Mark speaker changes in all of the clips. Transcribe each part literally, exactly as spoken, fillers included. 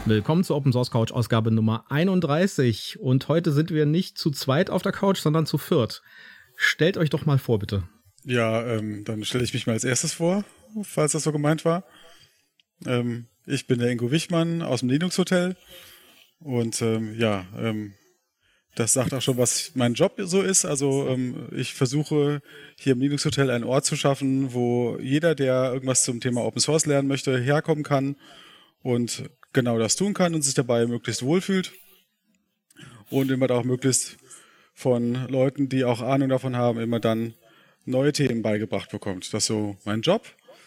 Speaker 1: Willkommen zur Open Source Couch Ausgabe Nummer einunddreißig und heute sind wir nicht zu zweit auf der Couch, sondern zu viert. Stellt euch doch mal vor, bitte.
Speaker 2: Ja, ähm, dann stelle ich mich mal als erstes vor, falls das so gemeint war. Ähm, ich bin der Ingo Wichmann aus dem Linux Hotel und ähm, ja, ähm, das sagt auch schon, was mein Job so ist. Also ähm, ich versuche hier im Linux Hotel einen Ort zu schaffen, wo jeder, der irgendwas zum Thema Open Source lernen möchte, herkommen kann und genau das tun kann und sich dabei möglichst wohlfühlt und immer auch möglichst von Leuten, die auch Ahnung davon haben, immer dann neue Themen beigebracht bekommt. Das ist so mein Job.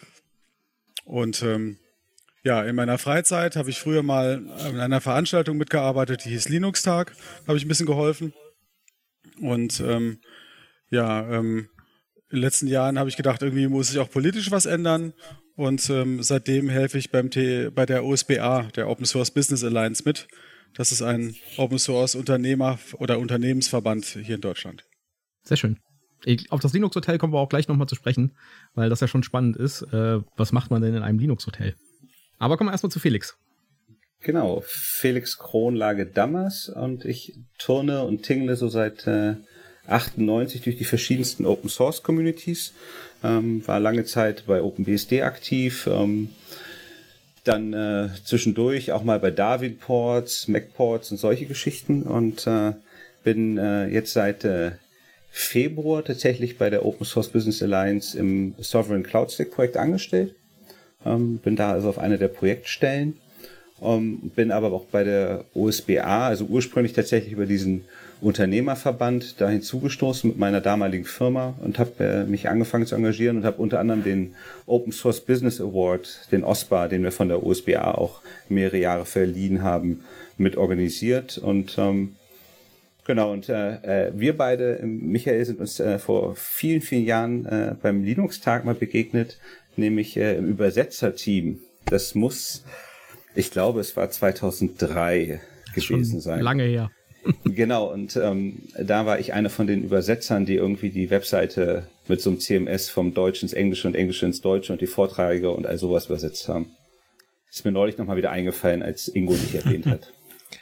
Speaker 2: Und ähm, ja, in meiner Freizeit habe ich früher mal in einer Veranstaltung mitgearbeitet, die hieß Linux-Tag, habe ich ein bisschen geholfen. Und ähm, ja, ähm, in den letzten Jahren habe ich gedacht, irgendwie muss sich auch politisch was ändern. Und ähm, seitdem helfe ich beim T bei der O S B A, der Open Source Business Alliance, mit. Das ist ein Open Source Unternehmer- oder Unternehmensverband hier in Deutschland.
Speaker 1: Sehr schön. Ich, auf das Linux Hotel kommen wir auch gleich nochmal zu sprechen, weil das ja schon spannend ist. Äh, was macht man denn in einem Linux Hotel? Aber kommen wir erstmal zu Felix.
Speaker 3: Genau, Felix Kronlage-Dammers und ich turne und tingle so seit äh, achtundneunzig durch die verschiedensten Open Source Communities. Ähm, war lange Zeit bei OpenBSD aktiv, ähm, dann äh, zwischendurch auch mal bei Darwin-Ports, Mac-Ports und solche Geschichten und äh, bin äh, jetzt seit äh, Februar tatsächlich bei der Open Source Business Alliance im Sovereign Cloud Stack Projekt angestellt. Ähm, bin da also auf einer der Projektstellen, ähm, bin aber auch bei der O S B A, also ursprünglich tatsächlich über diesen Unternehmerverband da hinzugestoßen mit meiner damaligen Firma und habe äh, mich angefangen zu engagieren und habe unter anderem den Open Source Business Award, den O S B A, den wir von der O S B A auch mehrere Jahre verliehen haben, mit organisiert und ähm, genau, und äh, wir beide, Michael, sind uns äh, vor vielen, vielen Jahren äh, beim Linux-Tag mal begegnet, nämlich äh, im Übersetzerteam. Das muss, ich glaube, es war zweitausenddrei gewesen
Speaker 1: Schon
Speaker 3: sein.
Speaker 1: Lange her.
Speaker 3: Genau, und ähm, da war ich einer von den Übersetzern, die irgendwie die Webseite mit so einem C M S vom Deutschen ins Englische und Englische ins Deutsche und die Vorträge und all sowas übersetzt haben. Ist mir neulich nochmal wieder eingefallen, als Ingo dich erwähnt hat.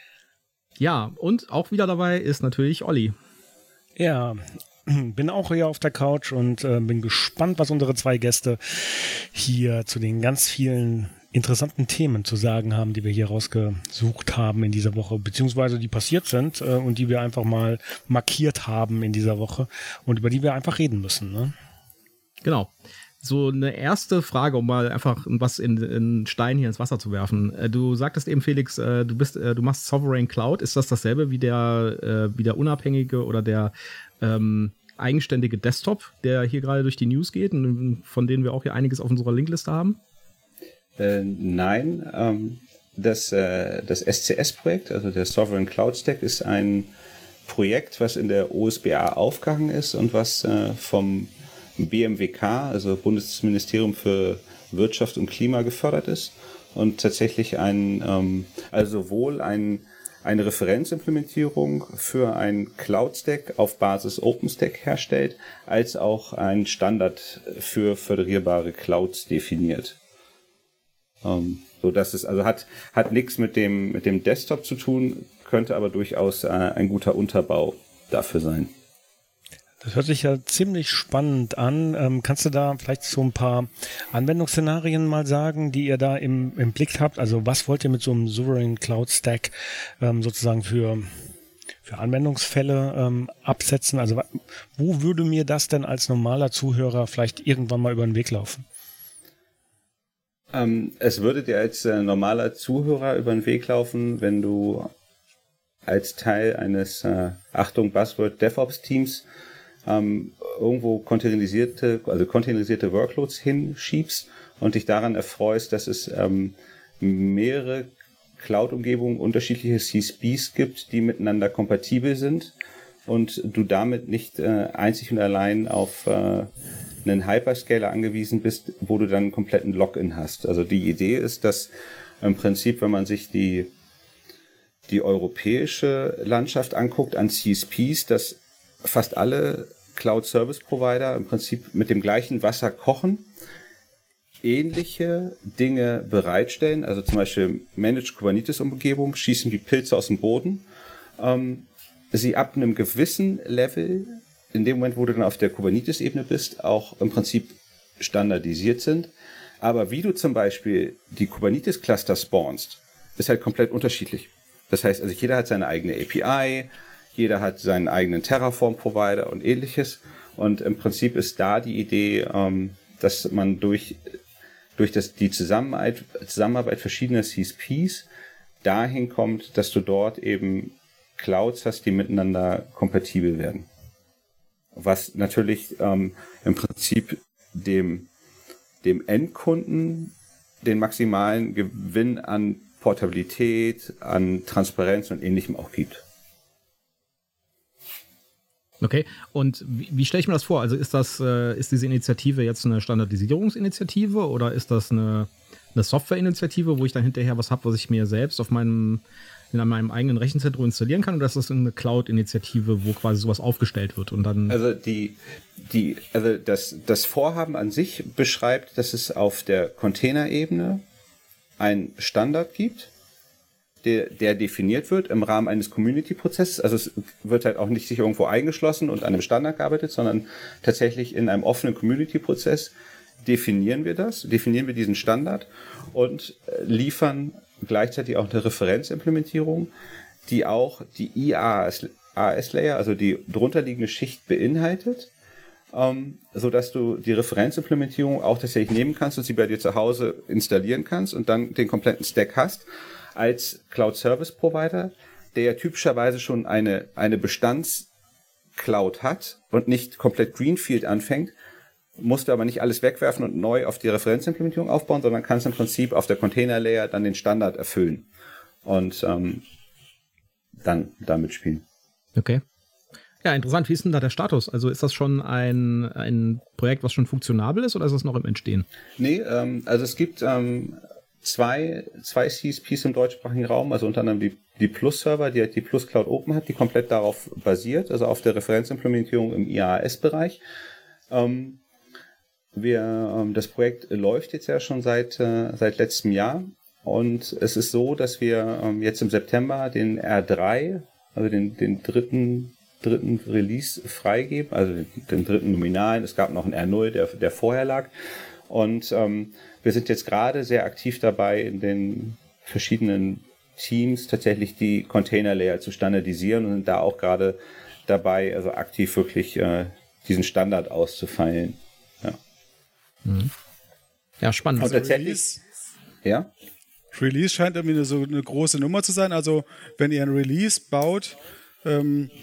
Speaker 1: Ja, und auch wieder dabei ist natürlich Olli.
Speaker 4: Ja, bin auch hier auf der Couch und äh, bin gespannt, was unsere zwei Gäste hier zu den ganz vielen interessanten Themen zu sagen haben, die wir hier rausgesucht haben in dieser Woche, beziehungsweise die passiert sind äh, und die wir einfach mal markiert haben in dieser Woche und über die wir einfach reden müssen. Ne?
Speaker 1: Genau. So eine erste Frage, um mal einfach was in, in Stein hier ins Wasser zu werfen. Du sagtest eben, Felix, du bist, du machst Sovereign Cloud. Ist das dasselbe wie der, wie der unabhängige oder der ähm, eigenständige Desktop, der hier gerade durch die News geht und von denen wir auch hier einiges auf unserer Linkliste haben?
Speaker 3: Äh, nein, ähm, das, äh, das S C S-Projekt, also der Sovereign Cloud Stack, ist ein Projekt, was in der O S B A aufgehangen ist und was äh, vom B M W K, also Bundesministerium für Wirtschaft und Klima, gefördert ist und tatsächlich ein, ähm, also sowohl ein, eine Referenzimplementierung für ein Cloud-Stack auf Basis OpenStack herstellt, als auch einen Standard für föderierbare Clouds definiert. Ähm, so dass es also hat hat nichts mit dem mit dem Desktop zu tun, könnte aber durchaus äh, ein guter Unterbau dafür sein.
Speaker 4: Das hört sich ja ziemlich spannend an. Ähm, kannst du da vielleicht so ein paar Anwendungsszenarien mal sagen, die ihr da im, im Blick habt? Also was wollt ihr mit so einem Sovereign Cloud Stack ähm, sozusagen für, für Anwendungsfälle ähm, absetzen? Also wo würde mir das denn als normaler Zuhörer vielleicht irgendwann mal über den Weg laufen?
Speaker 3: Ähm, es würde dir als äh, normaler Zuhörer über den Weg laufen, wenn du als Teil eines, äh, Achtung, Buzzword DevOps-Teams ähm, irgendwo containerisierte, also containerisierte Workloads hinschiebst und dich daran erfreust, dass es ähm, mehrere Cloud-Umgebungen, unterschiedliche C S Ps gibt, die miteinander kompatibel sind und du damit nicht äh, einzig und allein auf äh, einen Hyperscaler angewiesen bist, wo du dann einen kompletten Login hast. Also die Idee ist, dass im Prinzip, wenn man sich die die europäische Landschaft anguckt an C S Ps, dass fast alle Cloud-Service-Provider im Prinzip mit dem gleichen Wasser kochen, ähnliche Dinge bereitstellen, also zum Beispiel Managed Kubernetes-Umgebung, schießen wie Pilze aus dem Boden, ähm, sie ab einem gewissen Level, in dem Moment, wo du dann auf der Kubernetes-Ebene bist, auch im Prinzip standardisiert sind. Aber wie du zum Beispiel die Kubernetes-Cluster spawnst, ist halt komplett unterschiedlich. Das heißt, also jeder hat seine eigene A P I, jeder hat seinen eigenen Terraform-Provider und ähnliches. Und im Prinzip ist da die Idee, ähm, dass man durch, durch das, die Zusammenarbeit, Zusammenarbeit verschiedener C S Ps dahin kommt, dass du dort eben Clouds hast, die miteinander kompatibel werden. Was natürlich ähm, im Prinzip dem, dem Endkunden den maximalen Gewinn an Portabilität, an Transparenz und Ähnlichem auch gibt.
Speaker 1: Okay, und wie, wie stelle ich mir das vor? Also ist das, äh, ist diese Initiative jetzt eine Standardisierungsinitiative oder ist das eine, eine Softwareinitiative, wo ich dann hinterher was habe, was ich mir selbst auf meinem in meinem eigenen Rechenzentrum installieren kann, oder ist das eine Cloud-Initiative, wo quasi sowas aufgestellt wird und dann.
Speaker 3: Also die, die, also das, das Vorhaben an sich beschreibt, dass es auf der Containerebene einen Standard gibt, der, der definiert wird im Rahmen eines Community-Prozesses. Also es wird halt auch nicht sich irgendwo eingeschlossen und an einem Standard gearbeitet, sondern tatsächlich in einem offenen Community-Prozess definieren wir das, definieren wir diesen Standard und liefern gleichzeitig auch eine Referenzimplementierung, die auch die I A S-Layer, also die drunterliegende Schicht beinhaltet, ähm, sodass du die Referenzimplementierung auch tatsächlich nehmen kannst und sie bei dir zu Hause installieren kannst und dann den kompletten Stack hast als Cloud-Service-Provider, der ja typischerweise schon eine, eine Bestands-Cloud hat und nicht komplett Greenfield anfängt, musst du aber nicht alles wegwerfen und neu auf die Referenzimplementierung aufbauen, sondern kannst im Prinzip auf der Container-Layer dann den Standard erfüllen und ähm, dann damit spielen.
Speaker 1: Okay. Ja, interessant. Wie ist denn da der Status? Also ist das schon ein, ein Projekt, was schon funktionabel ist oder ist das noch im Entstehen?
Speaker 3: Nee, ähm, also es gibt ähm, zwei, zwei C S Ps im deutschsprachigen Raum, also unter anderem die, die Plus-Server, die halt die Plus Cloud Open hat, die komplett darauf basiert, also auf der Referenzimplementierung im I A S-Bereich. Ähm, Wir, ähm, das Projekt läuft jetzt ja schon seit, äh, seit letztem Jahr und es ist so, dass wir ähm, jetzt im September den R drei, also den, den dritten, dritten Release freigeben, also den, den dritten Nominalen. Es gab noch einen R null, der, der vorher lag und ähm, wir sind jetzt gerade sehr aktiv dabei, in den verschiedenen Teams tatsächlich die Container-Layer zu standardisieren und sind da auch gerade dabei, also aktiv wirklich äh, diesen Standard auszufeilen. Ja.
Speaker 1: Ja, spannend.
Speaker 2: Also Release,
Speaker 3: ja?
Speaker 2: Release scheint irgendwie eine, so eine große Nummer zu sein. Also wenn ihr ein Release baut, ähm,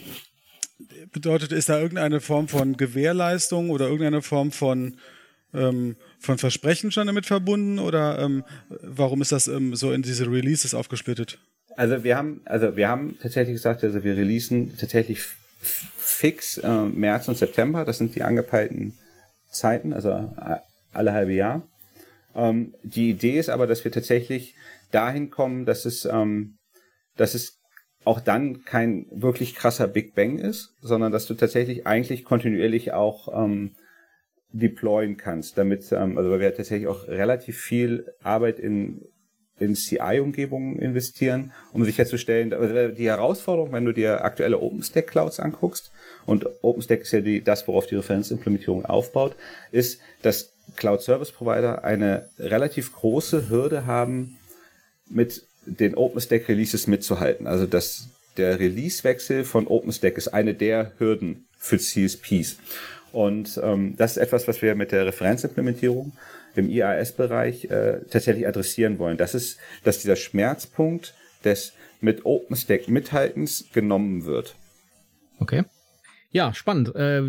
Speaker 2: bedeutet, ist da irgendeine Form von Gewährleistung oder irgendeine Form von, ähm, von Versprechen schon damit verbunden? Oder ähm, warum ist das ähm, so in diese Releases aufgesplittet?
Speaker 3: Also wir haben, also wir haben tatsächlich gesagt, also wir releasen tatsächlich f- fix äh, März und September. Das sind die angepeilten Zeiten, also alle halbe Jahr. Ähm, die Idee ist aber, dass wir tatsächlich dahin kommen, dass es, ähm, dass es auch dann kein wirklich krasser Big Bang ist, sondern dass du tatsächlich eigentlich kontinuierlich auch ähm, deployen kannst, damit, ähm, also weil wir tatsächlich auch relativ viel Arbeit in in C I-Umgebungen investieren, um sicherzustellen, also die Herausforderung, wenn du dir aktuelle OpenStack-Clouds anguckst, und OpenStack ist ja die, das, worauf die Referenzimplementierung aufbaut, ist, dass Cloud-Service-Provider eine relativ große Hürde haben, mit den OpenStack-Releases mitzuhalten. Also dass der Release-Wechsel von OpenStack ist eine der Hürden für C S Ps. Und ähm, das ist etwas, was wir mit der Referenzimplementierung im I A S-Bereich äh, tatsächlich adressieren wollen. Das ist, dass dieser Schmerzpunkt des mit OpenStack Mithaltens genommen wird.
Speaker 1: Okay. Ja, spannend. Äh,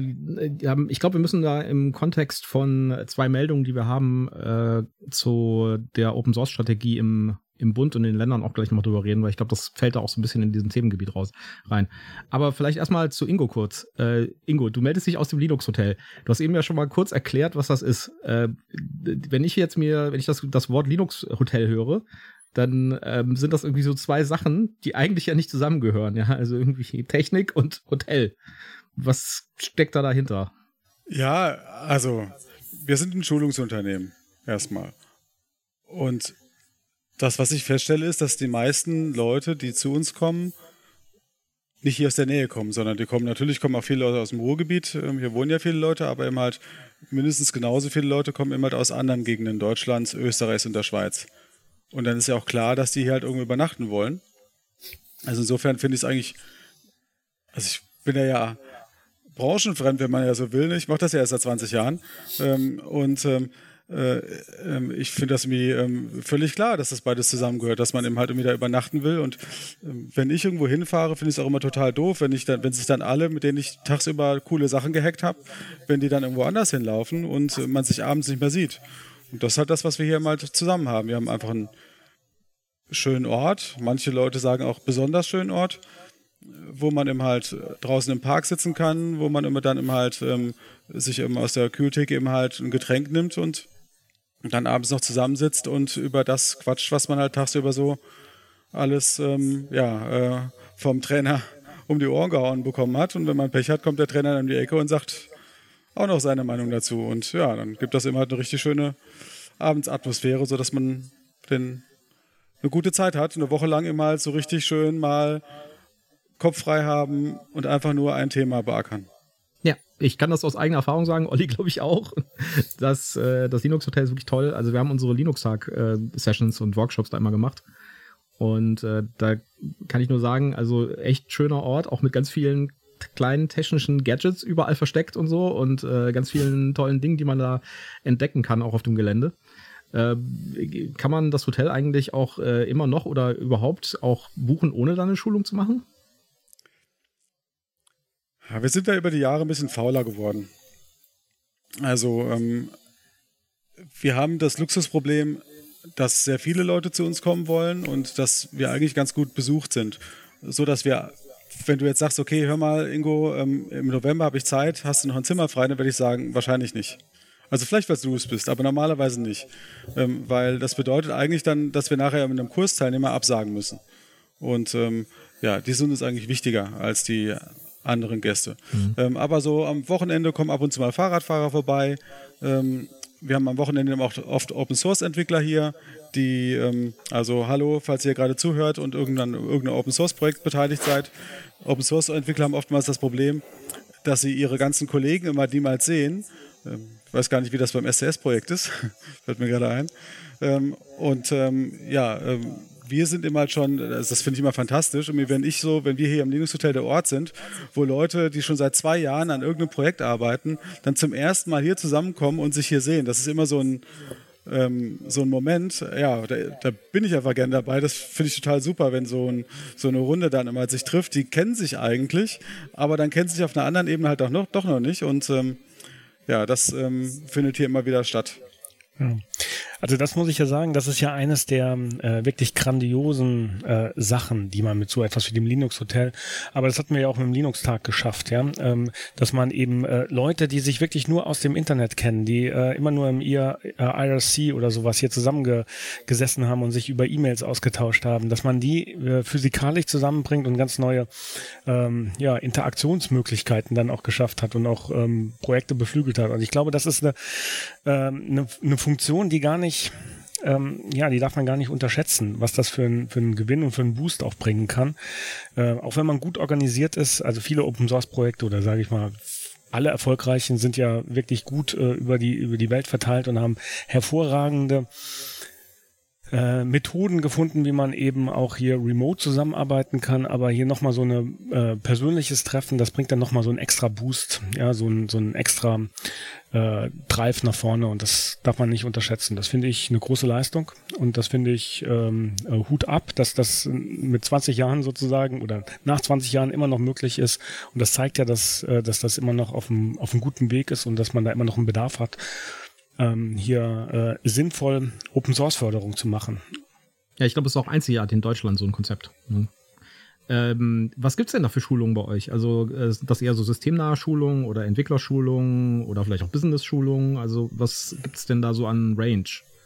Speaker 1: ich glaube, wir müssen da im Kontext von zwei Meldungen, die wir haben, äh, zu der Open-Source-Strategie im, im Bund und in den Ländern auch gleich nochmal drüber reden, weil ich glaube, das fällt da auch so ein bisschen in diesen Themengebiet raus rein. Aber vielleicht erstmal zu Ingo kurz. Äh, Ingo, du meldest dich aus dem Linux-Hotel. Du hast eben ja schon mal kurz erklärt, was das ist. Äh, wenn ich jetzt mir, wenn ich das, das Wort Linux-Hotel höre, dann ähm, sind das irgendwie so zwei Sachen, die eigentlich ja nicht zusammengehören. Ja, also irgendwie Technik und Hotel. Was steckt da dahinter?
Speaker 2: Ja, also wir sind ein Schulungsunternehmen. Erstmal. Und das, was ich feststelle, ist, dass die meisten Leute, die zu uns kommen, nicht hier aus der Nähe kommen, sondern die kommen, natürlich kommen auch viele Leute aus dem Ruhrgebiet, hier wohnen ja viele Leute, aber eben halt mindestens genauso viele Leute kommen immer halt aus anderen Gegenden Deutschlands, Österreichs und der Schweiz. Und dann ist ja auch klar, dass die hier halt irgendwo übernachten wollen. Also insofern finde ich es eigentlich, also ich bin ja ja branchenfremd, wenn man ja so will, ich mache das ja erst seit zwanzig Jahren und Äh, äh, ich finde das irgendwie ähm, völlig klar, dass das beides zusammengehört, dass man eben halt irgendwie da übernachten will. Und ähm, wenn ich irgendwo hinfahre, finde ich es auch immer total doof, wenn ich dann, wenn sich dann alle, mit denen ich tagsüber coole Sachen gehackt habe, wenn die dann irgendwo anders hinlaufen und äh, man sich abends nicht mehr sieht. Und das ist halt das, was wir hier mal zusammen haben. Wir haben einfach einen schönen Ort. Manche Leute sagen auch besonders schönen Ort, wo man eben halt draußen im Park sitzen kann, wo man immer dann eben halt ähm, sich eben aus der Kühltheke eben halt ein Getränk nimmt und und dann abends noch zusammensitzt und über das quatscht, was man halt tagsüber so alles ähm, ja, äh, vom Trainer um die Ohren gehauen bekommen hat. Und wenn man Pech hat, kommt der Trainer dann um die Ecke und sagt auch noch seine Meinung dazu. Und ja, dann gibt das immer halt eine richtig schöne Abendsatmosphäre, sodass man den, eine gute Zeit hat, eine Woche lang immer halt so richtig schön mal Kopf frei haben und einfach nur ein Thema beackern.
Speaker 1: Ja, ich kann das aus eigener Erfahrung sagen, Olli glaube ich auch. Das, äh, das Linux-Hotel ist wirklich toll. Also wir haben unsere Linux-Tag-Sessions äh, und Workshops da immer gemacht. Und äh, da kann ich nur sagen, also echt schöner Ort, auch mit ganz vielen kleinen technischen Gadgets überall versteckt und so und äh, ganz vielen tollen Dingen, die man da entdecken kann, auch auf dem Gelände. Äh, kann man das Hotel eigentlich auch äh, immer noch oder überhaupt auch buchen, ohne da eine Schulung zu machen?
Speaker 2: Ja, wir sind da über die Jahre ein bisschen fauler geworden. Also ähm, wir haben das Luxusproblem, dass sehr viele Leute zu uns kommen wollen und dass wir eigentlich ganz gut besucht sind. So dass wir, wenn du jetzt sagst, okay, hör mal Ingo, ähm, im November habe ich Zeit, hast du noch ein Zimmer frei, dann würde ich sagen, wahrscheinlich nicht. Also vielleicht, weil du es bist, aber normalerweise nicht. Ähm, weil das bedeutet eigentlich dann, dass wir nachher mit einem Kursteilnehmer absagen müssen. Und ähm, ja, die sind uns eigentlich wichtiger als die anderen Gäste. Mhm. Ähm, aber so am Wochenende kommen ab und zu mal Fahrradfahrer vorbei. Ähm, wir haben am Wochenende auch oft Open-Source-Entwickler hier, die, ähm, also hallo, falls ihr gerade zuhört und irgendein, irgendein Open-Source-Projekt beteiligt seid. Open-Source-Entwickler haben oftmals das Problem, dass sie ihre ganzen Kollegen immer niemals sehen. Ähm, ich weiß gar nicht, wie das beim S C S-Projekt ist. Fällt mir gerade ein. Ähm, und ähm, ja, ähm, wir sind immer schon, das finde ich immer fantastisch, und wenn ich so, wenn wir hier im Linux Hotel der Ort sind, wo Leute, die schon seit zwei Jahren an irgendeinem Projekt arbeiten, dann zum ersten Mal hier zusammenkommen und sich hier sehen. Das ist immer so ein, ähm, so ein Moment, ja, da, da bin ich einfach gerne dabei. Das finde ich total super, wenn so, ein, so eine Runde dann immer sich trifft. Die kennen sich eigentlich, aber dann kennen sie sich auf einer anderen Ebene halt auch noch, doch noch nicht. Und ähm, ja, das ähm, findet hier immer wieder statt.
Speaker 4: Ja. Also das muss ich ja sagen, das ist ja eines der äh, wirklich grandiosen äh, Sachen, die man mit so etwas wie dem Linux-Hotel, aber das hatten wir ja auch mit dem Linux-Tag geschafft, ja, ähm, dass man eben äh, Leute, die sich wirklich nur aus dem Internet kennen, die äh, immer nur im I R C oder sowas hier zusammengesessen haben und sich über E-Mails ausgetauscht haben, dass man die äh, physikalisch zusammenbringt und ganz neue ähm, ja, Interaktionsmöglichkeiten dann auch geschafft hat und auch ähm, Projekte beflügelt hat. Und ich glaube, das ist eine, ähm, eine, eine Funktion, die gar nicht Ähm, ja, die darf man gar nicht unterschätzen, was das für, ein, für einen Gewinn und für einen Boost auch bringen kann. Äh, auch wenn man gut organisiert ist, also viele Open-Source-Projekte oder sage ich mal, alle erfolgreichen sind ja wirklich gut äh, über die, über die Welt verteilt und haben hervorragende äh, Methoden gefunden, wie man eben auch hier remote zusammenarbeiten kann, aber hier nochmal so ein äh, persönliches Treffen, das bringt dann nochmal so einen extra Boost, ja, so ein, so ein extra äh, Drive nach vorne und das darf man nicht unterschätzen. Das finde ich eine große Leistung und das finde ich ähm, äh, Hut ab, dass das mit zwanzig Jahren sozusagen oder nach zwanzig Jahren immer noch möglich ist und das zeigt ja, dass, äh, dass das immer noch auf einem auf einem guten Weg ist und dass man da immer noch einen Bedarf hat, ähm, hier äh, sinnvoll Open-Source-Förderung zu machen.
Speaker 1: Ja, ich glaube, es ist auch einzigartig in Deutschland so ein Konzept. Ne? Ähm, was gibt's denn da für Schulungen bei euch? Also äh, das eher so systemnahe Schulungen oder Entwicklerschulungen oder vielleicht auch Business-Schulungen? Also was gibt's denn da so an Range?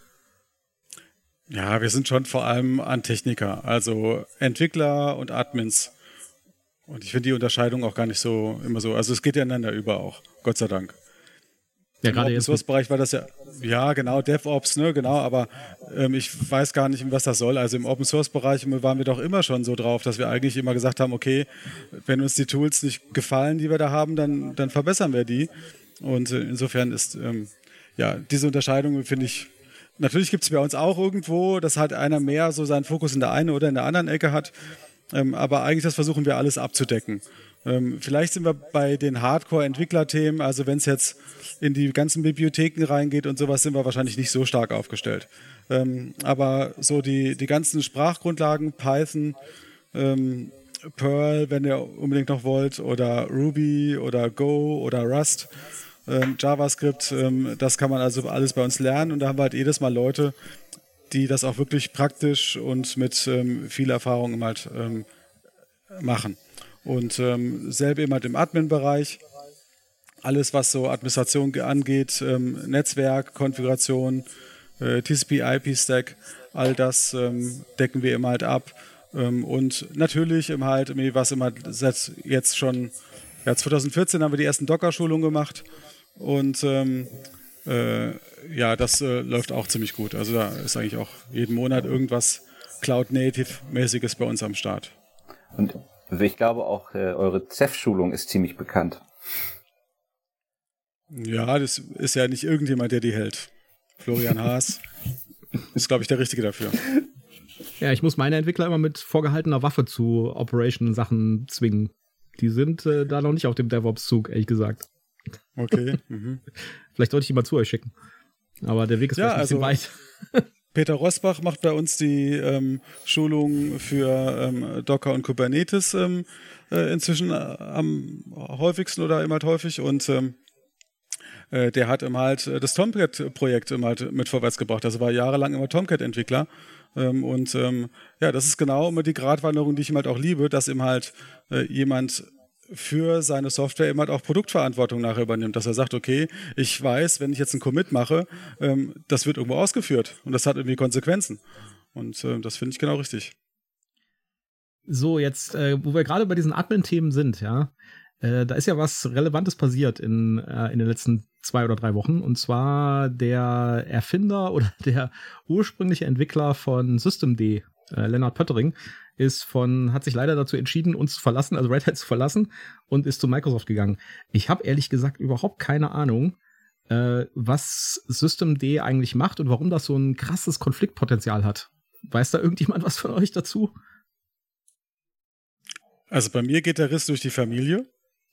Speaker 2: Ja, wir sind schon vor allem an Techniker, also Entwickler und Admins. Und ich finde die Unterscheidung auch gar nicht so immer so, also es geht ja ineinander über auch, Gott sei Dank.
Speaker 1: Ja,
Speaker 2: Im
Speaker 1: gerade
Speaker 2: Open
Speaker 1: jetzt.
Speaker 2: Source Bereich war das ja, ja genau, DevOps, ne, genau, aber ähm, ich weiß gar nicht, was das soll. Also im Open Source Bereich waren wir doch immer schon so drauf, dass wir eigentlich immer gesagt haben, okay, wenn uns die Tools nicht gefallen, die wir da haben, dann, dann verbessern wir die. Und äh, insofern ist, ähm, ja, diese Unterscheidung finde ich, natürlich gibt es bei uns auch irgendwo, dass halt einer mehr so seinen Fokus in der einen oder in der anderen Ecke hat, ähm, aber eigentlich das versuchen wir alles abzudecken. Ähm, vielleicht sind wir bei den Hardcore-Entwicklerthemen, also wenn es jetzt in die ganzen Bibliotheken reingeht und sowas, sind wir wahrscheinlich nicht so stark aufgestellt. Ähm, aber so die, die ganzen Sprachgrundlagen, Python, ähm, Perl, wenn ihr unbedingt noch wollt, oder Ruby oder Go oder Rust, ähm, JavaScript, ähm, das kann man also alles bei uns lernen und da haben wir halt jedes Mal Leute, die das auch wirklich praktisch und mit ähm, viel Erfahrung halt ähm, machen. Und ähm, selber eben halt im Admin-Bereich, alles was so Administration angeht, ähm, Netzwerk, Konfiguration, äh, T C P I P-Stack, all das ähm, decken wir immer halt ab. Ähm, und natürlich im halt, was immer seit jetzt schon, ja zwanzig vierzehn haben wir die ersten Docker-Schulungen gemacht und ähm, äh, ja, das äh, läuft auch ziemlich gut. Also da ist eigentlich auch jeden Monat irgendwas Cloud-Native-mäßiges bei uns am Start.
Speaker 3: Und also ich glaube auch, äh, eure C E F-Schulung ist ziemlich bekannt.
Speaker 2: Ja, das ist ja nicht irgendjemand, der die hält. Florian Haas ist, glaube ich, der Richtige dafür.
Speaker 1: Ja, ich muss meine Entwickler immer mit vorgehaltener Waffe zu Operation-Sachen zwingen. Die sind äh, da noch nicht auf dem DevOps-Zug, ehrlich gesagt.
Speaker 2: Okay. Mhm.
Speaker 1: Vielleicht sollte ich die mal zu euch schicken. Aber der Weg ist
Speaker 2: ja,
Speaker 1: ein bisschen
Speaker 2: also,
Speaker 1: weit.
Speaker 2: Peter Rosbach macht bei uns die ähm, Schulung für ähm, Docker und Kubernetes ähm, äh, inzwischen äh, am häufigsten oder immer halt häufig und ähm, äh, der hat immer halt das Tomcat-Projekt immer halt mit vorwärts gebracht. Also war jahrelang immer Tomcat-Entwickler ähm, und ähm, ja, das ist genau immer die Gratwanderung, die ich ihm halt auch liebe, dass ihm halt äh, jemand für seine Software eben halt auch Produktverantwortung nachher übernimmt, dass er sagt, okay, ich weiß, wenn ich jetzt einen Commit mache, ähm, das wird irgendwo ausgeführt und das hat irgendwie Konsequenzen und äh, das finde ich genau richtig.
Speaker 1: So, jetzt, äh, wo wir gerade bei diesen Admin-Themen sind, ja, äh, da ist ja was Relevantes passiert in, äh, in den letzten zwei oder drei Wochen und zwar der Erfinder oder der ursprüngliche Entwickler von Systemd, äh, Lennart Pöttering, ist von, hat sich leider dazu entschieden, uns zu verlassen, also Red Hat zu verlassen und ist zu Microsoft gegangen. Ich habe ehrlich gesagt überhaupt keine Ahnung, äh, was Systemd eigentlich macht und warum das so ein krasses Konfliktpotenzial hat. Weiß da irgendjemand was von euch dazu?
Speaker 2: Also bei mir geht der Riss durch die Familie.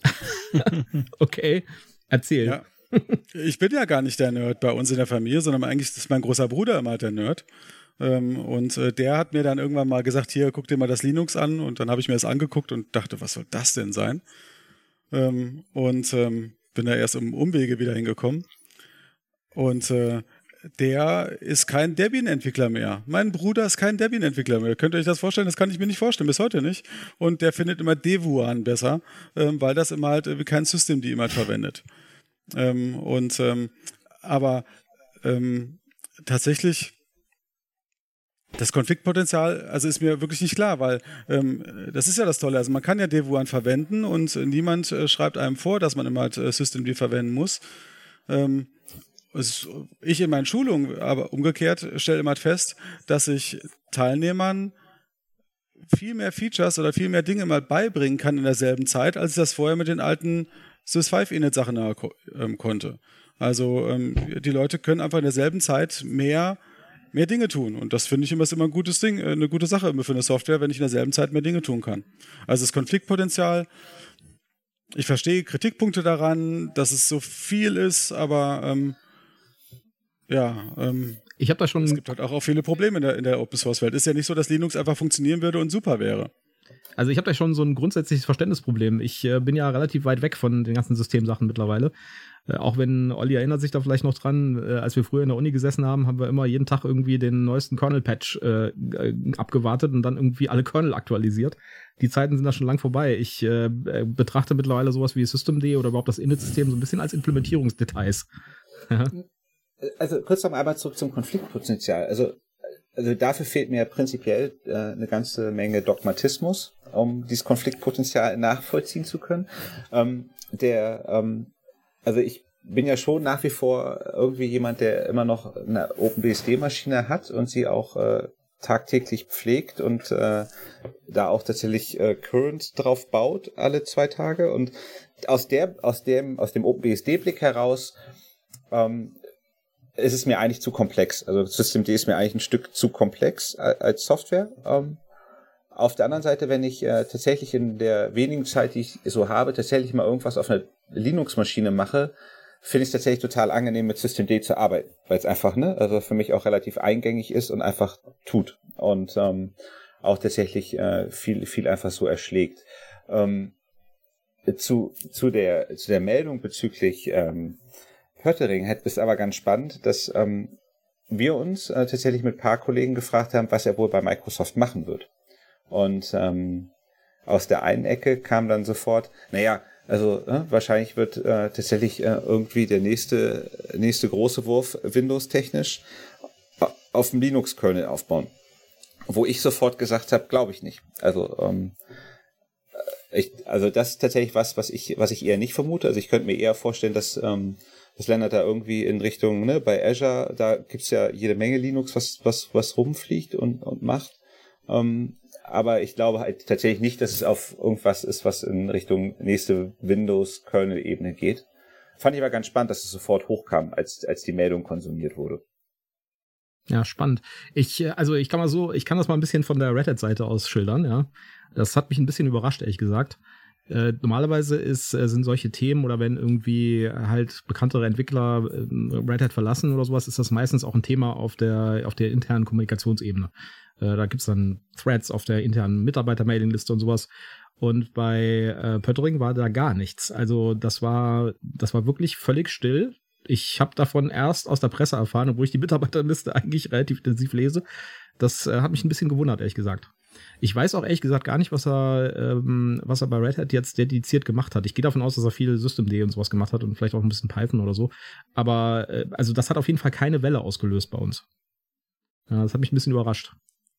Speaker 1: Okay, erzähl.
Speaker 2: Ja. Ich bin ja gar nicht der Nerd bei uns in der Familie, sondern eigentlich ist mein großer Bruder immer der Nerd. Und der hat mir dann irgendwann mal gesagt, hier, guck dir mal das Linux an. Und dann habe ich mir das angeguckt und dachte, was soll das denn sein? Und bin da erst um Umwege wieder hingekommen. Und der ist kein Debian-Entwickler mehr. Mein Bruder ist kein Debian-Entwickler mehr. Könnt ihr euch das vorstellen? Das kann ich mir nicht vorstellen, bis heute nicht. Und der findet immer Devuan besser, weil das immer halt kein Systemd immer verwendet. Und aber tatsächlich das Konfliktpotenzial, also ist mir wirklich nicht klar, weil ähm, das ist ja das Tolle. Also man kann ja Devuan verwenden und äh, niemand äh, schreibt einem vor, dass man immer halt, äh, Systemd verwenden muss. Ähm, es, ich in meinen Schulungen, aber umgekehrt, stelle immer halt fest, dass ich Teilnehmern viel mehr Features oder viel mehr Dinge mal beibringen kann in derselben Zeit, als ich das vorher mit den alten Sys fünf Init Sachen äh, ähm, konnte. Also ähm, die Leute können einfach in derselben Zeit mehr mehr Dinge tun. Und das finde ich immer, ist immer ein gutes Ding, eine gute Sache immer für eine Software, wenn ich in derselben Zeit mehr Dinge tun kann. Also das Konfliktpotenzial, ich verstehe Kritikpunkte daran, dass es so viel ist, aber ähm, ja, ähm,
Speaker 1: ich habe da schon.
Speaker 2: Es gibt halt auch, auch viele Probleme in der, in der Open-Source-Welt. Ist ja nicht so, dass Linux einfach funktionieren würde und super wäre.
Speaker 1: Also ich habe da schon so ein grundsätzliches Verständnisproblem. Ich äh, bin ja relativ weit weg von den ganzen Systemsachen mittlerweile. Äh, auch wenn, Olli erinnert sich da vielleicht noch dran, äh, als wir früher in der Uni gesessen haben, haben wir immer jeden Tag irgendwie den neuesten Kernel-Patch äh, abgewartet und dann irgendwie alle Kernel aktualisiert. Die Zeiten sind da schon lang vorbei. Ich äh, betrachte mittlerweile sowas wie Systemd oder überhaupt das Init-System so ein bisschen als Implementierungsdetails.
Speaker 3: Also kurz noch einmal zurück zum Konfliktpotenzial. Also Also dafür fehlt mir prinzipiell äh, eine ganze Menge Dogmatismus, um dieses Konfliktpotenzial nachvollziehen zu können. Ähm, der, ähm, also ich bin ja schon nach wie vor irgendwie jemand, der immer noch eine OpenBSD-Maschine hat und sie auch äh, tagtäglich pflegt und äh, da auch tatsächlich äh, Current drauf baut alle zwei Tage. Und aus der, aus dem, aus dem OpenBSD-Blick heraus ähm, ist es mir eigentlich zu komplex. Also Systemd ist mir eigentlich ein Stück zu komplex als Software. Ähm, auf der anderen Seite, wenn ich äh, tatsächlich in der wenigen Zeit, die ich so habe, tatsächlich mal irgendwas auf einer Linux-Maschine mache, finde ich es tatsächlich total angenehm, mit Systemd zu arbeiten, weil es einfach, ne, also für mich auch relativ eingängig ist und einfach tut und ähm, auch tatsächlich äh, viel, viel einfach so erschlägt. Ähm, zu, zu der, zu der Meldung bezüglich ähm, Pöttering hätte es aber ganz spannend, dass ähm, wir uns äh, tatsächlich mit ein paar Kollegen gefragt haben, was er wohl bei Microsoft machen wird. Und ähm, aus der einen Ecke kam dann sofort, naja, also äh, wahrscheinlich wird äh, tatsächlich äh, irgendwie der nächste nächste große Wurf Windows-technisch auf dem Linux-Kernel aufbauen. Wo ich sofort gesagt habe, glaube ich nicht. Also ähm, ich, also das ist tatsächlich was, was ich was ich eher nicht vermute. Also ich könnte mir eher vorstellen, dass ähm, das Lennart da irgendwie in Richtung, ne, bei Azure, da gibt's ja jede Menge Linux, was was was rumfliegt und und macht. Ähm, Aber ich glaube halt tatsächlich nicht, dass es auf irgendwas ist, was in Richtung nächste Windows-Kernel-Ebene geht. Fand ich aber ganz spannend, dass es sofort hochkam, als, als die Meldung konsumiert wurde.
Speaker 1: Ja, spannend. Ich, also ich kann mal so, ich kann das mal ein bisschen von der Red Hat-Seite aus schildern, ja. Das hat mich ein bisschen überrascht, ehrlich gesagt. Äh, normalerweise ist, äh, sind solche Themen oder wenn irgendwie halt bekanntere Entwickler äh, Red Hat verlassen oder sowas, ist das meistens auch ein Thema auf der, auf der internen Kommunikationsebene. Äh, da gibt's dann Threads auf der internen Mitarbeiter-Mailingliste und sowas. Und bei äh, Pöttering war da gar nichts. Also das war, das war wirklich völlig still. Ich habe davon erst aus der Presse erfahren, obwohl ich die Mitarbeiterliste eigentlich relativ intensiv lese. Das äh, hat mich ein bisschen gewundert, ehrlich gesagt. Ich weiß auch ehrlich gesagt gar nicht, was er, ähm, was er bei Red Hat jetzt dediziert gemacht hat. Ich gehe davon aus, dass er viel Systemd und sowas gemacht hat und vielleicht auch ein bisschen Python oder so. Aber äh, also das hat auf jeden Fall keine Welle ausgelöst bei uns. Ja, das hat mich ein bisschen überrascht.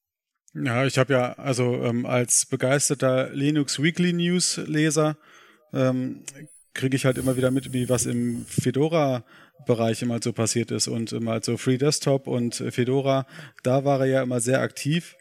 Speaker 2: Ja, ich habe ja also ähm, als begeisterter Linux Weekly News Leser ähm, kriege ich halt immer wieder mit, wie was im Fedora-Bereich immer so passiert ist und immer halt so Free Desktop und Fedora, da war er ja immer sehr aktiv.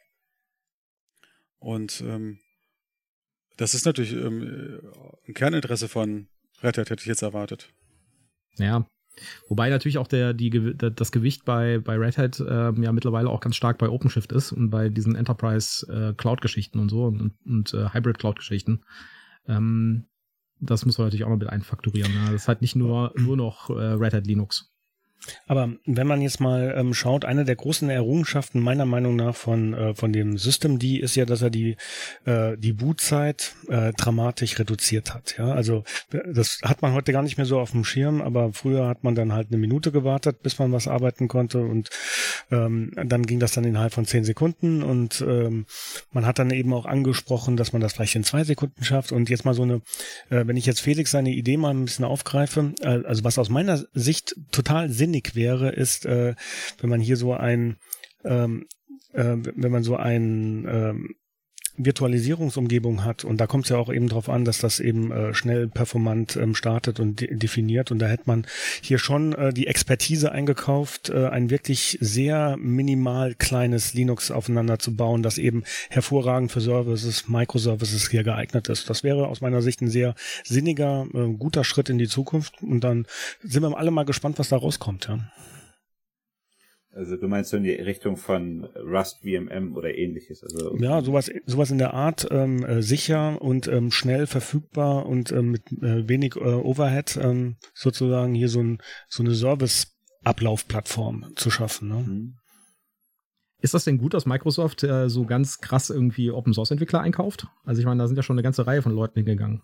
Speaker 2: Und ähm, das ist natürlich ähm, ein Kerninteresse von Red Hat, hätte ich jetzt erwartet.
Speaker 1: Ja, wobei natürlich auch der, die, das Gewicht bei, bei Red Hat ähm, ja mittlerweile auch ganz stark bei OpenShift ist und bei diesen Enterprise-Cloud-Geschichten äh, und so und, und äh, Hybrid-Cloud-Geschichten. Ähm, das muss man natürlich auch noch mit einfaktorieren. Ne? Das ist halt nicht nur, nur noch äh, Red Hat Linux.
Speaker 4: Aber wenn man jetzt mal ähm, schaut, eine der großen Errungenschaften meiner Meinung nach von äh, von dem Systemd ist ja, dass er die äh, die Bootzeit äh, dramatisch reduziert hat. Ja, also das hat man heute gar nicht mehr so auf dem Schirm, aber früher hat man dann halt eine Minute gewartet, bis man was arbeiten konnte und ähm, dann ging das dann innerhalb von zehn Sekunden und ähm, man hat dann eben auch angesprochen, dass man das vielleicht in zwei Sekunden schafft und jetzt mal so eine, äh, wenn ich jetzt Felix seine Idee mal ein bisschen aufgreife, äh, also was aus meiner Sicht total Sinn wäre, ist, äh, wenn man hier so ein, ähm, äh, wenn man so ein ähm, Virtualisierungsumgebung hat und da kommt es ja auch eben drauf an, dass das eben äh, schnell performant ähm, startet und de- definiert und da hätte man hier schon äh, die Expertise eingekauft, äh, ein wirklich sehr minimal kleines Linux aufeinander zu bauen, das eben hervorragend für Services, Microservices hier geeignet ist. Das wäre aus meiner Sicht ein sehr sinniger, äh, guter Schritt in die Zukunft und dann sind wir alle mal gespannt, was da rauskommt. Ja.
Speaker 3: Also du meinst so in die Richtung von Rust V M M oder ähnliches? Also
Speaker 4: ja, sowas, sowas in der Art, ähm, äh, sicher und ähm, schnell verfügbar und ähm, mit äh, wenig äh, Overhead ähm, sozusagen hier so, ein, so eine Service-Ablaufplattform zu schaffen. Ne?
Speaker 3: Mhm.
Speaker 1: Ist das denn gut, dass Microsoft äh, so ganz krass irgendwie Open-Source-Entwickler einkauft? Also ich meine, da sind ja schon eine ganze Reihe von Leuten hingegangen.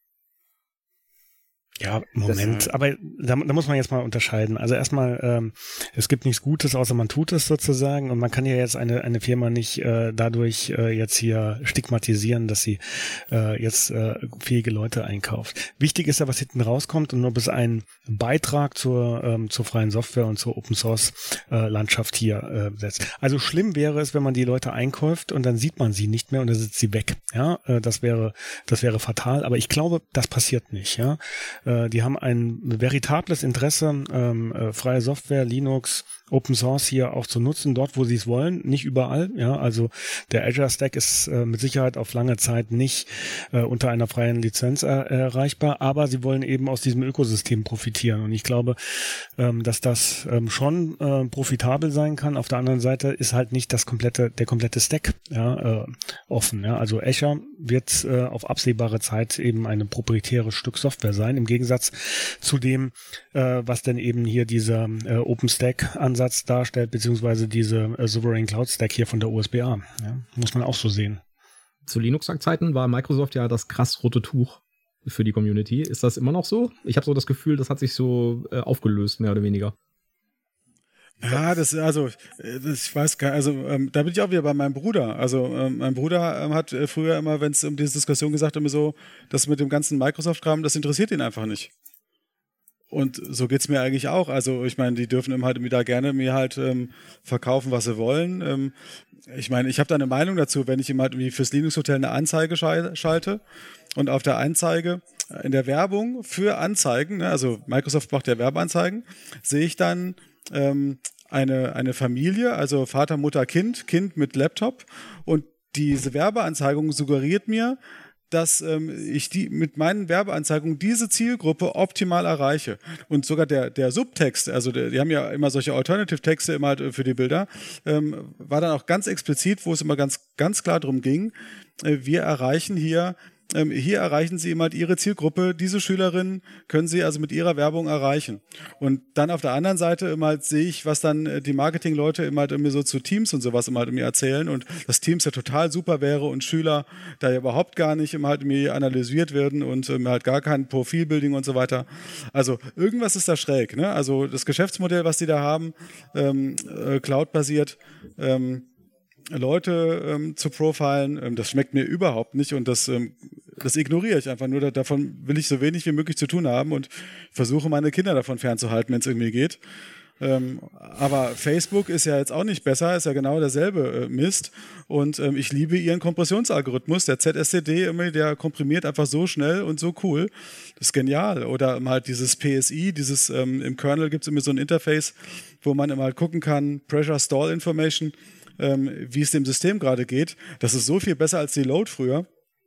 Speaker 4: Ja, Moment, das, aber da, da muss man jetzt mal unterscheiden. Also erstmal, ähm, es gibt nichts Gutes, außer man tut es sozusagen und man kann ja jetzt eine eine Firma nicht äh, dadurch äh, jetzt hier stigmatisieren, dass sie äh, jetzt äh, fähige Leute einkauft. Wichtig ist ja, was hinten rauskommt und ob es einen Beitrag zur ähm, zur freien Software und zur Open Source äh, Landschaft hier äh, setzt. Also schlimm wäre es, wenn man die Leute einkauft und dann sieht man sie nicht mehr und dann sitzt sie weg. Ja, äh, das wäre das wäre fatal. Aber ich glaube, das passiert nicht. Ja. äh, die haben ein veritables Interesse, ähm, äh, freie Software, Linux, Open Source hier auch zu nutzen, dort wo sie es wollen, nicht überall. Ja, also der Azure Stack ist äh, mit Sicherheit auf lange Zeit nicht äh, unter einer freien Lizenz äh, erreichbar, aber sie wollen eben aus diesem Ökosystem profitieren. Und ich glaube, ähm, dass das ähm, schon äh, profitabel sein kann. Auf der anderen Seite ist halt nicht das komplette, der komplette Stack ja, äh, offen. Ja. Also Azure wird äh, auf absehbare Zeit eben eine proprietäre Stück Software sein, im Gegensatz zu dem, äh, was denn eben hier dieser äh, OpenStack-Ansatz darstellt, beziehungsweise diese äh, Sovereign Cloud Stack hier von der U S B A. Ja. Muss man auch so sehen.
Speaker 1: Zu Linux-Zeiten war Microsoft ja das krass rote Tuch für die Community. Ist das immer noch so? Ich habe so das Gefühl, das hat sich so äh, aufgelöst, mehr oder weniger.
Speaker 2: Ja, das also, das, ich weiß gar nicht, also ähm, da bin ich auch wieder bei meinem Bruder. Also ähm, mein Bruder ähm, hat äh, früher immer, wenn es um diese Diskussion gesagt, immer so, das mit dem ganzen Microsoft-Kram, das interessiert ihn einfach nicht. Und so geht's mir eigentlich auch. Also ich meine, die dürfen immer halt wieder gerne mir halt ähm, verkaufen, was sie wollen. Ähm, ich meine, ich habe da eine Meinung dazu, wenn ich ihm halt irgendwie fürs Linux-Hotel eine Anzeige schal- schalte und auf der Anzeige in der Werbung für Anzeigen, ne, also Microsoft macht ja Werbeanzeigen, sehe ich dann ähm, eine, eine Familie, also Vater, Mutter, Kind, Kind mit Laptop, und diese Werbeanzeigung suggeriert mir, dass ähm, ich die mit meinen Werbeanzeigungen diese Zielgruppe optimal erreiche. Und sogar der, der Subtext, also der, die haben ja immer solche Alternative-Texte immer halt für die Bilder, ähm, war dann auch ganz explizit, wo es immer ganz, ganz klar darum ging, äh, wir erreichen hier Ähm, hier erreichen Sie eben halt Ihre Zielgruppe. Diese Schülerinnen können Sie also mit Ihrer Werbung erreichen. Und dann auf der anderen Seite immer halt sehe ich, was dann äh, die Marketingleute immer halt irgendwie so zu Teams und sowas immer halt irgendwie erzählen, und dass Teams ja total super wäre und Schüler da ja überhaupt gar nicht immer halt irgendwie analysiert werden und ähm, halt gar kein Profilbuilding und so weiter. Also irgendwas ist da schräg, ne? Also das Geschäftsmodell, was die da haben, ähm, äh, Cloud-basiert, ähm, Leute ähm, zu profilen, ähm, das schmeckt mir überhaupt nicht, und das, ähm, das ignoriere ich einfach nur. Da, davon will ich so wenig wie möglich zu tun haben und versuche, meine Kinder davon fernzuhalten, wenn es irgendwie geht. Ähm, aber Facebook ist ja jetzt auch nicht besser, ist ja genau derselbe äh, Mist, und ähm, ich liebe ihren Kompressionsalgorithmus, der Z S C D, immer, der komprimiert einfach so schnell und so cool. Das ist genial. Oder ähm, halt dieses P S I, dieses ähm, im Kernel gibt es immer so ein Interface, wo man immer halt gucken kann, Pressure Stall Information, Ähm, wie es dem System gerade geht. Das ist so viel besser als die Load früher.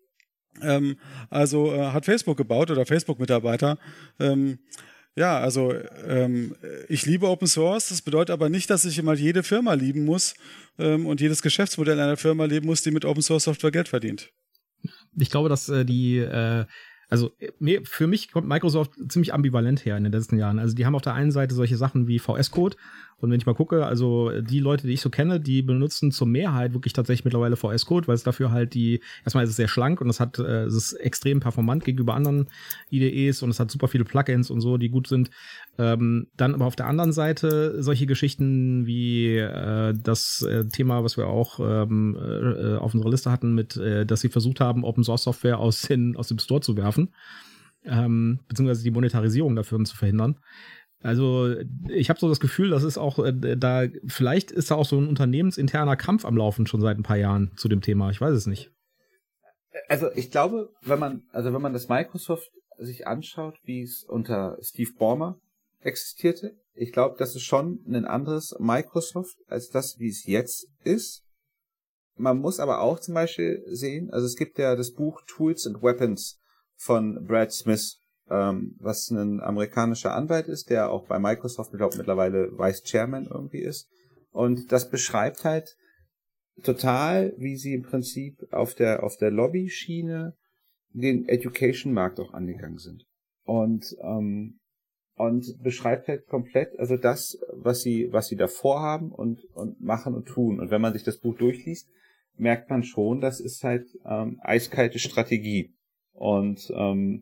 Speaker 2: Ähm, also äh, hat Facebook gebaut oder Facebook-Mitarbeiter. Ähm, ja, also ähm, ich liebe Open Source. Das bedeutet aber nicht, dass ich immer jede Firma lieben muss ähm, und jedes Geschäftsmodell einer Firma leben muss, die mit Open Source Software Geld verdient.
Speaker 1: Ich glaube, dass äh, die äh Also nee, für mich kommt Microsoft ziemlich ambivalent her in den letzten Jahren. Also die haben auf der einen Seite solche Sachen wie V S-Code, und wenn ich mal gucke, also die Leute, die ich so kenne, die benutzen zur Mehrheit wirklich tatsächlich mittlerweile V S-Code, weil es dafür halt die, erstmal ist es sehr schlank und es hat, äh, es ist extrem performant gegenüber anderen I D Es, und es hat super viele Plugins und so, die gut sind. Ähm, dann aber auf der anderen Seite solche Geschichten wie äh, das äh, Thema, was wir auch ähm, äh, auf unserer Liste hatten, mit, äh, dass sie versucht haben, Open Source Software aus, den, aus dem Store zu werfen, ähm, beziehungsweise die Monetarisierung dafür zu verhindern. Also ich habe so das Gefühl, das ist auch äh, da, vielleicht ist da auch so ein unternehmensinterner Kampf am Laufen schon seit ein paar Jahren zu dem Thema. Ich weiß es nicht.
Speaker 3: Also ich glaube, wenn man, also wenn man das Microsoft sich anschaut, wie es unter Steve Ballmer existierte, ich glaube, das ist schon ein anderes Microsoft als das, wie es jetzt ist. Man muss aber auch zum Beispiel sehen, also es gibt ja das Buch Tools and Weapons von Brad Smith, ähm, was ein amerikanischer Anwalt ist, der auch bei Microsoft, ich glaube, mittlerweile Vice Chairman irgendwie ist. Und das beschreibt halt total, wie sie im Prinzip auf der auf der Lobby-Schiene den Education-Markt auch angegangen sind. Und ähm, und beschreibt halt komplett, also das, was sie was sie davor haben und und machen und tun. Und wenn man sich das Buch durchliest, merkt man schon, das ist halt ähm, eiskalte Strategie. Und ähm,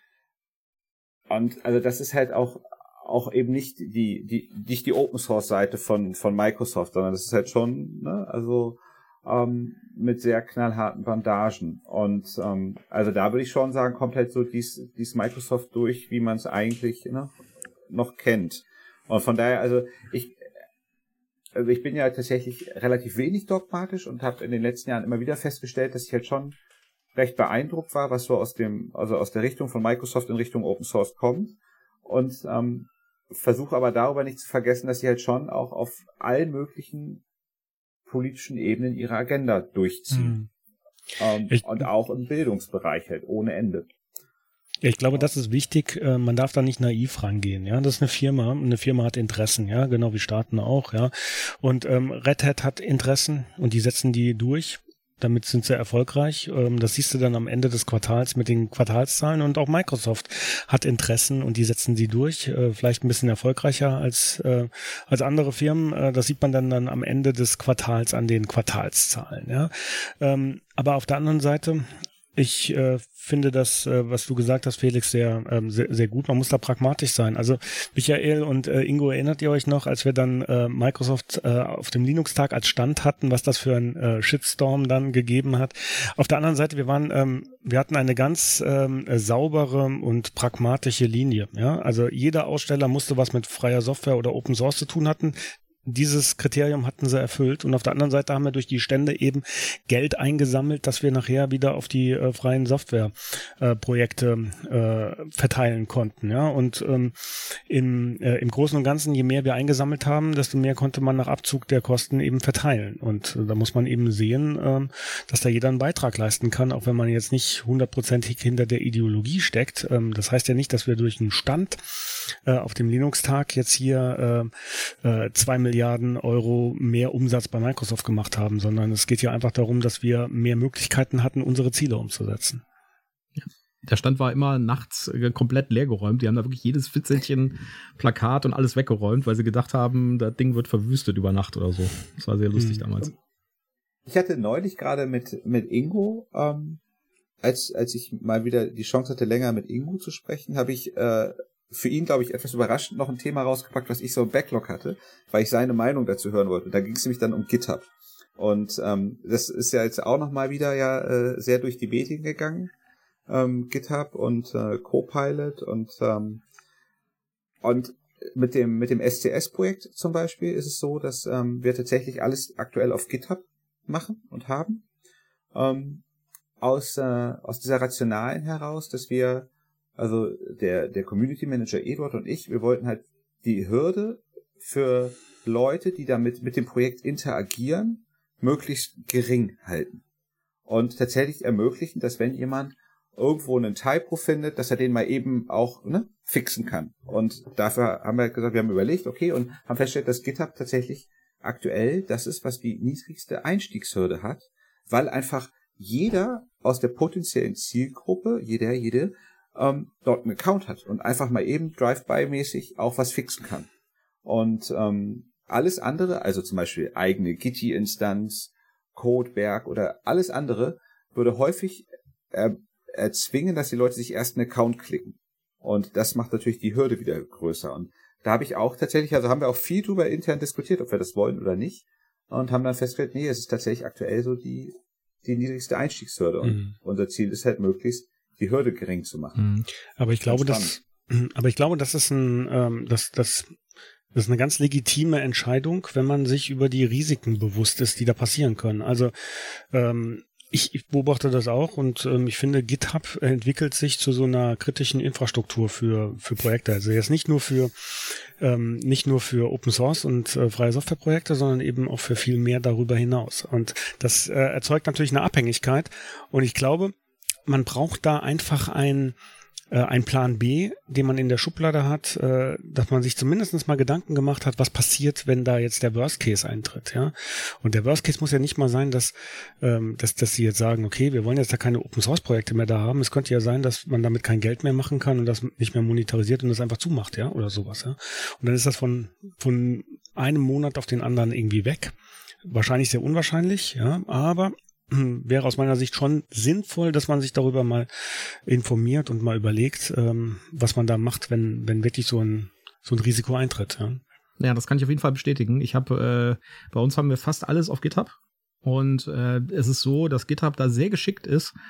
Speaker 3: und also das ist halt auch auch eben nicht die die nicht die Open Source Seite von von Microsoft, sondern das ist halt schon, ne, also ähm, mit sehr knallharten Bandagen. Und ähm, also da würde ich schon sagen, kommt halt so dies dies Microsoft durch, wie man es eigentlich, ne, noch kennt. Und von daher, also ich also ich bin ja tatsächlich relativ wenig dogmatisch und habe in den letzten Jahren immer wieder festgestellt, dass ich halt schon recht beeindruckt war, was so aus dem, also aus der Richtung von Microsoft in Richtung Open Source kommt. Und ähm, versuche aber darüber nicht zu vergessen, dass sie halt schon auch auf allen möglichen politischen Ebenen ihre Agenda durchziehen. Mhm. Ähm, ich, und auch im Bildungsbereich halt ohne Ende.
Speaker 4: Ja, ich glaube, das ist wichtig. Man darf da nicht naiv rangehen. Ja, das ist eine Firma. Eine Firma hat Interessen, ja, genau wie Staaten auch. Ja, und ähm, Red Hat hat Interessen und die setzen die durch. Damit sind sie erfolgreich. Das siehst du dann am Ende des Quartals mit den Quartalszahlen. Und auch Microsoft hat Interessen und die setzen sie durch. Vielleicht ein bisschen erfolgreicher als als andere Firmen. Das sieht man dann, dann am Ende des Quartals an den Quartalszahlen. Ja. Aber auf der anderen Seite, ich äh, finde das, äh, was du gesagt hast, Felix, sehr, ähm, sehr, sehr gut. Man muss da pragmatisch sein. Also Michael und äh, Ingo, erinnert ihr euch noch, als wir dann äh, Microsoft äh, auf dem Linux-Tag als Stand hatten, was das für ein äh, Shitstorm dann gegeben hat? Auf der anderen Seite, wir waren, ähm, wir hatten eine ganz ähm, saubere und pragmatische Linie. Ja, also jeder Aussteller musste was mit freier Software oder Open Source zu tun hatten. Dieses Kriterium hatten sie erfüllt und auf der anderen Seite haben wir durch die Stände eben Geld eingesammelt, dass wir nachher wieder auf die äh, freien Softwareprojekte äh, äh, verteilen konnten. Ja, und ähm, im, äh, im Großen und Ganzen, je mehr wir eingesammelt haben, desto mehr konnte man nach Abzug der Kosten eben verteilen. Und äh, da muss man eben sehen, äh, dass da jeder einen Beitrag leisten kann, auch wenn man jetzt nicht hundertprozentig hinter der Ideologie steckt. Ähm, das heißt ja nicht, dass wir durch einen Stand äh, auf dem Linux-Tag jetzt hier äh, äh, zwei Milliarden Milliarden Euro mehr Umsatz bei Microsoft gemacht haben, sondern es geht ja einfach darum, dass wir mehr Möglichkeiten hatten, unsere Ziele umzusetzen.
Speaker 1: Ja. Der Stand war immer nachts komplett leergeräumt. Die haben da wirklich jedes Fitzelchen, Plakat und alles weggeräumt, weil sie gedacht haben, das Ding wird verwüstet über Nacht oder so. Das war sehr lustig mhm. damals.
Speaker 3: Ich hatte neulich gerade mit mit Ingo, ähm, als als ich mal wieder die Chance hatte, länger mit Ingo zu sprechen, habe ich äh, für ihn, glaube ich, etwas überraschend noch ein Thema rausgepackt, was ich so im Backlog hatte, weil ich seine Meinung dazu hören wollte. Da ging es nämlich dann um GitHub. Und ähm, das ist ja jetzt auch nochmal wieder ja äh, sehr durch die Medien gegangen. Ähm, GitHub und äh, Copilot und ähm, und mit dem mit dem S C S-Projekt zum Beispiel ist es so, dass ähm, wir tatsächlich alles aktuell auf GitHub machen und haben. Ähm, aus äh, aus dieser Rationalen heraus, dass wir Also der der Community Manager Eduard und ich, wir wollten halt die Hürde für Leute, die damit mit dem Projekt interagieren, möglichst gering halten. Und tatsächlich ermöglichen, dass wenn jemand irgendwo einen Typo findet, dass er den mal eben auch ne, fixen kann. Und dafür haben wir gesagt, wir haben überlegt, okay, und haben festgestellt, dass GitHub tatsächlich aktuell das ist, was die niedrigste Einstiegshürde hat, weil einfach jeder aus der potenziellen Zielgruppe, jeder, jede, Ähm, dort einen Account hat und einfach mal eben Drive-by-mäßig auch was fixen kann. Und ähm, alles andere, also zum Beispiel eigene Gitti-Instanz, Codeberg oder alles andere, würde häufig äh, erzwingen, dass die Leute sich erst einen Account klicken. Und das macht natürlich die Hürde wieder größer. Und da habe ich auch tatsächlich, also haben wir auch viel drüber intern diskutiert, ob wir das wollen oder nicht. Und haben dann festgestellt, nee, es ist tatsächlich aktuell so die, die niedrigste Einstiegshürde. Und mhm. unser Ziel ist halt möglichst, die Hürde gering zu machen.
Speaker 4: Aber ich glaube, das, aber ich glaube, das ist ein, ähm, das, das, das ist eine ganz legitime Entscheidung, wenn man sich über die Risiken bewusst ist, die da passieren können. Also ähm, ich, ich beobachte das auch und ähm, ich finde, GitHub entwickelt sich zu so einer kritischen Infrastruktur für für Projekte. Also jetzt nicht nur für ähm, nicht nur für Open Source und äh, freie Softwareprojekte, sondern eben auch für viel mehr darüber hinaus. Und das äh, erzeugt natürlich eine Abhängigkeit. Und ich glaube, man braucht da einfach ein, äh, ein Plan B, den man in der Schublade hat, äh, dass man sich zumindest mal Gedanken gemacht hat, was passiert, wenn da jetzt der Worst Case eintritt, ja. Und der Worst Case muss ja nicht mal sein, dass, ähm, dass, dass sie jetzt sagen, okay, wir wollen jetzt da keine Open Source Projekte mehr da haben. Es könnte ja sein, dass man damit kein Geld mehr machen kann und das nicht mehr monetarisiert und das einfach zumacht, ja, oder sowas, ja. Und dann ist das von, von einem Monat auf den anderen irgendwie weg. Wahrscheinlich sehr unwahrscheinlich, ja, aber wäre aus meiner Sicht schon sinnvoll, dass man sich darüber mal informiert und mal überlegt, ähm, was man da macht, wenn wenn wirklich so ein so ein Risiko eintritt. Ja,
Speaker 1: ja, das kann ich auf jeden Fall bestätigen. Ich habe äh, bei uns haben wir fast alles auf GitHub und äh, es ist so, dass GitHub da sehr geschickt ist,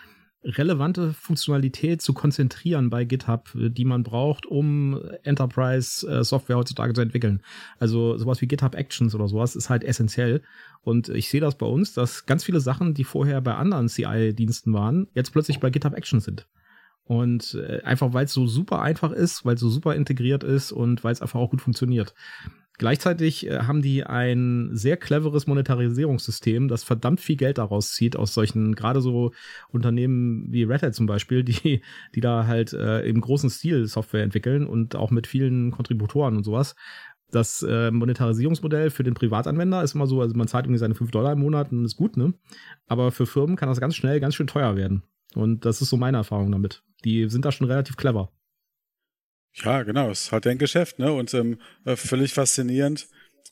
Speaker 1: relevante Funktionalität zu konzentrieren bei GitHub, die man braucht, um Enterprise-Software heutzutage zu entwickeln. Also sowas wie GitHub Actions oder sowas ist halt essentiell. Und ich sehe das bei uns, dass ganz viele Sachen, die vorher bei anderen C I-Diensten waren, jetzt plötzlich bei GitHub Actions sind. Und einfach, weil es so super einfach ist, weil es so super integriert ist und weil es einfach auch gut funktioniert. Gleichzeitig äh, haben die ein sehr cleveres Monetarisierungssystem, das verdammt viel Geld daraus zieht, aus solchen, gerade so Unternehmen wie Red Hat zum Beispiel, die, die da halt äh, im großen Stil Software entwickeln und auch mit vielen Kontributoren und sowas. Das äh, Monetarisierungsmodell für den Privatanwender ist immer so, also man zahlt irgendwie seine fünf Dollar im Monat und ist gut, ne? Aber für Firmen kann das ganz schnell ganz schön teuer werden. Und das ist so meine Erfahrung damit. Die sind da schon relativ clever.
Speaker 2: Ja, genau, es ist halt ein Geschäft, ne? Und ähm, völlig faszinierend,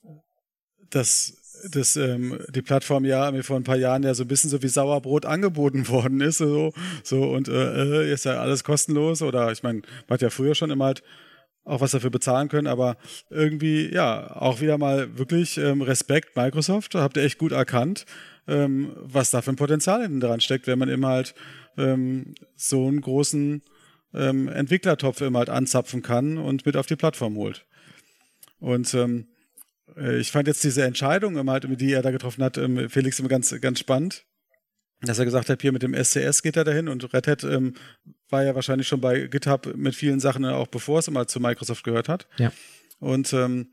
Speaker 2: dass, dass ähm, die Plattform ja mir vor ein paar Jahren ja so ein bisschen so wie Sauerbrot angeboten worden ist. So, so und äh, ist ja alles kostenlos. Oder ich meine, man hat ja früher schon immer halt auch was dafür bezahlen können, aber irgendwie, ja, auch wieder mal wirklich ähm, Respekt, Microsoft, habt ihr echt gut erkannt, ähm, was da für ein Potenzial hinten dran steckt, wenn man immer halt ähm, so einen großen Ähm, Entwicklertopf immer halt anzapfen kann und mit auf die Plattform holt. Und ähm, ich fand jetzt diese Entscheidung, immer halt, die er da getroffen hat, ähm, Felix, immer ganz, ganz spannend, dass er gesagt hat, hier mit dem S C S geht er dahin und Red Hat ähm, war ja wahrscheinlich schon bei GitHub mit vielen Sachen, auch bevor es immer zu Microsoft gehört hat.
Speaker 1: Ja.
Speaker 2: Und ähm,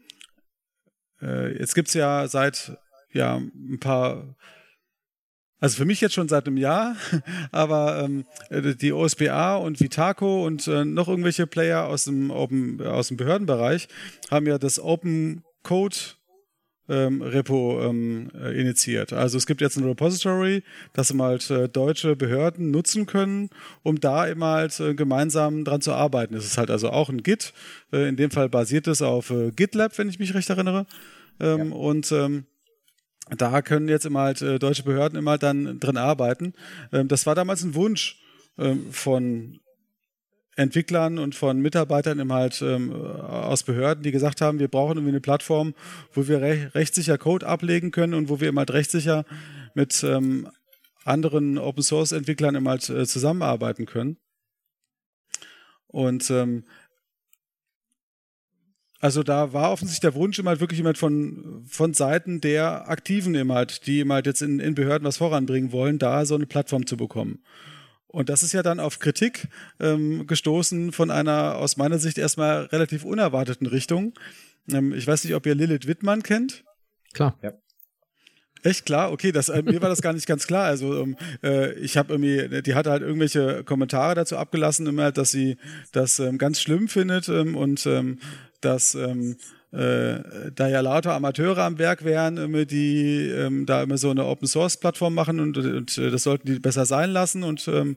Speaker 2: äh, jetzt gibt's ja seit ja ein paar Also für mich jetzt schon seit einem Jahr, aber ähm, die O S B A und Vitaco und äh, noch irgendwelche Player aus dem Open, aus dem Behördenbereich haben ja das Open Code ähm, Repo ähm, äh, initiiert. Also es gibt jetzt ein Repository, das immer halt äh, deutsche Behörden nutzen können, um da immer halt äh, gemeinsam dran zu arbeiten. Es ist halt also auch ein Git. Äh, in dem Fall basiert es auf äh, GitLab, wenn ich mich recht erinnere. Ähm, ja. Und ähm, Da können jetzt immer halt äh, deutsche Behörden immer halt dann drin arbeiten. Ähm, das war damals ein Wunsch ähm, von Entwicklern und von Mitarbeitern immer halt ähm, aus Behörden, die gesagt haben, wir brauchen irgendwie eine Plattform, wo wir re- rechtssicher Code ablegen können und wo wir immer halt rechtssicher mit ähm, anderen Open-Source-Entwicklern immer halt äh, zusammenarbeiten können. Und ähm, Also da war offensichtlich der Wunsch immer halt wirklich immer von, von Seiten der Aktiven immer halt, die immer halt jetzt in, in Behörden was voranbringen wollen, da so eine Plattform zu bekommen. Und das ist ja dann auf Kritik ähm, gestoßen von einer aus meiner Sicht erstmal relativ unerwarteten Richtung. Ähm, ich weiß nicht, ob ihr Lilith Wittmann kennt.
Speaker 1: Klar. Ja.
Speaker 2: Echt klar? Okay, das, äh, mir war das gar nicht ganz klar. Also ähm, äh, ich habe irgendwie, die hat halt irgendwelche Kommentare dazu abgelassen, immer, dass sie das ähm, ganz schlimm findet ähm, und ähm, dass ähm, äh, da ja lauter Amateure am Werk wären, immer, die ähm, da immer so eine Open-Source-Plattform machen und, und äh, das sollten die besser sein lassen. Und ähm,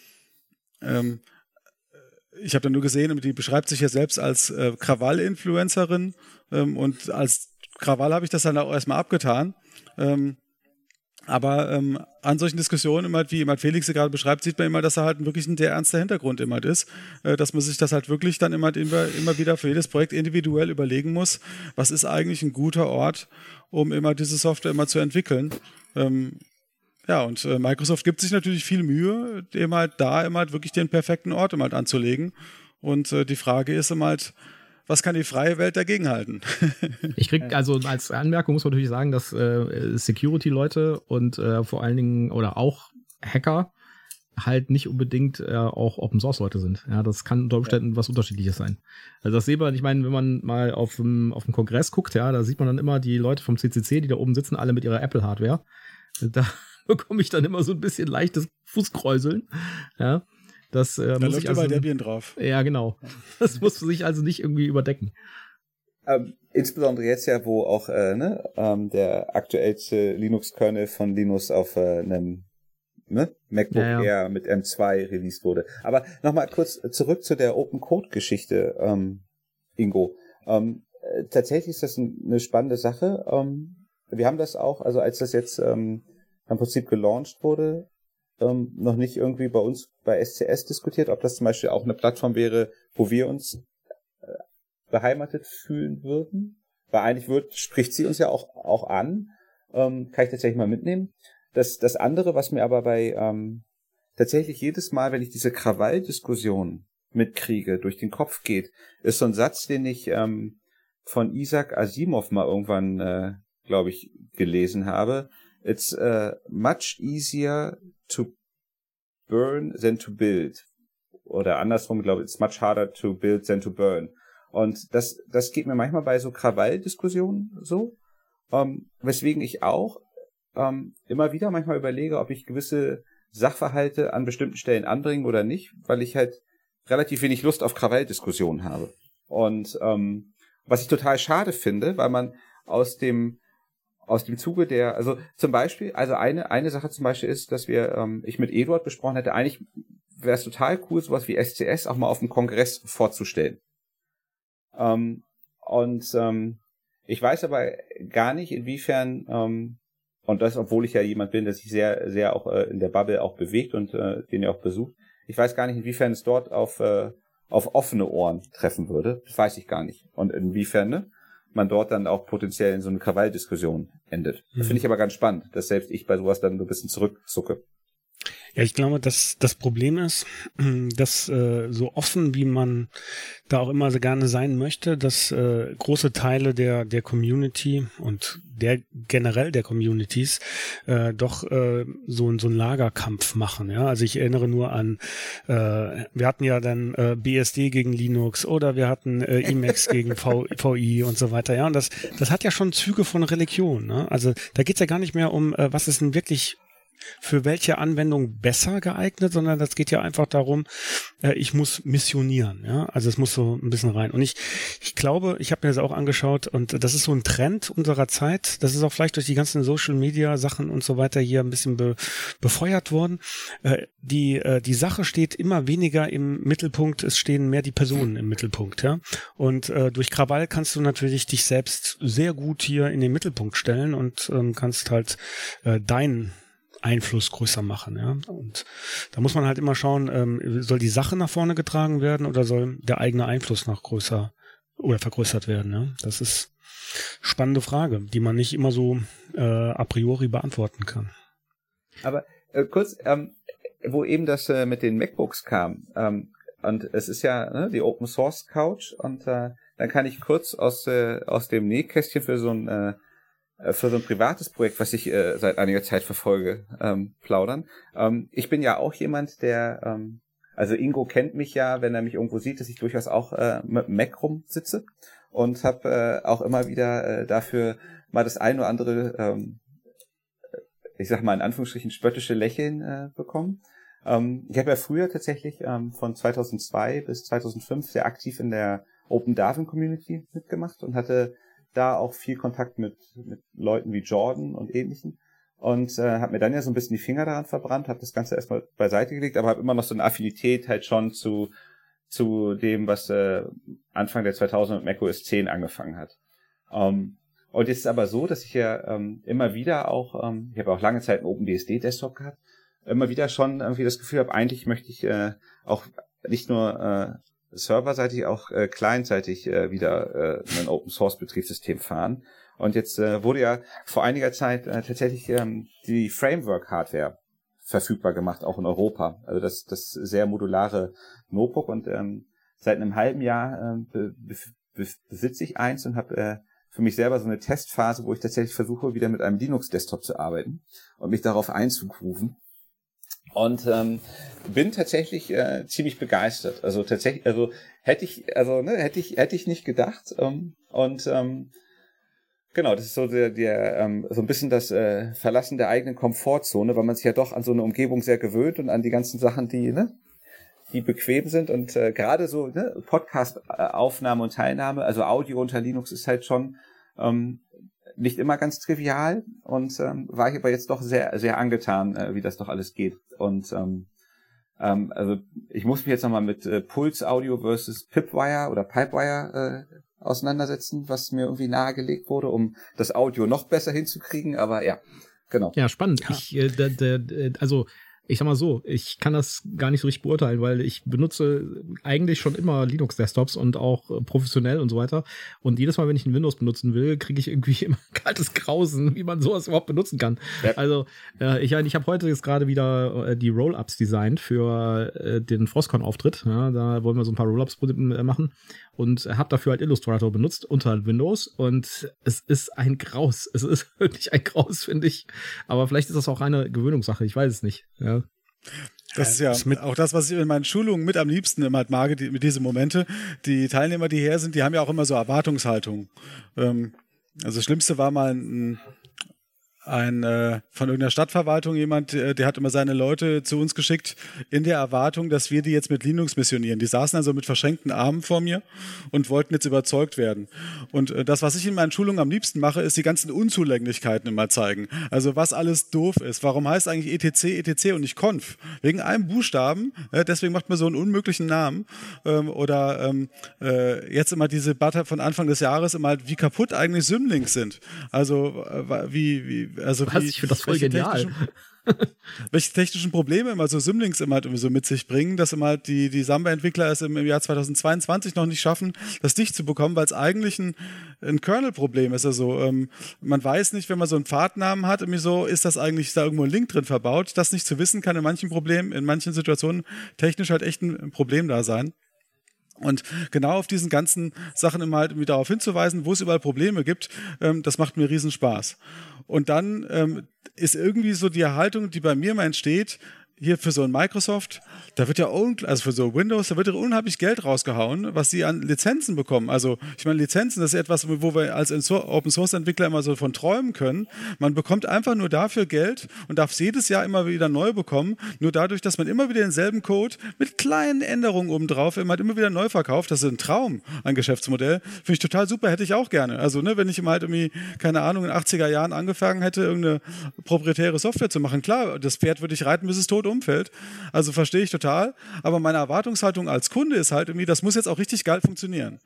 Speaker 2: ähm, ich habe dann nur gesehen, die beschreibt sich ja selbst als äh, Krawall-Influencerin ähm, und als Krawall habe ich das dann auch erstmal abgetan. Ähm, aber ähm, an solchen Diskussionen, immer, wie immer Felix gerade beschreibt, sieht man immer, dass da halt wirklich ein sehr ernster Hintergrund immer ist, äh, dass man sich das halt wirklich dann immer, immer, immer wieder für jedes Projekt individuell überlegen muss, was ist eigentlich ein guter Ort, um immer diese Software immer zu entwickeln. Ähm, ja, und äh, Microsoft gibt sich natürlich viel Mühe, immer halt da immer halt wirklich den perfekten Ort immer halt anzulegen. Und äh, die Frage ist immer halt, was kann die freie Welt dagegenhalten?
Speaker 1: Ich krieg also als Anmerkung muss man natürlich sagen, dass äh, Security-Leute und äh, vor allen Dingen oder auch Hacker halt nicht unbedingt äh, auch Open-Source-Leute sind. Ja, das kann unter Umständen ja. was Unterschiedliches sein. Also das sieht man, ich meine, wenn man mal auf dem auf dem Kongress guckt, ja, da sieht man dann immer die Leute vom C C C, die da oben sitzen, alle mit ihrer Apple-Hardware. Da bekomme ich dann immer so ein bisschen leichtes Fußkräuseln. Ja. Das, äh,
Speaker 2: da
Speaker 1: muss
Speaker 2: läuft
Speaker 1: ich also,
Speaker 2: überall Debian drauf.
Speaker 1: Ja, genau. Das muss sich also nicht irgendwie überdecken.
Speaker 3: Ähm, insbesondere jetzt ja, wo auch äh, ne, ähm, der aktuellste Linux-Kernel von Linus auf äh, einem ne, MacBook ja, ja. Air mit M zwei released wurde. Aber nochmal kurz zurück zu der Open-Code-Geschichte, ähm, Ingo. Ähm, äh, tatsächlich ist das ein, eine spannende Sache. Ähm, wir haben das auch, also als das jetzt ähm, im Prinzip gelauncht wurde, Ähm, noch nicht irgendwie bei uns bei S C S diskutiert, ob das zum Beispiel auch eine Plattform wäre, wo wir uns äh, beheimatet fühlen würden. Weil eigentlich wird, spricht sie uns ja auch, auch an. Ähm, kann ich tatsächlich mal mitnehmen. Das, das andere, was mir aber bei ähm, tatsächlich jedes Mal, wenn ich diese Krawall-Diskussion mitkriege, durch den Kopf geht, ist so ein Satz, den ich ähm, von Isaac Asimov mal irgendwann, äh, glaube ich, gelesen habe. It's uh, much easier to burn than to build. Oder andersrum, glaube ich, it's much harder to build than to burn. Und das, das geht mir manchmal bei so Krawall-Diskussionen so, ähm, weswegen ich auch ähm, immer wieder manchmal überlege, ob ich gewisse Sachverhalte an bestimmten Stellen anbringen oder nicht, weil ich halt relativ wenig Lust auf Krawall-Diskussionen habe. Und ähm, was ich total schade finde, weil man aus dem aus dem Zuge der, also zum Beispiel, also eine eine Sache zum Beispiel ist, dass wir, ähm, ich mit Eduard besprochen hätte, eigentlich wäre es total cool, sowas wie S C S auch mal auf dem Kongress vorzustellen. Ähm, und ähm, ich weiß aber gar nicht, inwiefern, ähm, und das, obwohl ich ja jemand bin, der sich sehr, sehr auch äh, in der Bubble auch bewegt und äh, den ihr auch besucht, ich weiß gar nicht, inwiefern es dort auf äh, auf offene Ohren treffen würde. Das weiß ich gar nicht. Und inwiefern ne, man dort dann auch potenziell in so eine Krawalldiskussion endet. Mhm. Das finde ich aber ganz spannend, dass selbst ich bei sowas dann so ein bisschen zurückzucke.
Speaker 4: Ja, ich glaube, dass das Problem ist, dass äh, so offen, wie man da auch immer so gerne sein möchte, dass äh, große Teile der der Community und der generell der Communities äh, doch äh, so, so einen Lagerkampf machen. Ja, also ich erinnere nur an, äh, wir hatten ja dann äh, B S D gegen Linux oder wir hatten äh, Emacs gegen v, VI und so weiter. Ja, und das das hat ja schon Züge von Religion. Ne? Also da geht's ja gar nicht mehr um, äh, was ist denn wirklich für welche Anwendung besser geeignet, sondern das geht ja einfach darum, äh, ich muss missionieren, ja, also es muss so ein bisschen rein. Und ich ich glaube, ich habe mir das auch angeschaut und das ist so ein Trend unserer Zeit, das ist auch vielleicht durch die ganzen Social-Media-Sachen und so weiter hier ein bisschen be, befeuert worden. Äh, die äh, die Sache steht immer weniger im Mittelpunkt, es stehen mehr die Personen im Mittelpunkt, ja. Und äh, durch Krawall kannst du natürlich dich selbst sehr gut hier in den Mittelpunkt stellen und ähm, kannst halt äh, deinen Einfluss größer machen, ja. Und da muss man halt immer schauen, ähm, soll die Sache nach vorne getragen werden oder soll der eigene Einfluss noch größer oder vergrößert werden, ja. Das ist spannende Frage, die man nicht immer so äh, a priori beantworten kann.
Speaker 3: Aber äh, kurz, ähm, wo eben das äh, mit den MacBooks kam, ähm, und es ist ja ne, die Open Source Couch und äh, dann kann ich kurz aus äh, aus dem Nähkästchen für so ein äh, für so ein privates Projekt, was ich äh, seit einiger Zeit verfolge, ähm, plaudern. Ähm, ich bin ja auch jemand, der, ähm, also Ingo kennt mich ja, wenn er mich irgendwo sieht, dass ich durchaus auch äh, mit Mac rumsitze und habe äh, auch immer wieder äh, dafür mal das ein oder andere, ähm, ich sag mal in Anführungsstrichen, spöttische Lächeln äh, bekommen. Ähm, ich habe ja früher tatsächlich ähm, von zweitausendzwei bis zweitausendfünf sehr aktiv in der Open Darwin Community mitgemacht und hatte da auch viel Kontakt mit mit Leuten wie Jordan und Ähnlichen und äh, habe mir dann ja so ein bisschen die Finger daran verbrannt, habe das Ganze erstmal beiseite gelegt, aber habe immer noch so eine Affinität halt schon zu zu dem, was äh, Anfang der zweitausender mit macOS zehn angefangen hat. Um, und jetzt ist es aber so, dass ich ja ähm, immer wieder auch, ähm, ich habe auch lange Zeit einen OpenBSD-Desktop gehabt, immer wieder schon irgendwie das Gefühl habe, eigentlich möchte ich äh, auch nicht nur äh, serverseitig, auch äh, clientseitig äh, wieder äh, ein Open-Source-Betriebssystem fahren. Und jetzt äh, wurde ja vor einiger Zeit äh, tatsächlich ähm, die Framework-Hardware verfügbar gemacht, auch in Europa. Also das das sehr modulare Notebook. Und ähm, seit einem halben Jahr äh, be, be, besitze ich eins und habe äh, für mich selber so eine Testphase, wo ich tatsächlich versuche, wieder mit einem Linux-Desktop zu arbeiten und mich darauf einzugrooven. Und ähm, bin tatsächlich äh, ziemlich begeistert. Also tatsächlich, also hätte ich, also ne, hätte ich, hätte ich nicht gedacht. Ähm, und ähm, genau, das ist so der, der ähm, so ein bisschen das äh, Verlassen der eigenen Komfortzone, weil man sich ja doch an so eine Umgebung sehr gewöhnt und an die ganzen Sachen, die ne, die bequem sind. Und äh, gerade so ne, Podcast-Aufnahme und Teilnahme, also Audio unter Linux ist halt schon ähm, nicht immer ganz trivial und ähm, war ich aber jetzt doch sehr sehr angetan, äh, wie das doch alles geht. Und ähm, ähm, also ich muss mich jetzt nochmal mit äh, Pulse Audio versus Pipwire oder Pipewire äh, auseinandersetzen, was mir irgendwie nahegelegt wurde, um das Audio noch besser hinzukriegen. Aber ja, genau.
Speaker 1: Ja, spannend. Ja. Ich, äh, d, d, d, also Ich sag mal so, ich kann das gar nicht so richtig beurteilen, weil ich benutze eigentlich schon immer Linux-Desktops und auch äh, professionell und so weiter. Und jedes Mal, wenn ich ein Windows benutzen will, kriege ich irgendwie immer kaltes Grausen, wie man sowas überhaupt benutzen kann. Ja. Also äh, ich, ich habe heute jetzt gerade wieder äh, die Roll-Ups designt für äh, den Frostcon-Auftritt. Ja, da wollen wir so ein paar Roll-Ups äh, machen und habe dafür halt Illustrator benutzt unter Windows und es ist ein Graus. Es ist wirklich ein Graus, finde ich. Aber vielleicht ist das auch eine Gewöhnungssache. Ich weiß es nicht. Ja.
Speaker 2: Das ist ja auch das, was ich in meinen Schulungen mit am liebsten immer halt mag, die, mit diese Momente. Die Teilnehmer, die her sind, die haben ja auch immer so Erwartungshaltung. Ähm, also das Schlimmste war mal ein, ein äh, von irgendeiner Stadtverwaltung jemand, der, der hat immer seine Leute zu uns geschickt in der Erwartung, dass wir die jetzt mit Linux missionieren. Die saßen also mit verschränkten Armen vor mir und wollten jetzt überzeugt werden. Und äh, das, was ich in meinen Schulungen am liebsten mache, ist die ganzen Unzulänglichkeiten immer zeigen. Also was alles doof ist. Warum heißt eigentlich E T C, E T C und nicht Conf? Wegen einem Buchstaben. Äh, deswegen macht man so einen unmöglichen Namen. Ähm, oder ähm, äh, jetzt immer diese Debatte von Anfang des Jahres immer halt, wie kaputt eigentlich Symlinks sind. Also äh, wie, wie Also
Speaker 1: Was, wie, ich finde das voll genial.
Speaker 2: Welche technischen Probleme immer so Symlinks immer halt irgendwie so mit sich bringen, dass immer halt die, die Samba-Entwickler es im, im Jahr zweitausendzweiundzwanzig noch nicht schaffen, das dicht zu bekommen, weil es eigentlich ein, ein Kernel-Problem ist. Also ähm, man weiß nicht, wenn man so einen Pfadnamen hat, irgendwie so, ist das eigentlich, ist da irgendwo ein Link drin verbaut? Das nicht zu wissen, kann in manchen Problemen, in manchen Situationen technisch halt echt ein Problem da sein. Und genau auf diesen ganzen Sachen immer halt irgendwie darauf hinzuweisen, wo es überall Probleme gibt, ähm, das macht mir riesen Spaß. Und dann ähm, ist irgendwie so die Haltung, die bei mir immer entsteht, hier für so ein Microsoft, da wird ja, also für so Windows, da wird ja unheimlich Geld rausgehauen, was sie an Lizenzen bekommen. Also ich meine, Lizenzen, das ist etwas, wo wir als Open-Source-Entwickler immer so von träumen können. Man bekommt einfach nur dafür Geld und darf es jedes Jahr immer wieder neu bekommen, nur dadurch, dass man immer wieder denselben Code mit kleinen Änderungen obendrauf immer, immer wieder neu verkauft. Das ist ein Traum, ein Geschäftsmodell. Finde ich total super, hätte ich auch gerne. Also ne, wenn ich immer halt irgendwie, keine Ahnung, in den achtziger Jahren angefangen hätte, irgendeine proprietäre Software zu machen, klar, das Pferd würde ich reiten, bis es tot umfällt. Also verstehe ich total. Aber meine Erwartungshaltung als Kunde ist halt irgendwie, das muss jetzt auch richtig geil funktionieren.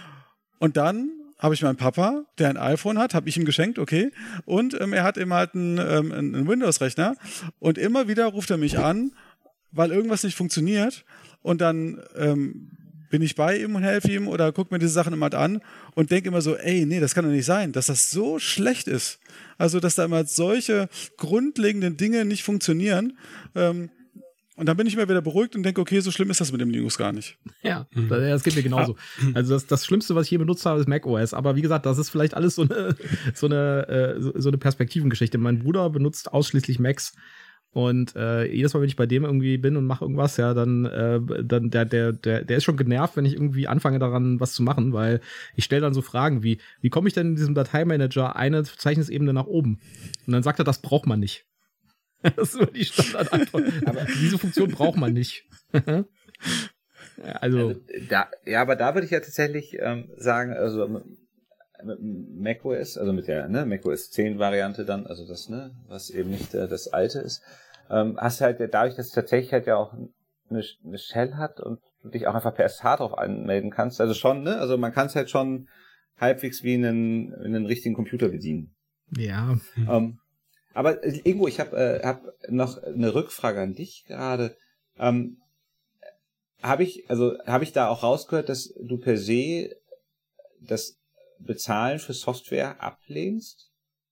Speaker 2: Und dann habe ich meinen Papa, der ein iPhone hat, habe ich ihm geschenkt, okay. Und ähm, er hat immer halt einen, ähm, einen Windows-Rechner. Und immer wieder ruft er mich an, weil irgendwas nicht funktioniert. Und dann ähm, bin ich bei ihm und helfe ihm oder gucke mir diese Sachen immer an und denke immer so, ey, nee, das kann doch nicht sein, dass das so schlecht ist. Also, dass da immer solche grundlegenden Dinge nicht funktionieren. Ähm, und dann bin ich immer wieder beruhigt und denke, okay, so schlimm ist das mit dem Linux gar nicht.
Speaker 1: Ja, das geht mir genauso. Also das, das Schlimmste, was ich hier benutzt habe, ist macOS. Aber wie gesagt, das ist vielleicht alles so eine, so eine, so eine Perspektivengeschichte. Mein Bruder benutzt ausschließlich Macs. Und äh, jedes Mal, wenn ich bei dem irgendwie bin und mache irgendwas, ja, dann, äh, dann der, der, der, der ist schon genervt, wenn ich irgendwie anfange daran, was zu machen, weil ich stelle dann so Fragen wie, wie komme ich denn in diesem Dateimanager eine Verzeichnisebene nach oben? Und dann sagt er, das braucht man nicht. Das ist immer die Standardantwort. Aber diese Funktion braucht man nicht. also,
Speaker 3: also da, ja, aber da würde ich ja tatsächlich ähm, sagen, also mit macOS, also mit der ne, macOS zehn Variante dann, also das, ne, was eben nicht äh, das alte ist, ähm, hast halt dadurch, dass es tatsächlich halt ja auch eine, eine Shell hat und du dich auch einfach per S H drauf anmelden kannst, also schon, ne, also man kann es halt schon halbwegs wie einen, einen richtigen Computer bedienen.
Speaker 1: Ja.
Speaker 3: Ähm, aber irgendwo, ich habe äh, hab noch eine Rückfrage an dich gerade. Ähm, habe ich, also habe ich da auch rausgehört, dass du per se das Bezahlen für Software ablehnst?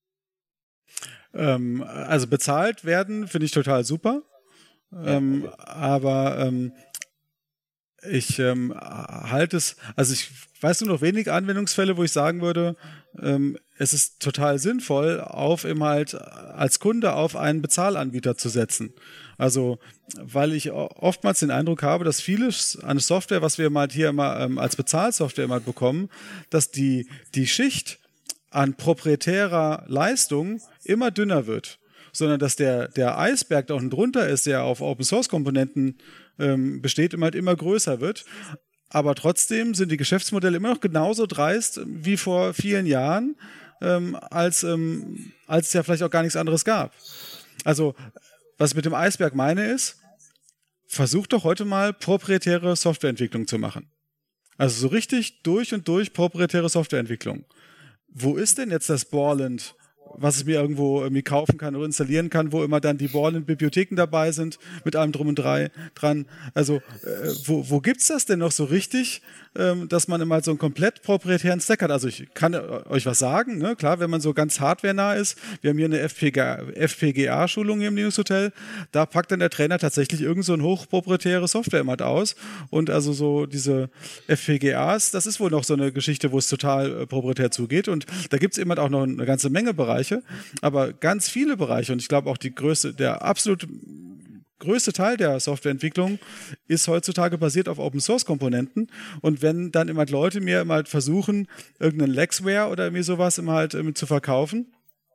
Speaker 2: Ähm, also bezahlt werden finde ich total super. Ja, ähm, okay. Aber ähm, ich ähm, halte es, also ich weiß nur noch wenige Anwendungsfälle, wo ich sagen würde, ähm, es ist total sinnvoll, auf eben halt als Kunde auf einen Bezahlanbieter zu setzen. Also, weil ich oftmals den Eindruck habe, dass vieles an Software, was wir mal hier immer ähm, als Bezahlsoftware immer bekommen, dass die, die Schicht an proprietärer Leistung immer dünner wird. Sondern dass der, der Eisberg, der unten drunter ist, der auf Open-Source-Komponenten ähm, besteht, immer halt immer größer wird. Aber trotzdem sind die Geschäftsmodelle immer noch genauso dreist wie vor vielen Jahren, ähm, als, ähm, als es ja vielleicht auch gar nichts anderes gab. Also, was ich mit dem Eisberg meine ist, versucht doch heute mal proprietäre Softwareentwicklung zu machen. Also so richtig durch und durch proprietäre Softwareentwicklung. Wo ist denn jetzt das Borland was ich mir irgendwo irgendwie kaufen kann oder installieren kann, wo immer dann die ballenden Bibliotheken dabei sind, mit allem drum und drei, dran. Also, äh, wo, wo gibt's das denn noch so richtig, ähm, dass man immer so einen komplett proprietären Stack hat? Also, ich kann euch was sagen, ne? Klar, wenn man so ganz hardware-nah ist, wir haben hier eine F P G A-Schulung hier im Linux Hotel, da packt dann der Trainer tatsächlich irgend so ein hochproprietäre Software immer aus und also so diese F P G As, das ist wohl noch so eine Geschichte, wo es total äh, proprietär zugeht und da gibt es eben auch noch eine ganze Menge Bereiche, aber ganz viele Bereiche und ich glaube auch die größte, der absolut größte Teil der Softwareentwicklung ist heutzutage basiert auf Open-Source-Komponenten und wenn dann immer Leute mir immer halt versuchen, irgendeinen Lexware oder irgendwie sowas immer halt ähm, zu verkaufen,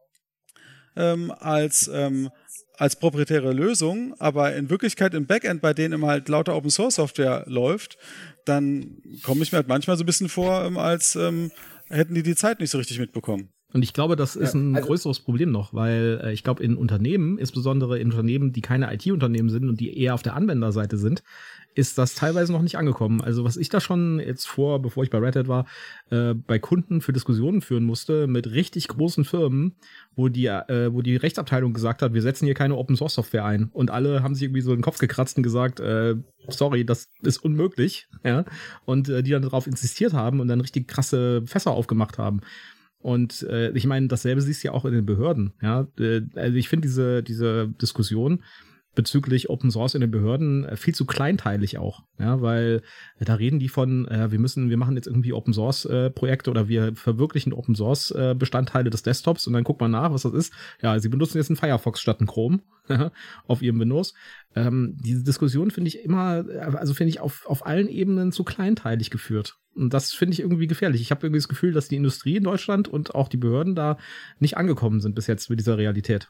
Speaker 2: ähm, als ähm, als proprietäre Lösung, aber in Wirklichkeit im Backend, bei denen immer halt lauter Open-Source-Software läuft, dann komme ich mir halt manchmal so ein bisschen vor, ähm, als ähm, hätten die die Zeit nicht so richtig mitbekommen.
Speaker 1: Und ich glaube, das ist ein ja, also größeres Problem noch, weil äh, ich glaube, in Unternehmen, insbesondere in Unternehmen, die keine I T-Unternehmen sind und die eher auf der Anwenderseite sind, ist das teilweise noch nicht angekommen. Also was ich da schon jetzt vor, bevor ich bei Red Hat war, äh, bei Kunden für Diskussionen führen musste mit richtig großen Firmen, wo die, äh, wo die Rechtsabteilung gesagt hat, wir setzen hier keine Open-Source-Software ein. Und alle haben sich irgendwie so den Kopf gekratzt und gesagt, äh, sorry, das ist unmöglich. Ja? Und äh, die dann darauf insistiert haben und dann richtig krasse Fässer aufgemacht haben. Und äh, ich meine, dasselbe siehst du ja auch in den Behörden. Ja? Äh, also ich finde diese, diese Diskussion bezüglich Open Source in den Behörden äh, viel zu kleinteilig auch, ja, weil äh, da reden die von, äh, wir müssen, wir machen jetzt irgendwie Open Source äh, Projekte oder wir verwirklichen Open Source äh, Bestandteile des Desktops und dann guckt man nach, was das ist. Ja, sie benutzen jetzt einen Firefox statt einen Chrome auf ihrem Windows. Ähm, diese Diskussion finde ich immer, also finde ich auf, auf allen Ebenen zu kleinteilig geführt. Und das finde ich irgendwie gefährlich. Ich habe irgendwie das Gefühl, dass die Industrie in Deutschland und auch die Behörden da nicht angekommen sind bis jetzt mit dieser Realität.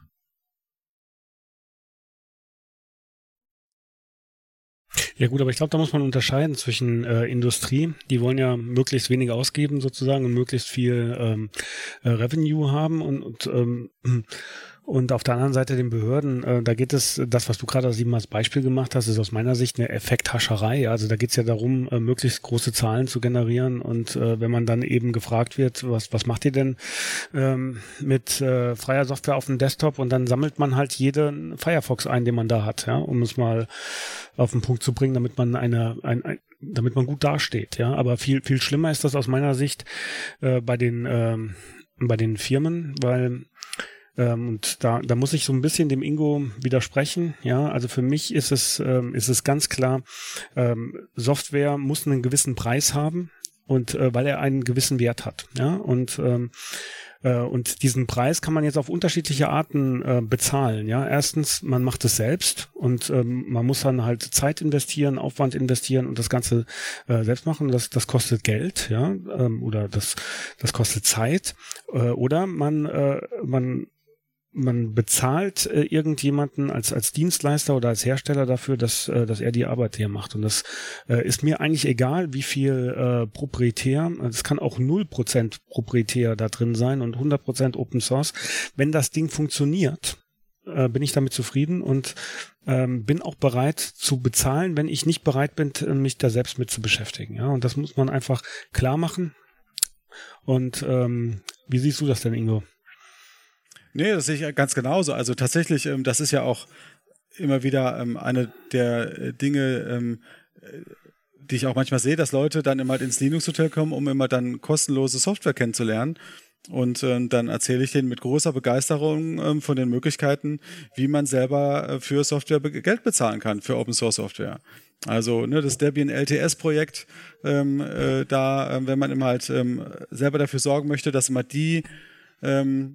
Speaker 4: Ja gut, aber ich glaube, da muss man unterscheiden zwischen äh, Industrie, die wollen ja möglichst wenig ausgeben sozusagen und möglichst viel ähm, äh, Revenue haben und, und ähm, und auf der anderen Seite den Behörden, äh, da geht es, das, was du gerade eben als Beispiel gemacht hast, ist aus meiner Sicht eine Effekthascherei. Also da geht es ja darum, äh, möglichst große Zahlen zu generieren und äh, wenn man dann eben gefragt wird, was was macht ihr denn ähm, mit äh, freier Software auf dem Desktop und dann sammelt man halt jeden Firefox ein, den man da hat, ja, um es mal auf den Punkt zu bringen, damit man eine, ein, ein damit man gut dasteht, ja. Aber viel viel schlimmer ist das aus meiner Sicht äh, bei den ähm, bei den Firmen, weil Ähm, und da, da muss ich so ein bisschen dem Ingo widersprechen. Ja, also für mich ist es, ähm, ist es ganz klar, ähm, Software muss einen gewissen Preis haben und äh, weil er einen gewissen Wert hat. Ja, und ähm, äh, und diesen Preis kann man jetzt auf unterschiedliche Arten äh, bezahlen. Ja, erstens, man macht es selbst und ähm, man muss dann halt Zeit investieren, Aufwand investieren und das Ganze äh, selbst machen. Das, das kostet Geld, ja, ähm, oder das, das kostet Zeit. Äh, oder man, äh, man man bezahlt äh, irgendjemanden als als Dienstleister oder als Hersteller dafür, dass äh, dass er die Arbeit hier macht. Und das äh, ist mir eigentlich egal, wie viel äh, proprietär. Es kann auch null Prozent proprietär da drin sein und hundert Prozent Open Source. Wenn das Ding funktioniert, äh, bin ich damit zufrieden und ähm, bin auch bereit zu bezahlen, wenn ich nicht bereit bin, mich da selbst mit zu beschäftigen. Ja, und das muss man einfach klar machen. Und ähm, wie siehst du das denn, Ingo?
Speaker 2: Nee, das sehe ich ganz genauso. Also tatsächlich, ähm, das ist ja auch immer wieder ähm, eine der äh, Dinge, ähm, die ich auch manchmal sehe, dass Leute dann immer ins Linux-Hotel kommen, um immer dann kostenlose Software kennenzulernen. Und ähm, dann erzähle ich denen mit großer Begeisterung ähm, von den Möglichkeiten, wie man selber äh, für Software be- Geld bezahlen kann, für Open-Source-Software. Also ne, das Debian L T S-Projekt, ähm, äh, da, äh, wenn man immer halt ähm, selber dafür sorgen möchte, dass immer die ähm,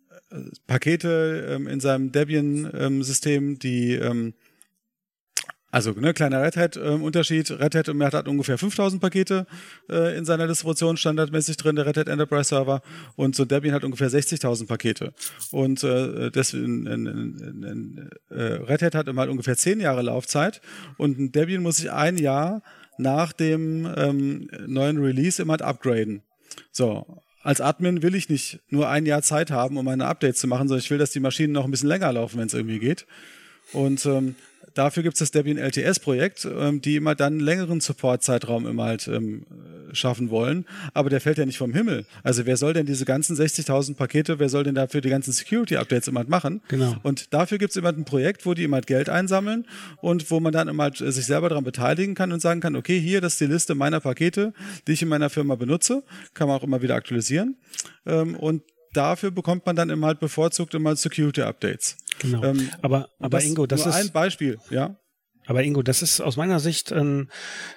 Speaker 2: Pakete ähm, in seinem Debian-System, ähm, die, ähm, also ne, kleiner Red Hat-Unterschied, ähm, Red Hat hat, hat ungefähr fünftausend Pakete äh, in seiner Distribution standardmäßig drin, der Red Hat Enterprise Server, und so Debian hat ungefähr sechzigtausend Pakete. Und äh, deswegen, in, in, in, äh, Red Hat hat immer halt ungefähr zehn Jahre Laufzeit und ein Debian muss sich ein Jahr nach dem ähm, neuen Release immer halt upgraden. So. Als Admin will ich nicht nur ein Jahr Zeit haben, um meine Updates zu machen, sondern ich will, dass die Maschinen noch ein bisschen länger laufen, wenn es irgendwie geht. Und ähm, dafür gibt es das Debian L T S-Projekt, ähm, die immer dann einen längeren Support-Zeitraum immer halt ähm, schaffen wollen, aber der fällt ja nicht vom Himmel. Also wer soll denn diese ganzen sechzigtausend Pakete, wer soll denn dafür die ganzen Security-Updates immer machen?
Speaker 4: Genau.
Speaker 2: Und dafür gibt es immer ein Projekt, wo die immer Geld einsammeln und wo man dann immer sich selber daran beteiligen kann und sagen kann, okay, hier, das ist die Liste meiner Pakete, die ich in meiner Firma benutze, kann man auch immer wieder aktualisieren. Ähm, und dafür bekommt man dann immer halt bevorzugt immer Security-Updates.
Speaker 4: Genau.
Speaker 2: Ähm,
Speaker 4: aber aber
Speaker 2: das
Speaker 4: Ingo, das
Speaker 2: nur
Speaker 4: ist
Speaker 2: ein Beispiel, ja.
Speaker 4: Aber Ingo, das ist aus meiner Sicht, ähm,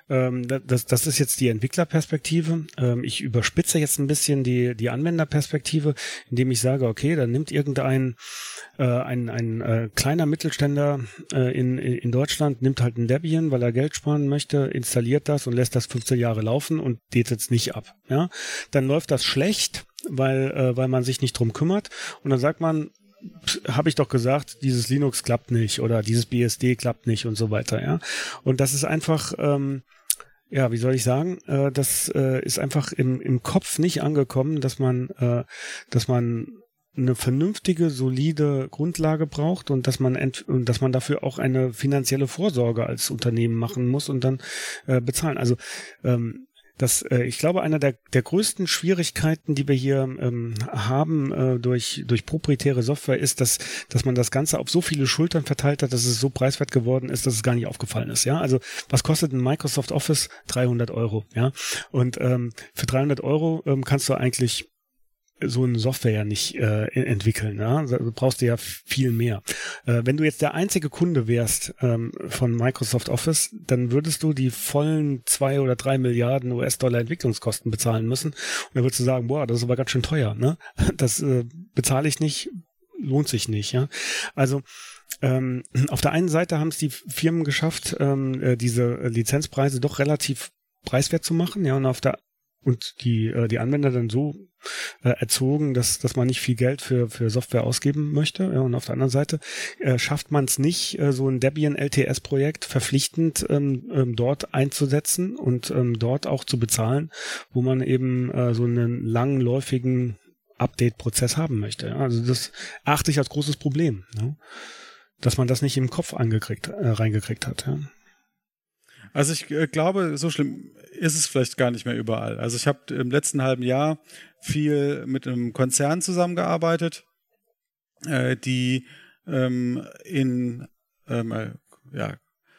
Speaker 4: das, das ist jetzt die Entwicklerperspektive. Ähm, ich überspitze jetzt ein bisschen die, die Anwenderperspektive, indem ich sage, okay, dann nimmt irgendein äh, ein, ein äh, kleiner Mittelständler äh, in, in Deutschland, nimmt halt ein Debian, weil er Geld sparen möchte, installiert das und lässt das fünfzehn Jahre laufen und geht jetzt nicht ab. Ja, dann läuft das schlecht, weil äh, weil man sich nicht drum kümmert und dann sagt man, habe ich doch gesagt, dieses Linux klappt nicht oder dieses B S D klappt nicht und so weiter, ja. Und das ist einfach, ähm, ja, wie soll ich sagen, äh, das äh, ist einfach im, im Kopf nicht angekommen, dass man, äh, dass man eine vernünftige, solide Grundlage braucht und dass man ent- und dass man dafür auch eine finanzielle Vorsorge als Unternehmen machen muss und dann äh, bezahlen. Also ähm, Das, äh, ich glaube, einer der, der größten Schwierigkeiten, die wir hier ähm, haben äh, durch, durch proprietäre Software, ist, dass, dass man das Ganze auf so viele Schultern verteilt hat, dass es so preiswert geworden ist, dass es gar nicht aufgefallen ist. Ja, also was kostet ein Microsoft Office? dreihundert Euro. Ja, und ähm, für dreihundert Euro ähm, kannst du eigentlich so eine Software ja nicht äh, entwickeln. Ja? Du brauchst ja viel mehr. Äh, wenn du jetzt der einzige Kunde wärst ähm, von Microsoft Office, dann würdest du die vollen zwei oder drei Milliarden U S-Dollar Entwicklungskosten bezahlen müssen. Und dann würdest du sagen, boah, das ist aber ganz schön teuer. Ne? Das äh, bezahle ich nicht, lohnt sich nicht. Ja, also ähm, auf der einen Seite haben es die Firmen geschafft, ähm, äh, diese Lizenzpreise doch relativ preiswert zu machen. Ja, und auf der und die äh, die Anwender dann so äh, erzogen, dass dass man nicht viel Geld für für Software ausgeben möchte. Ja, und auf der anderen Seite äh, schafft man es nicht, äh, so ein Debian L T S-Projekt verpflichtend ähm, ähm, dort einzusetzen und ähm, dort auch zu bezahlen, wo man eben äh, so einen langläufigen Update-Prozess haben möchte. Ja, also das achte ich als großes Problem, ja, dass man das nicht im Kopf angekriegt, äh, reingekriegt hat. Ja.
Speaker 2: Also ich äh, glaube, so schlimm ist es vielleicht gar nicht mehr überall. Also ich habe im letzten halben Jahr viel mit einem Konzern zusammengearbeitet, äh, die ähm, in, ähm, äh, ja,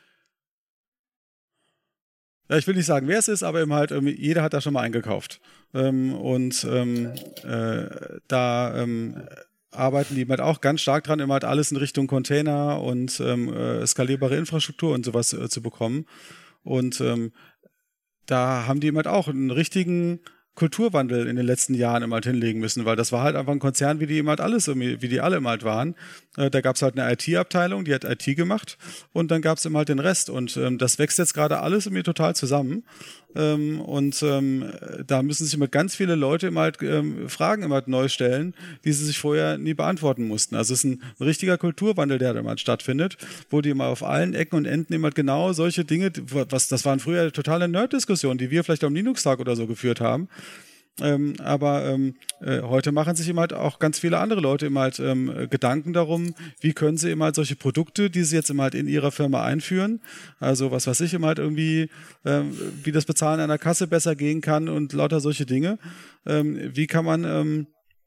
Speaker 2: ja, ich will nicht sagen, wer es ist, aber eben halt, ähm, jeder hat da schon mal eingekauft. Ähm, und ähm, äh, da ähm, arbeiten die halt auch ganz stark dran, immer halt alles in Richtung Container und ähm, äh, skalierbare Infrastruktur und sowas äh, zu bekommen. Und ähm, da haben die eben halt auch einen richtigen Kulturwandel in den letzten Jahren immer halt hinlegen müssen, weil das war halt einfach ein Konzern, wie die immer halt alles, wie die alle immer halt waren. Äh, da gab es halt eine I T-Abteilung, die hat I T gemacht und dann gab es immer halt den Rest und ähm, das wächst jetzt gerade alles irgendwie total zusammen ähm, und ähm, da müssen sich immer ganz viele Leute immer halt ähm, Fragen immer halt neu stellen, die sie sich vorher nie beantworten mussten. Also es ist ein, ein richtiger Kulturwandel, der da immer halt stattfindet, wo die immer auf allen Ecken und Enden immer halt genau solche Dinge, was das waren früher totale Nerd-Diskussionen, die wir vielleicht am Linux-Tag oder so geführt haben. Ähm, aber ähm, äh, heute machen sich immer halt auch ganz viele andere Leute immer halt ähm, Gedanken darum, wie können sie immer halt solche Produkte, die sie jetzt immer halt in ihrer Firma einführen, also was weiß ich, immer halt irgendwie, ähm, wie das Bezahlen an der Kasse besser gehen kann und lauter solche Dinge. Ähm, wie kann man ähm,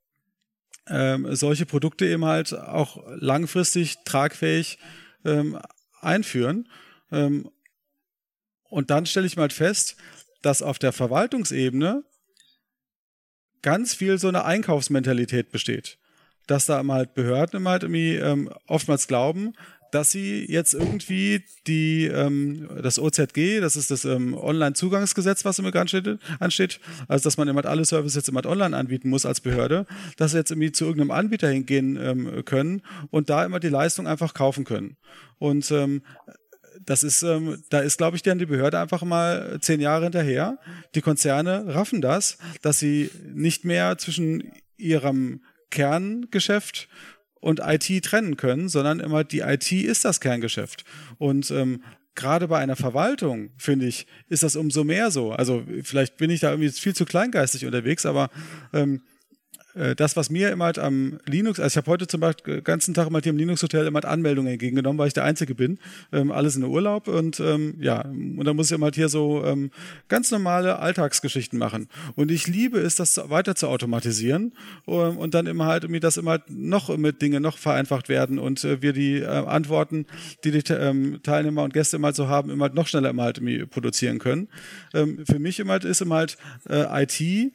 Speaker 2: ähm, solche Produkte eben halt auch langfristig tragfähig ähm, einführen? Ähm, und dann stelle ich mal halt fest, dass auf der Verwaltungsebene ganz viel so eine Einkaufsmentalität besteht. Dass da immer halt Behörden immer halt irgendwie ähm, oftmals glauben, dass sie jetzt irgendwie die ähm, das O Z G, das ist das ähm, Online-Zugangsgesetz, was immer ansteht, ansteht, also dass man immer halt alle Services jetzt immer halt online anbieten muss als Behörde, dass sie jetzt irgendwie zu irgendeinem Anbieter hingehen ähm, können und da immer die Leistung einfach kaufen können. Und ähm, Das ist, ähm, da ist, glaube ich, dann die Behörde einfach mal zehn Jahre hinterher. Die Konzerne raffen das, dass sie nicht mehr zwischen ihrem Kerngeschäft und I T trennen können, sondern immer die I T ist das Kerngeschäft. Und ähm, gerade bei einer Verwaltung, finde ich, ist das umso mehr so. Also vielleicht bin ich da irgendwie viel zu kleingeistig unterwegs, aber ähm, das, was mir immer halt am Linux, also ich habe heute zum Beispiel den ganzen Tag immer hier im Linux-Hotel immer halt Anmeldungen entgegengenommen, weil ich der Einzige bin. Ähm, alles in Urlaub und ähm, ja, und dann muss ich immer halt hier so ähm, ganz normale Alltagsgeschichten machen. Und ich liebe es, das weiter zu automatisieren um, und dann immer halt irgendwie, dass immer halt noch mit Dinge noch vereinfacht werden und äh, wir die äh, Antworten, die die ähm, Teilnehmer und Gäste immer halt so haben, immer halt noch schneller immer halt irgendwie produzieren können. Ähm, für mich immer halt ist immer halt äh, I T,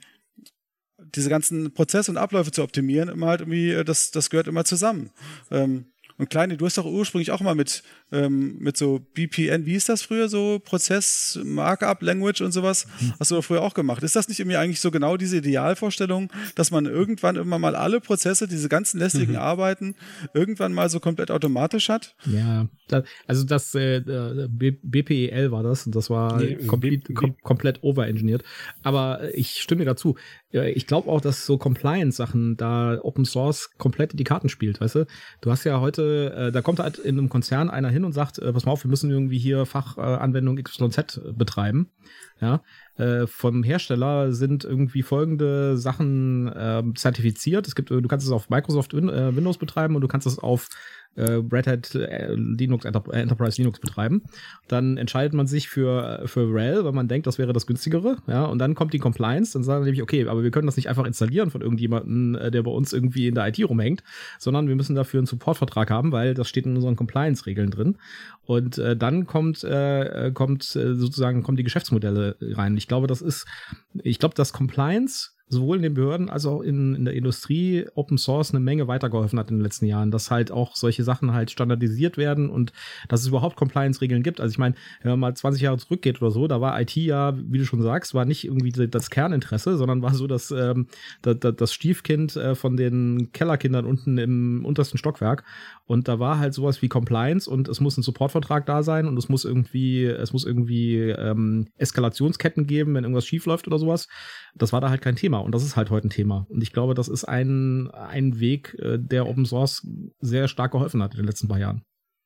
Speaker 2: diese ganzen Prozesse und Abläufe zu optimieren, immer halt irgendwie, das, das gehört immer zusammen. Ähm, und Kleine, du hast doch ursprünglich auch mal mit, ähm, mit so B P N, wie hieß das früher, so Prozess, Markup, Language und sowas, hast du doch früher auch gemacht. Ist das nicht irgendwie eigentlich so genau diese Idealvorstellung, dass man irgendwann immer mal alle Prozesse, diese ganzen lästigen mhm. Arbeiten, irgendwann mal so komplett automatisch hat?
Speaker 1: Ja, das, also das äh, B P E L war das und das war nee, komplett, kom komplett overengineert. Aber ich stimme dir dazu. Ich glaube auch, dass so Compliance-Sachen da Open Source komplett in die Karten spielt, weißt du? Du hast ja heute, äh, da kommt halt in einem Konzern einer hin und sagt, äh, pass mal auf, wir müssen irgendwie hier Fachanwendung X Y Z betreiben. Ja, äh, vom Hersteller sind irgendwie folgende Sachen äh, zertifiziert. Es gibt, du kannst es auf Microsoft Win äh, Windows betreiben und du kannst es auf äh, Red Hat äh, Linux Enter äh, Enterprise Linux betreiben. Dann entscheidet man sich für für R H E L, weil man denkt, das wäre das günstigere. Ja, und dann kommt die Compliance, dann sagen nämlich, okay, aber wir können das nicht einfach installieren von irgendjemandem, äh, der bei uns irgendwie in der I T rumhängt, sondern wir müssen dafür einen Supportvertrag haben, weil das steht in unseren Compliance-Regeln drin. Und äh, dann kommt äh, kommt äh, sozusagen kommen die Geschäftsmodelle rein. Ich glaube, das ist, ich glaube, dass Compliance sowohl in den Behörden als auch in, in der Industrie Open Source eine Menge weitergeholfen hat in den letzten Jahren, dass halt auch solche Sachen halt standardisiert werden und dass es überhaupt Compliance-Regeln gibt. Also ich meine, wenn man mal zwanzig Jahre zurückgeht oder so, da war I T ja, wie du schon sagst, war nicht irgendwie das Kerninteresse, sondern war so das, ähm, das, das Stiefkind äh, von den Kellerkindern unten im untersten Stockwerk. Und da war halt sowas wie Compliance und es muss ein Supportvertrag da sein und es muss irgendwie, es muss irgendwie ähm, Eskalationsketten geben, wenn irgendwas schief läuft oder sowas. Das war da halt kein Thema und das ist halt heute ein Thema. Und ich glaube, das ist ein, ein Weg, äh, der Open Source sehr stark geholfen hat in den letzten paar Jahren.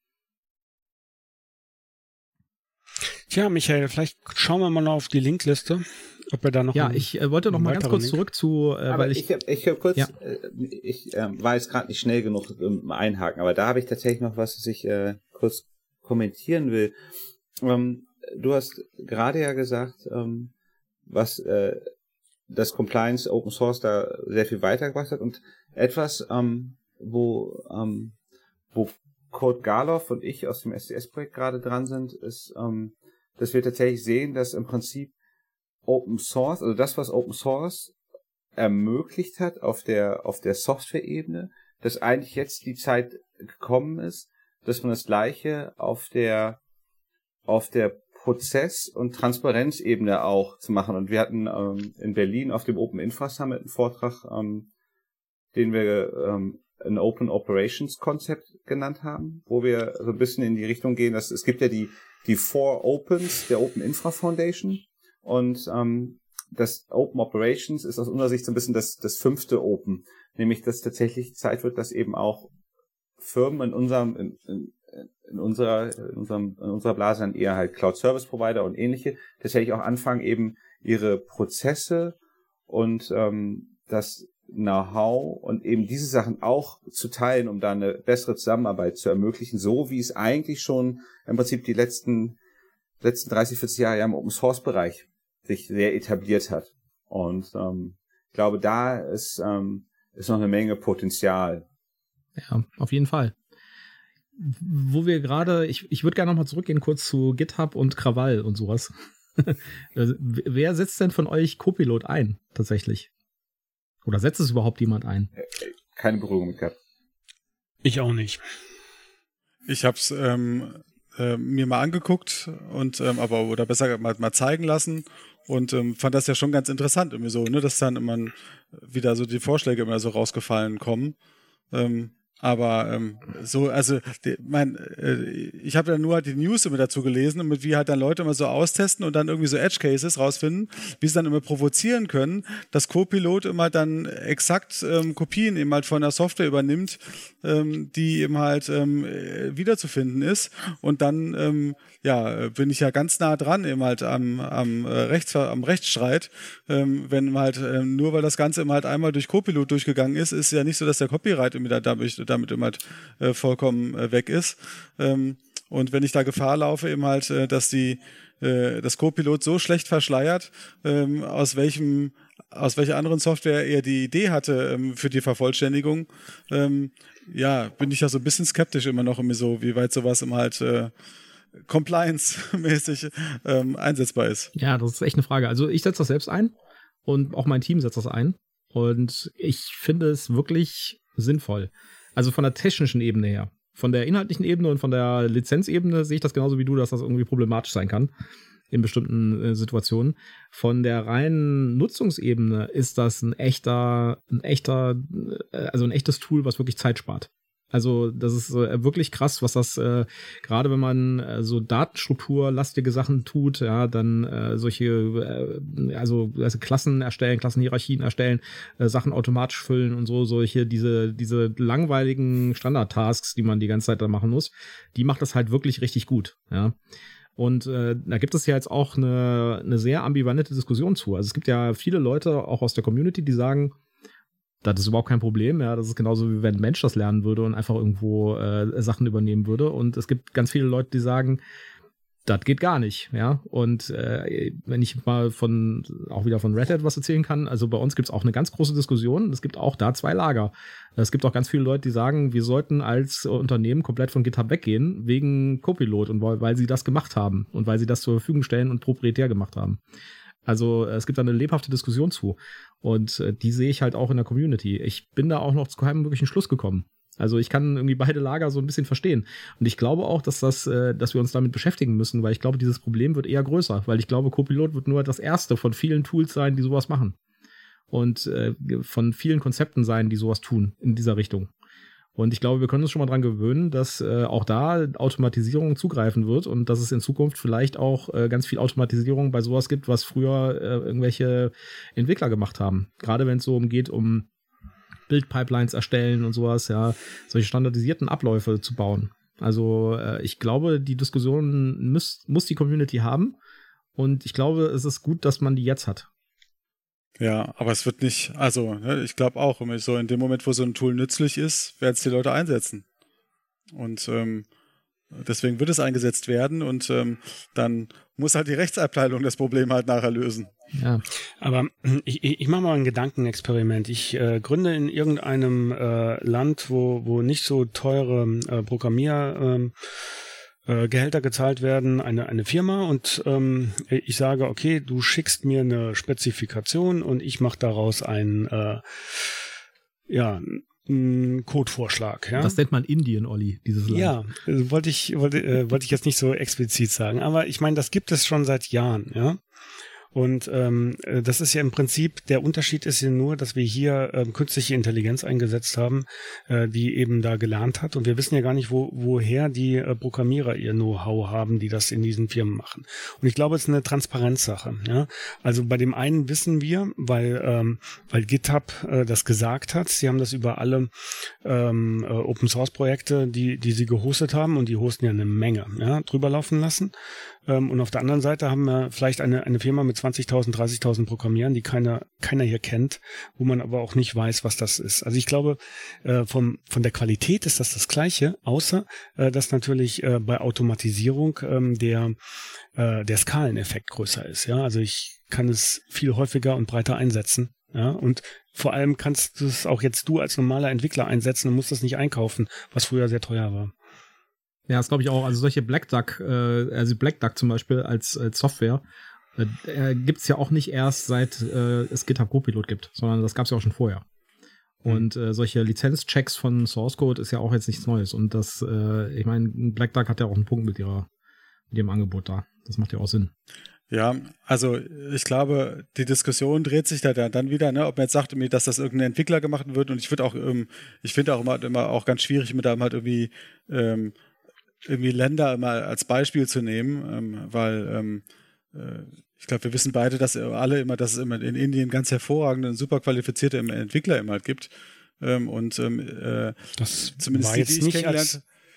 Speaker 4: Tja, Michael, vielleicht schauen wir mal noch auf die Linkliste, ob wir da noch.
Speaker 1: Ja, einen, ich äh, wollte noch mal ganz kurz Link. zurück zu, äh,
Speaker 3: aber
Speaker 1: weil
Speaker 3: ich, ich, ich hab kurz, ja. äh, ich äh, war jetzt gerade nicht schnell genug um, einhaken, aber da habe ich tatsächlich noch was, was ich äh, kurz kommentieren will. Ähm, du hast gerade ja gesagt, ähm, was äh, das Compliance Open Source da sehr viel weitergebracht hat und etwas, ähm, wo ähm, wo Kurt Garloff und ich aus dem S C S-Projekt gerade dran sind, ist, ähm, dass wir tatsächlich sehen, dass im Prinzip Open Source, also das, was Open Source ermöglicht hat auf der auf der Software-Ebene, dass eigentlich jetzt die Zeit gekommen ist, dass man das Gleiche auf der auf der Prozess- und Transparenzebene auch zu machen. Und wir hatten ähm, in Berlin auf dem Open Infra Summit einen Vortrag, ähm, den wir ähm, ein Open Operations Konzept genannt haben, wo wir so ein bisschen in die Richtung gehen, dass es gibt ja die die Four Opens der Open Infra Foundation und ähm, das Open Operations ist aus unserer Sicht so ein bisschen das das fünfte Open, nämlich dass tatsächlich Zeit wird, dass eben auch Firmen in unserem in, in, in unserer in unserem in unserer Blase dann eher halt Cloud Service Provider und ähnliche tatsächlich auch anfangen, eben ihre Prozesse und ähm, das Know-how und eben diese Sachen auch zu teilen, um da eine bessere Zusammenarbeit zu ermöglichen, so wie es eigentlich schon im Prinzip die letzten letzten dreißig, vierzig Jahre im Open Source Bereich sich sehr etabliert hat. Und ähm, ich glaube, da ist ähm, ist noch eine Menge Potenzial.
Speaker 1: Ja, auf jeden Fall. Wo wir gerade, ich, ich würde gerne nochmal zurückgehen kurz zu GitHub und Krawall und sowas. Wer setzt denn von euch Copilot ein, tatsächlich? Oder setzt es überhaupt jemand ein?
Speaker 3: Keine Berührung mit gehabt.
Speaker 4: Ich auch nicht.
Speaker 2: Ich habe es ähm, äh, mir mal angeguckt und ähm, aber oder besser mal, mal zeigen lassen und ähm, fand das ja schon ganz interessant irgendwie so, ne, dass dann immer wieder so die Vorschläge immer so rausgefallen kommen. Ähm, aber ähm, so, also die, mein, äh, ich habe dann nur halt die News immer dazu gelesen und mit wie halt dann Leute immer so austesten und dann irgendwie so Edge Cases rausfinden, wie sie dann immer provozieren können, dass Copilot immer dann exakt ähm, Kopien eben halt von der Software übernimmt, ähm, die eben halt ähm, wiederzufinden ist und dann ähm, ja, bin ich ja ganz nah dran eben halt am, am, äh, Rechts, am Rechtsstreit. Ähm, wenn halt, äh, nur weil das Ganze eben halt einmal durch Copilot durchgegangen ist, ist ja nicht so, dass der Copyright irgendwie da, damit, damit eben halt äh, vollkommen äh, weg ist. Ähm, und wenn ich da Gefahr laufe, eben halt, äh, dass die, äh, das Copilot so schlecht verschleiert, ähm, aus welchem aus welcher anderen Software er die Idee hatte ähm, für die Vervollständigung, ähm, ja, bin ich ja so ein bisschen skeptisch immer noch immer so, wie weit sowas im halt äh, Compliance-mäßig ähm, einsetzbar ist.
Speaker 1: Ja, das ist echt eine Frage. Also ich setze das selbst ein und auch mein Team setzt das ein und ich finde es wirklich sinnvoll. Also von der technischen Ebene her. Von der inhaltlichen Ebene und von der Lizenzebene sehe ich das genauso wie du, dass das irgendwie problematisch sein kann in bestimmten äh, Situationen. Von der reinen Nutzungsebene ist das ein echter, ein echter, äh, also ein echtes Tool, was wirklich Zeit spart. Also das ist äh, wirklich krass, was das, äh, gerade wenn man äh, so datenstrukturlastige Sachen tut, ja, dann äh, solche, äh, also, also Klassen erstellen, Klassenhierarchien erstellen, äh, Sachen automatisch füllen und so, solche, diese, diese langweiligen Standard-Tasks, die man die ganze Zeit da machen muss, die macht das halt wirklich richtig gut, ja. Und äh, da gibt es ja jetzt auch eine, eine sehr ambivalente Diskussion zu. Also es gibt ja viele Leute, auch aus der Community, die sagen, das ist überhaupt kein Problem, ja, das ist genauso wie wenn ein Mensch das lernen würde und einfach irgendwo äh, Sachen übernehmen würde. Und es gibt ganz viele Leute, die sagen, das geht gar nicht, ja. Und äh, wenn ich mal von auch wieder von Red Hat was erzählen kann, also bei uns gibt es auch eine ganz große Diskussion. Es gibt auch da zwei Lager. Es gibt auch ganz viele Leute, die sagen, wir sollten als Unternehmen komplett von GitHub weggehen wegen Copilot und weil, weil sie das gemacht haben und weil sie das zur Verfügung stellen und proprietär gemacht haben. Also es gibt da eine lebhafte Diskussion zu und äh, die sehe ich halt auch in der Community. Ich bin da auch noch zu keinem wirklichen Schluss gekommen. Also ich kann irgendwie beide Lager so ein bisschen verstehen. Und ich glaube auch, dass das, äh, dass wir uns damit beschäftigen müssen, weil ich glaube, dieses Problem wird eher größer, weil ich glaube, Copilot wird nur das erste von vielen Tools sein, die sowas machen. Und äh, von vielen Konzepten sein, die sowas tun in dieser Richtung. Und ich glaube, wir können uns schon mal dran gewöhnen, dass äh, auch da Automatisierung zugreifen wird und dass es in Zukunft vielleicht auch äh, ganz viel Automatisierung bei sowas gibt, was früher äh, irgendwelche Entwickler gemacht haben. Gerade wenn es so umgeht, um Build-Pipelines erstellen und sowas, ja, solche standardisierten Abläufe zu bauen. Also äh, ich glaube, die Diskussion muss, muss die Community haben und ich glaube, es ist gut, dass man die jetzt hat.
Speaker 2: Ja, aber es wird nicht, also ne, ich glaube auch, so in dem Moment, wo so ein Tool nützlich ist, werden es die Leute einsetzen. Und ähm, deswegen wird es eingesetzt werden und ähm, dann muss halt die Rechtsabteilung das Problem halt nachher lösen.
Speaker 4: Ja, aber ich, ich mache mal ein Gedankenexperiment. Ich äh, gründe in irgendeinem äh, Land, wo, wo nicht so teure äh, Programmier äh, Gehälter gezahlt werden, eine, eine Firma und ähm, ich sage, okay, du schickst mir eine Spezifikation und ich mache daraus einen äh, ja, einen Codevorschlag. Ja?
Speaker 1: Das nennt man Indien, Olli, dieses Land.
Speaker 4: Ja, äh, wollte ich, wollte, äh, wollte ich jetzt nicht so explizit sagen, aber ich meine, das gibt es schon seit Jahren, ja. Und ähm, das ist ja im Prinzip, der Unterschied ist ja nur, dass wir hier ähm, künstliche Intelligenz eingesetzt haben, äh, die eben da gelernt hat. Und wir wissen ja gar nicht, wo, woher die äh, Programmierer ihr Know-how haben, die das in diesen Firmen machen. Und ich glaube, es ist eine Transparenzsache. Ja? Also bei dem einen wissen wir, weil ähm, weil GitHub äh, das gesagt hat, sie haben das über alle ähm, äh, Open-Source-Projekte, die die sie gehostet haben, und die hosten ja eine Menge, ja, drüber laufen lassen. Ähm, und auf der anderen Seite haben wir vielleicht eine eine Firma mit zwanzigtausend, dreißigtausend Programmierern, die keiner keiner hier kennt, wo man aber auch nicht weiß, was das ist. Also ich glaube, äh, vom von der Qualität ist das das Gleiche, außer äh, dass natürlich äh, bei Automatisierung ähm, der äh, der Skaleneffekt größer ist. Ja, also ich kann es viel häufiger und breiter einsetzen. Ja, und vor allem kannst du es auch jetzt du als normaler Entwickler einsetzen und musst das nicht einkaufen, was früher sehr teuer war.
Speaker 1: Ja, das glaube ich auch. Also solche Black Duck, äh, also Black Duck zum Beispiel als, als Software, äh, gibt es ja auch nicht erst seit äh, es GitHub Copilot gibt, sondern das gab es ja auch schon vorher. Und äh, solche Lizenzchecks von Source Code ist ja auch jetzt nichts Neues. Und das, äh, ich meine, Black Duck hat ja auch einen Punkt mit ihrer, mit ihrem Angebot da. Das macht ja auch Sinn.
Speaker 2: Ja, also ich glaube, die Diskussion dreht sich da dann wieder, ne, ob man jetzt sagt, dass das irgendein Entwickler gemacht wird. Und ich würde auch, ähm, ich finde auch immer, immer auch ganz schwierig, mit da halt irgendwie ähm, irgendwie Länder immer als Beispiel zu nehmen, ähm, weil ähm, äh, ich glaube, wir wissen beide, dass alle immer, dass es immer in Indien ganz hervorragende und super qualifizierte Entwickler immer halt gibt. Ähm, und ähm, äh,
Speaker 4: das
Speaker 2: zumindest
Speaker 4: war
Speaker 2: die,
Speaker 4: jetzt
Speaker 2: die ich
Speaker 4: nicht
Speaker 2: kennengelernt
Speaker 4: als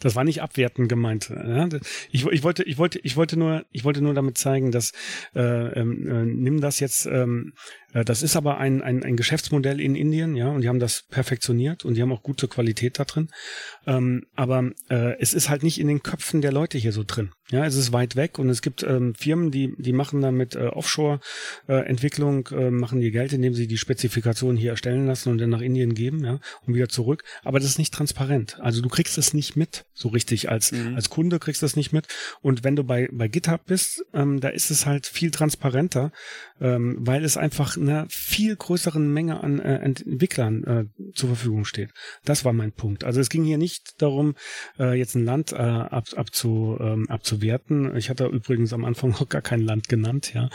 Speaker 4: Das war nicht abwertend gemeint. Ja? Ich, ich wollte, ich wollte, ich wollte nur, ich wollte nur damit zeigen, dass äh, ähm, äh, nimm das jetzt. Ähm, äh, das ist aber ein, ein ein Geschäftsmodell in Indien, ja, und die haben das perfektioniert und die haben auch gute Qualität da drin. Ähm, aber äh, es ist halt nicht in den Köpfen der Leute hier so drin. Ja, es ist weit weg und es gibt ähm, Firmen, die die machen damit äh, Offshore-Entwicklung, äh, äh, machen ihr Geld, indem sie die Spezifikationen hier erstellen lassen und dann nach Indien geben, ja, und wieder zurück. Aber das ist nicht transparent. Also du kriegst es nicht mit, so richtig als mhm. als Kunde kriegst du es nicht mit. Und wenn du bei bei GitHub bist, ähm, da ist es halt viel transparenter, ähm, weil es einfach einer viel größeren Menge an äh, Entwicklern äh, zur Verfügung steht. Das war mein Punkt. Also es ging hier nicht darum, äh, jetzt ein Land äh, ab, abzu, ähm, abzuwerten. Ich hatte übrigens am Anfang noch gar kein Land genannt, ja.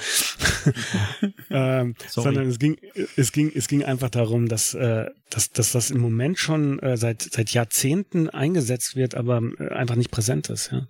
Speaker 4: ähm, sondern es ging, es ging, es ging einfach darum, dass, äh, dass, dass das im Moment schon äh, seit seit Jahrzehnten eingesetzt wird, aber äh, einfach nicht präsent ist, ja.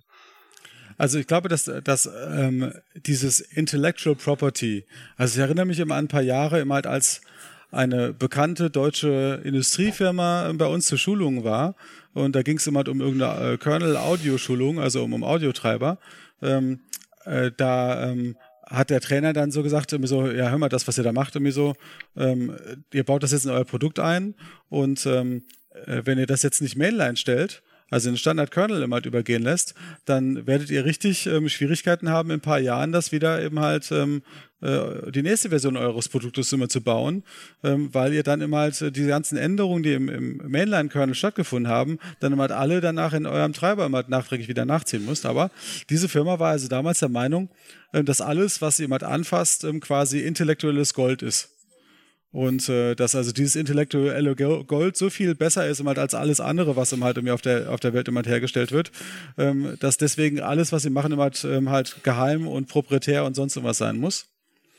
Speaker 2: Also ich glaube, dass, dass ähm, dieses Intellectual Property, also ich erinnere mich immer an ein paar Jahre, immer halt als eine bekannte deutsche Industriefirma bei uns zur Schulung war und da ging es immer halt um irgendeine äh, Kernel-Audio-Schulung, also um, um Audiotreiber. Ähm, äh, da ähm, hat der Trainer dann so gesagt, irgendwie so, ja hör mal, das, was ihr da macht, irgendwie so, ähm, ihr baut das jetzt in euer Produkt ein und ähm, äh, wenn ihr das jetzt nicht Mainline stellt, also den Standard-Kernel immer halt übergehen lässt, dann werdet ihr richtig ähm, Schwierigkeiten haben, in ein paar Jahren das wieder eben halt ähm, äh, die nächste Version eures Produktes immer zu bauen, ähm, weil ihr dann immer halt äh, diese ganzen Änderungen, die im, im Mainline-Kernel stattgefunden haben, dann immer halt alle danach in eurem Treiber immer halt nachträglich wieder nachziehen müsst. Aber diese Firma war also damals der Meinung, äh, dass alles, was ihr halt anfasst, ähm, quasi intellektuelles Gold ist. Und äh, dass also dieses intellektuelle Gold so viel besser ist halt als alles andere, was im halt auf der auf der Welt immer hergestellt wird, ähm, dass deswegen alles, was sie machen, immer halt, ähm, halt geheim und proprietär und sonst irgendwas sein muss.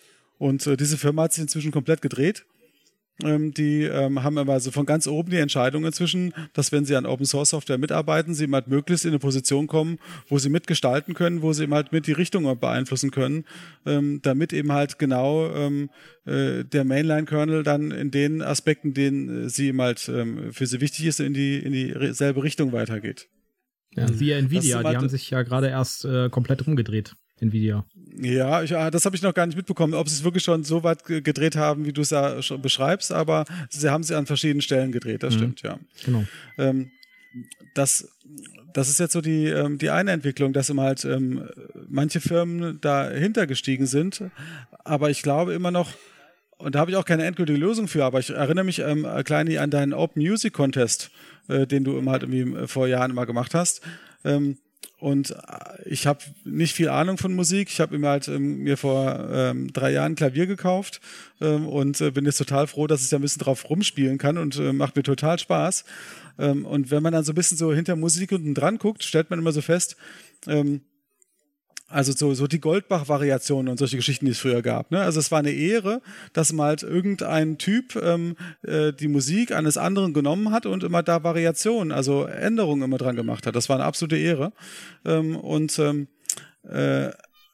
Speaker 2: Und äh, diese Firma hat sich inzwischen komplett gedreht. Ähm, die ähm, haben aber so von ganz oben die Entscheidung inzwischen, dass wenn sie an Open Source Software mitarbeiten, sie halt möglichst in eine Position kommen, wo sie mitgestalten können, wo sie eben halt mit die Richtung beeinflussen können, ähm, damit eben halt genau ähm, äh, der Mainline-Kernel dann in den Aspekten, denen äh, sie eben halt ähm, für sie wichtig ist, in die in dieselbe Richtung weitergeht.
Speaker 1: Ja, siehe Nvidia, die haben sich ja gerade erst äh, komplett rumgedreht. Nvidia.
Speaker 2: Ja, ich, das habe ich noch gar nicht mitbekommen, ob sie es wirklich schon so weit gedreht haben, wie du es ja schon beschreibst, aber sie haben sie an verschiedenen Stellen gedreht, das mhm. stimmt, ja.
Speaker 1: Genau.
Speaker 2: Ähm, das, das ist jetzt so die, ähm, die eine Entwicklung, dass immer halt ähm, manche Firmen dahinter gestiegen sind, aber ich glaube immer noch, und da habe ich auch keine endgültige Lösung für, aber ich erinnere mich, ähm, Kleini, an deinen Open Music Contest, äh, den du immer halt irgendwie vor Jahren immer gemacht hast. Ähm, Und ich habe nicht viel Ahnung von Musik. Ich habe mir halt ähm, mir vor ähm, drei Jahren Klavier gekauft ähm, und äh, bin jetzt total froh, dass ich da ein bisschen drauf rumspielen kann und äh, macht mir total Spaß. Ähm, und wenn man dann so ein bisschen so hinter Musik unten dran guckt, stellt man immer so fest, ähm, also so, so die Goldbach-Variationen und solche Geschichten, die es früher gab. Ne? Also es war eine Ehre, dass mal halt irgendein Typ ähm, äh, die Musik eines anderen genommen hat und immer da Variationen, also Änderungen immer dran gemacht hat. Das war eine absolute Ehre. Ähm, und ähm, äh,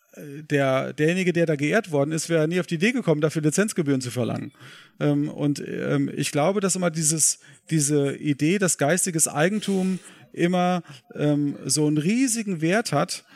Speaker 2: der, derjenige, der da geehrt worden ist, wäre nie auf die Idee gekommen, dafür Lizenzgebühren zu verlangen. Ähm, und ähm, ich glaube, dass immer dieses, diese Idee, dass geistiges Eigentum immer ähm, so einen riesigen Wert hat,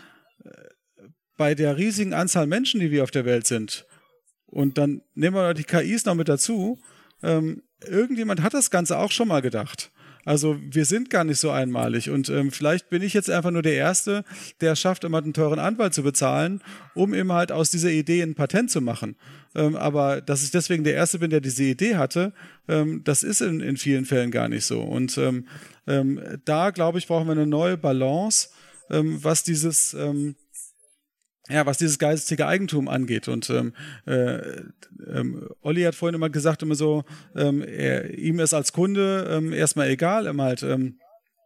Speaker 2: bei der riesigen Anzahl Menschen, die wir auf der Welt sind, und dann nehmen wir die K Is noch mit dazu, ähm, irgendjemand hat das Ganze auch schon mal gedacht. Also wir sind gar nicht so einmalig und ähm, vielleicht bin ich jetzt einfach nur der Erste, der es schafft, immer einen teuren Anwalt zu bezahlen, um eben halt aus dieser Idee ein Patent zu machen. Ähm, aber dass ich deswegen der Erste bin, der diese Idee hatte, ähm, das ist in, in vielen Fällen gar nicht so. Und ähm, ähm, da, glaube ich, brauchen wir eine neue Balance, ähm, was dieses... Ähm, Ja, was dieses geistige Eigentum angeht. Und ähm, äh, ähm, Olli hat vorhin immer gesagt, immer so, ähm, er, ihm ist als Kunde ähm, erstmal egal, immer halt, ähm,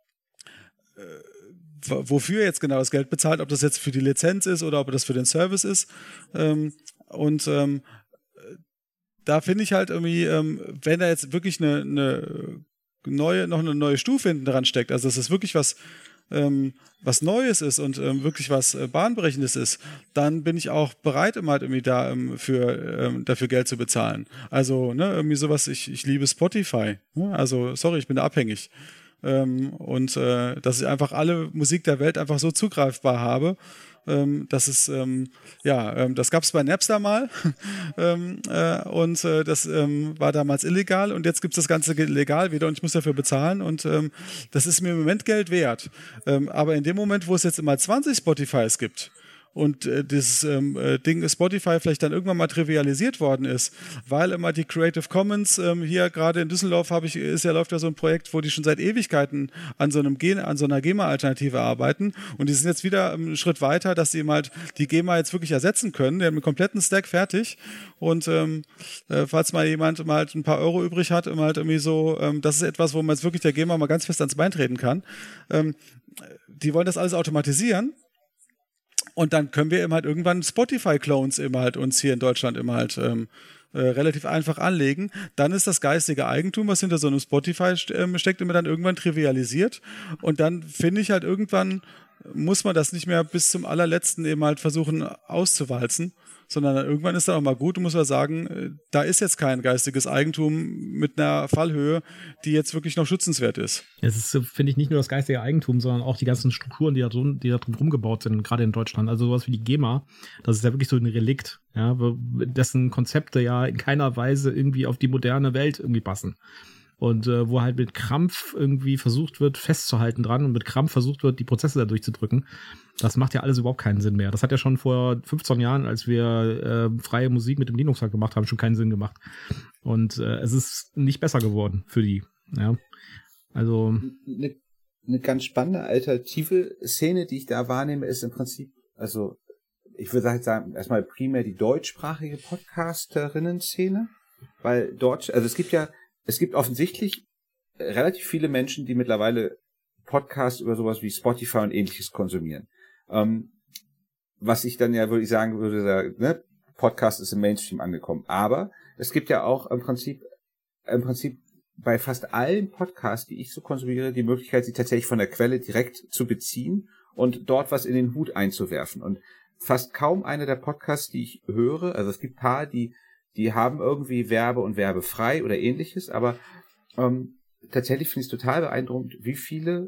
Speaker 2: äh, wofür jetzt genau das Geld bezahlt, ob das jetzt für die Lizenz ist oder ob das für den Service ist. Ähm, und ähm, da finde ich halt irgendwie, ähm, wenn da jetzt wirklich eine, eine neue, noch eine neue Stufe hinten dran steckt, also dass es wirklich was Ähm, was Neues ist und ähm, wirklich was äh, Bahnbrechendes ist, dann bin ich auch bereit, immer halt irgendwie da ähm, für, ähm, dafür Geld zu bezahlen. Also, ne, irgendwie sowas, ich, ich liebe Spotify. Ne? Also, sorry, ich bin da abhängig. ähm, und äh, dass ich einfach alle Musik der Welt einfach so zugreifbar habe. Ähm, das ist, ähm, ja, ähm, das gab es bei Napster mal ähm, äh, und äh, das ähm, war damals illegal und jetzt gibt es das Ganze legal wieder und ich muss dafür bezahlen und ähm, das ist mir im Moment Geld wert. Ähm, aber in dem Moment, wo es jetzt immer zwanzig Spotifys gibt, und äh, dieses ähm, äh, Ding Spotify vielleicht dann irgendwann mal trivialisiert worden ist, weil immer die Creative Commons ähm, hier gerade in Düsseldorf habe ich ist ja läuft ja so ein Projekt, wo die schon seit Ewigkeiten an so einem Gen, an so einer GEMA-Alternative arbeiten und die sind jetzt wieder einen Schritt weiter, dass sie eben halt die GEMA jetzt wirklich ersetzen können. Die haben einen kompletten Stack fertig und ähm, äh, falls mal jemand mal halt ein paar Euro übrig hat, immer halt irgendwie so, ähm, das ist etwas, wo man jetzt wirklich der GEMA mal ganz fest ans Bein treten kann. Ähm, die wollen das alles automatisieren. Und dann können wir eben halt irgendwann Spotify-Clones eben halt uns hier in Deutschland eben halt ähm, äh, relativ einfach anlegen. Dann ist das geistige Eigentum, was hinter so einem Spotify st- ähm, steckt, immer dann irgendwann trivialisiert. Und dann finde ich halt irgendwann, muss man das nicht mehr bis zum allerletzten eben halt versuchen auszuwalzen, sondern dann irgendwann ist dann auch mal gut und muss man sagen, da ist jetzt kein geistiges Eigentum mit einer Fallhöhe, die jetzt wirklich noch schützenswert ist.
Speaker 1: Es ist, finde ich, nicht nur das geistige Eigentum, sondern auch die ganzen Strukturen, die da, drum, die da drum rumgebaut sind, gerade in Deutschland. Also sowas wie die GEMA, das ist ja wirklich so ein Relikt, ja, dessen Konzepte ja in keiner Weise irgendwie auf die moderne Welt irgendwie passen. Und äh, wo halt mit Krampf irgendwie versucht wird, festzuhalten dran und mit Krampf versucht wird, die Prozesse da durchzudrücken. Das macht ja alles überhaupt keinen Sinn mehr. Das hat ja schon vor fünfzehn Jahren, als wir äh, freie Musik mit dem Linux-Hack gemacht haben, schon keinen Sinn gemacht. Und äh, es ist nicht besser geworden für die. Ja, also
Speaker 3: eine, eine ganz spannende alternative Szene, die ich da wahrnehme, ist im Prinzip, also ich würde halt sagen, erstmal primär die deutschsprachige Podcasterinnen-Szene, weil dort, also es gibt ja Es gibt offensichtlich relativ viele Menschen, die mittlerweile Podcasts über sowas wie Spotify und ähnliches konsumieren. Ähm, was ich dann ja würde ich sagen würde, ne, Podcast ist im Mainstream angekommen. Aber es gibt ja auch im Prinzip, im Prinzip bei fast allen Podcasts, die ich so konsumiere, die Möglichkeit, sie tatsächlich von der Quelle direkt zu beziehen und dort was in den Hut einzuwerfen. Und fast kaum einer der Podcasts, die ich höre, also es gibt ein paar, die Die haben irgendwie Werbe und werbefrei oder ähnliches, aber ähm, tatsächlich finde ich es total beeindruckend, wie viele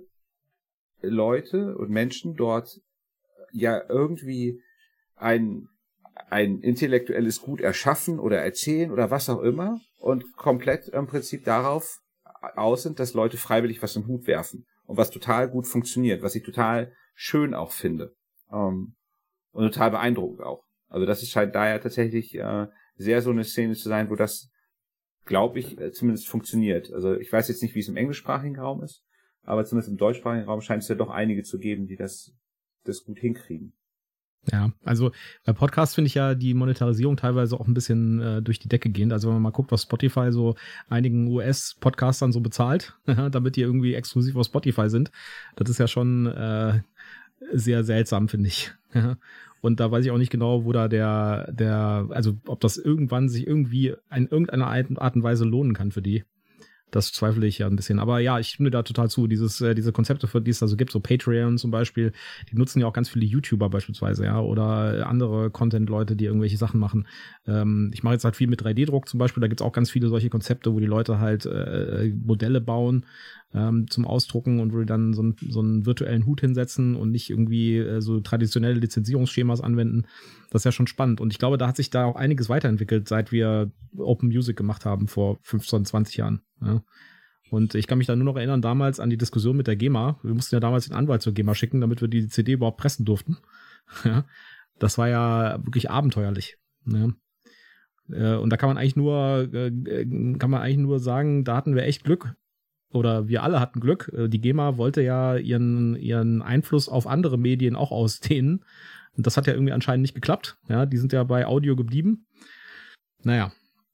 Speaker 3: Leute und Menschen dort ja irgendwie ein, ein intellektuelles Gut erschaffen oder erzählen oder was auch immer und komplett im Prinzip darauf aus sind, dass Leute freiwillig was im Hut werfen und was total gut funktioniert, was ich total schön auch finde ähm, und total beeindruckend auch. Also das ist, scheint da ja tatsächlich äh, sehr so eine Szene zu sein, wo das, glaube ich, zumindest funktioniert. Also ich weiß jetzt nicht, wie es im englischsprachigen Raum ist, aber zumindest im deutschsprachigen Raum scheint es ja doch einige zu geben, die das, das gut hinkriegen.
Speaker 1: Ja, also bei Podcasts finde ich ja die Monetarisierung teilweise auch ein bisschen äh, durch die Decke gehend. Also wenn man mal guckt, was Spotify so einigen U S-Podcastern so bezahlt, damit die irgendwie exklusiv auf Spotify sind, das ist ja schon äh, sehr seltsam, finde ich. Und da weiß ich auch nicht genau, wo da der, der, also ob das irgendwann sich irgendwie in irgendeiner Art und Weise lohnen kann für die. Das zweifle ich ja ein bisschen. Aber ja, ich stimme da total zu. Dieses, äh, diese Konzepte, für die es da so gibt, so Patreon zum Beispiel, die nutzen ja auch ganz viele YouTuber beispielsweise, ja, oder andere Content-Leute, die irgendwelche Sachen machen. Ähm, ich mache jetzt halt viel mit drei D Druck zum Beispiel. Da gibt's auch ganz viele solche Konzepte, wo die Leute halt äh, Modelle bauen ähm, zum Ausdrucken und wo die dann so, ein, so einen virtuellen Hut hinsetzen und nicht irgendwie äh, so traditionelle Lizenzierungsschemas anwenden. Das ist ja schon spannend. Und ich glaube, da hat sich da auch einiges weiterentwickelt, seit wir Open Music gemacht haben vor fünfzehn, zwanzig Jahren. Ja. Und ich kann mich da nur noch erinnern, damals an die Diskussion mit der GEMA. Wir mussten ja damals den Anwalt zur GEMA schicken, damit wir die C D überhaupt pressen durften. Ja. Das war ja wirklich abenteuerlich. Ja. Und da kann man eigentlich nur, kann man eigentlich nur sagen, da hatten wir echt Glück. Oder wir alle hatten Glück. Die GEMA wollte ja ihren, ihren Einfluss auf andere Medien auch ausdehnen. Und das hat ja irgendwie anscheinend nicht geklappt. Ja, die sind ja bei Audio geblieben. Naja.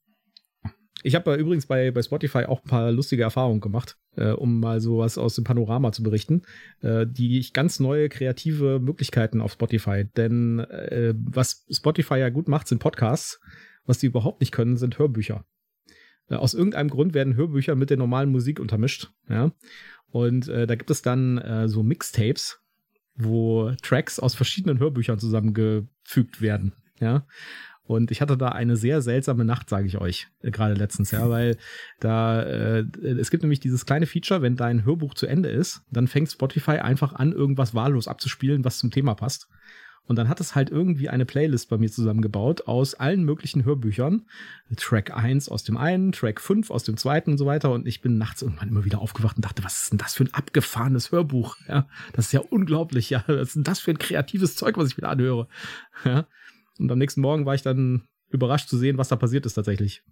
Speaker 1: Ich habe übrigens bei, bei Spotify auch ein paar lustige Erfahrungen gemacht, äh, um mal sowas aus dem Panorama zu berichten, äh, die ich ganz neue kreative Möglichkeiten auf Spotify. Denn äh, was Spotify ja gut macht, sind Podcasts. Was die überhaupt nicht können, sind Hörbücher. Äh, aus irgendeinem Grund werden Hörbücher mit der normalen Musik untermischt. Ja? Und äh, da gibt es dann äh, so Mixtapes, wo Tracks aus verschiedenen Hörbüchern zusammengefügt werden. Ja. Und ich hatte da eine sehr seltsame Nacht, sage ich euch, äh, gerade letztens, ja, weil da, äh, es gibt nämlich dieses kleine Feature, wenn dein Hörbuch zu Ende ist, dann fängt Spotify einfach an, irgendwas wahllos abzuspielen, was zum Thema passt. Und dann hat es halt irgendwie eine Playlist bei mir zusammengebaut aus allen möglichen Hörbüchern. Track eins aus dem einen, Track fünf aus dem zweiten und so weiter. Und ich bin nachts irgendwann immer wieder aufgewacht und dachte, was ist denn das für ein abgefahrenes Hörbuch? Ja, das ist ja unglaublich. Ja, was ist denn das für ein kreatives Zeug, was ich wieder anhöre? Ja. Und am nächsten Morgen war ich dann überrascht zu sehen, was da passiert ist tatsächlich.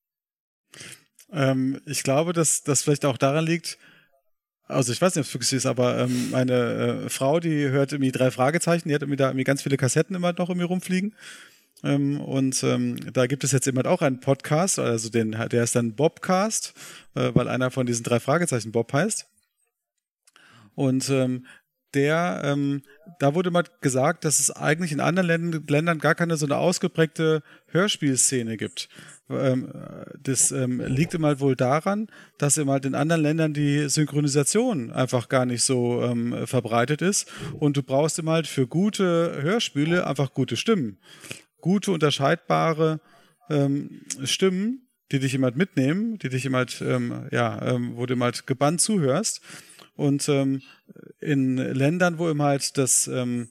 Speaker 2: Ähm, ich glaube, dass das vielleicht auch daran liegt, also ich weiß nicht, ob es wirklich ist, aber ähm, meine äh, Frau, die hört irgendwie drei Fragezeichen, die hat irgendwie da irgendwie ganz viele Kassetten immer noch irgendwie rumfliegen. Ähm, und ähm, da gibt es jetzt immer auch einen Podcast, also den, der ist dann Bobcast, äh, weil einer von diesen drei Fragezeichen Bob heißt. Und ähm, der, ähm, da wurde mal gesagt, dass es eigentlich in anderen Ländern, Ländern gar keine so eine ausgeprägte Hörspielszene gibt. Ähm, das ähm, liegt immer wohl daran, dass immer halt in anderen Ländern die Synchronisation einfach gar nicht so ähm, verbreitet ist und du brauchst immer halt für gute Hörspiele einfach gute Stimmen. Gute, unterscheidbare ähm, Stimmen, die dich immer halt mitnehmen, die dich immer halt, ähm, ja, ähm, wo du immer halt gebannt zuhörst. Und ähm, in Ländern, wo immer halt das ähm,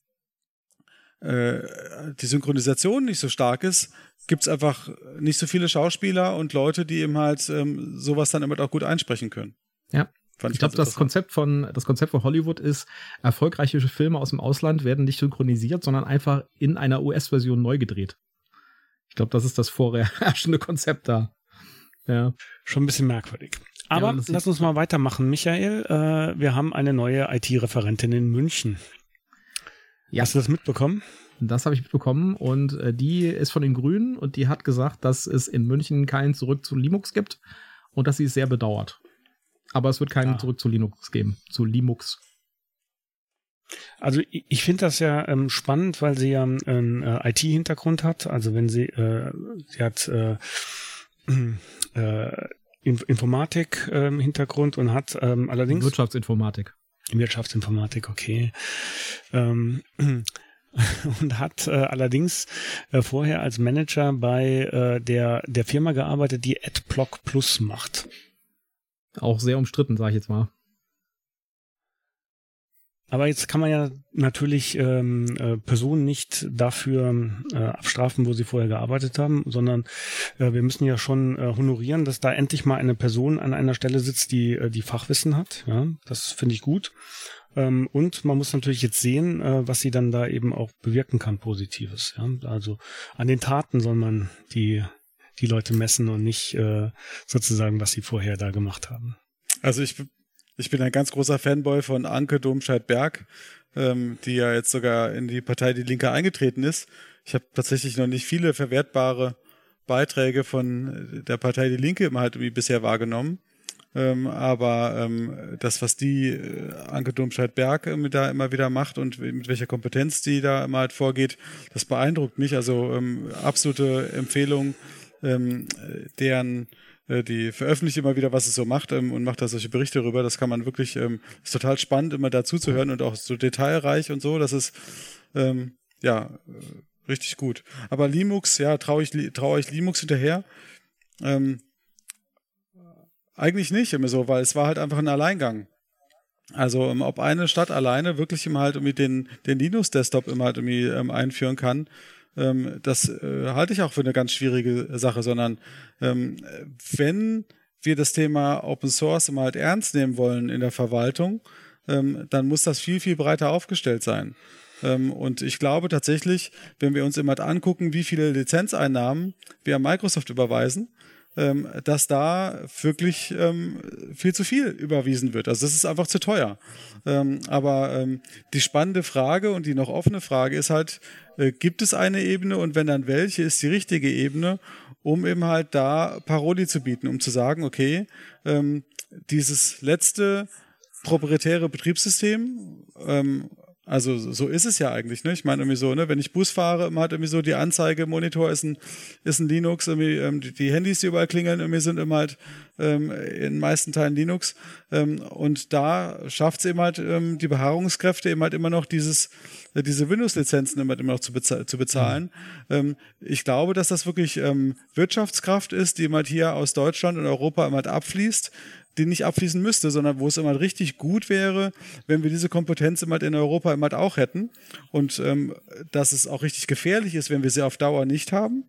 Speaker 2: äh, die Synchronisation nicht so stark ist, gibt es einfach nicht so viele Schauspieler und Leute, die eben halt ähm, sowas dann immer auch gut einsprechen können.
Speaker 1: Ja. Fand ich ich glaube, das Konzept von das Konzept von Hollywood ist, erfolgreiche Filme aus dem Ausland werden nicht synchronisiert, sondern einfach in einer U S-Version neu gedreht. Ich glaube, das ist das vorherrschende Konzept da. Ja.
Speaker 4: Schon ein bisschen merkwürdig. Aber ja, lass uns mal weitermachen, Michael. Äh, wir haben eine neue I T-Referentin in München. Ja. Hast du das mitbekommen?
Speaker 1: Das habe ich mitbekommen und äh, die ist von den Grünen und die hat gesagt, dass es in München kein Zurück zu Linux gibt und dass sie es sehr bedauert. Aber es wird keinen ja. Zurück zu Linux geben, zu Linux.
Speaker 4: Also ich, ich finde das ja ähm, spannend, weil sie ja einen äh, I T-Hintergrund hat. Also wenn sie, äh, sie hat äh, äh, Informatik-Hintergrund ähm, und hat ähm, allerdings...
Speaker 1: Wirtschaftsinformatik.
Speaker 4: Wirtschaftsinformatik, okay. Ähm, und hat äh, allerdings äh, vorher als Manager bei äh, der, der Firma gearbeitet, die AdBlock Plus macht.
Speaker 1: Auch sehr umstritten, sage ich jetzt mal.
Speaker 4: Aber jetzt kann man ja natürlich ähm, äh, Personen nicht dafür äh, abstrafen, wo sie vorher gearbeitet haben, sondern äh, wir müssen ja schon äh, honorieren, dass da endlich mal eine Person an einer Stelle sitzt, die äh, die Fachwissen hat. Ja, das finde ich gut. Ähm, und man muss natürlich jetzt sehen, äh, was sie dann da eben auch bewirken kann, Positives. Ja? Also an den Taten soll man die die Leute messen und nicht äh, sozusagen, was sie vorher da gemacht haben.
Speaker 2: Also ich Ich bin ein ganz großer Fanboy von Anke Domscheit-Berg, ähm, die ja jetzt sogar in die Partei Die Linke eingetreten ist. Ich habe tatsächlich noch nicht viele verwertbare Beiträge von der Partei Die Linke immer halt irgendwie bisher wahrgenommen. Ähm, aber ähm, das, was die äh, Anke Domscheit-Berg äh, da immer wieder macht und mit welcher Kompetenz die da immer halt vorgeht, das beeindruckt mich. Also ähm, absolute Empfehlung, ähm, deren die veröffentlicht immer wieder, was es so macht ähm, und macht da solche Berichte darüber. Das kann man wirklich, ähm, ist total spannend, immer dazu zu hören und auch so detailreich und so. Das ist, ähm, ja, äh, richtig gut. Aber Linux, ja, traue ich, traue ich Linux hinterher? Ähm, eigentlich nicht immer so, weil es war halt einfach ein Alleingang. Also, ähm, ob eine Stadt alleine wirklich immer halt irgendwie den, den Linux-Desktop immer halt irgendwie ähm, einführen kann, das äh, halte ich auch für eine ganz schwierige Sache, sondern ähm, wenn wir das Thema Open Source immer halt ernst nehmen wollen in der Verwaltung, ähm, dann muss das viel, viel breiter aufgestellt sein. Ähm, und ich glaube tatsächlich, wenn wir uns immer halt angucken, wie viele Lizenzeinnahmen wir an Microsoft überweisen, ähm, dass da wirklich ähm, viel zu viel überwiesen wird. Also das ist einfach zu teuer. Ähm, aber ähm, die spannende Frage und die noch offene Frage ist halt, äh, gibt es eine Ebene und wenn dann welche ist die richtige Ebene, um eben halt da Paroli zu bieten, um zu sagen, okay, ähm, dieses letzte proprietäre Betriebssystem, ähm, Also so ist es ja eigentlich, ne? Ich meine irgendwie so, ne, wenn ich Bus fahre, immer hat irgendwie so die Anzeige im Monitor ist ein ist ein Linux, irgendwie ähm, die, die Handys, die überall klingeln, irgendwie sind immer halt ähm, in den meisten Teilen Linux ähm, und da schafft es eben halt ähm, die Beharrungskräfte eben halt immer noch dieses äh, diese Windows-Lizenzen immer, immer noch zu, bezahl- zu bezahlen. Mhm. Ähm, ich glaube, dass das wirklich ähm, Wirtschaftskraft ist, die eben halt hier aus Deutschland und Europa immer halt abfließt, die nicht abfließen müsste, sondern wo es immer richtig gut wäre, wenn wir diese Kompetenz immer in Europa immer auch hätten und ähm, dass es auch richtig gefährlich ist, wenn wir sie auf Dauer nicht haben,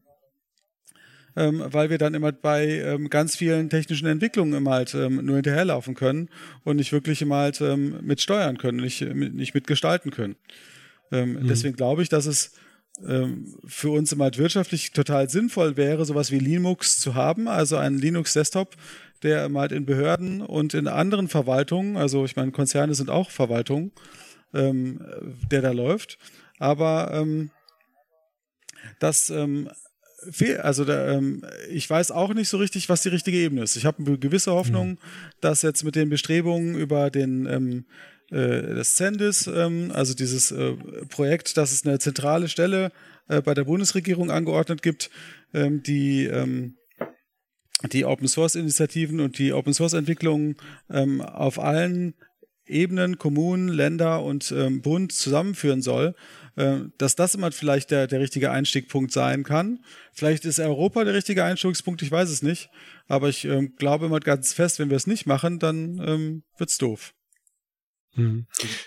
Speaker 2: ähm, weil wir dann immer bei ähm, ganz vielen technischen Entwicklungen immer halt ähm, nur hinterherlaufen können und nicht wirklich immer halt ähm, mitsteuern können, nicht, mit, nicht mitgestalten können. Ähm, mhm. Deswegen glaube ich, dass es ähm, für uns immer halt wirtschaftlich total sinnvoll wäre, sowas wie Linux zu haben, also einen Linux-Desktop, der halt in Behörden und in anderen Verwaltungen, also ich meine, Konzerne sind auch Verwaltungen, ähm, der da läuft. Aber ähm, das ähm, fehl, also da, ähm, ich weiß auch nicht so richtig, was die richtige Ebene ist. Ich habe eine gewisse Hoffnung, mhm. dass jetzt mit den Bestrebungen über den ähm, äh, das Cendis, ähm, also dieses äh, Projekt, dass es eine zentrale Stelle äh, bei der Bundesregierung angeordnet gibt, ähm, die ähm, die Open-Source-Initiativen und die Open-Source-Entwicklungen ähm, auf allen Ebenen, Kommunen, Länder und ähm, Bund zusammenführen soll, äh, dass das immer vielleicht der, der richtige Einstiegspunkt sein kann. Vielleicht ist Europa der richtige Einstiegspunkt, ich weiß es nicht. Aber ich ähm, glaube immer ganz fest, wenn wir es nicht machen, dann ähm, wird's doof.
Speaker 3: Mhm.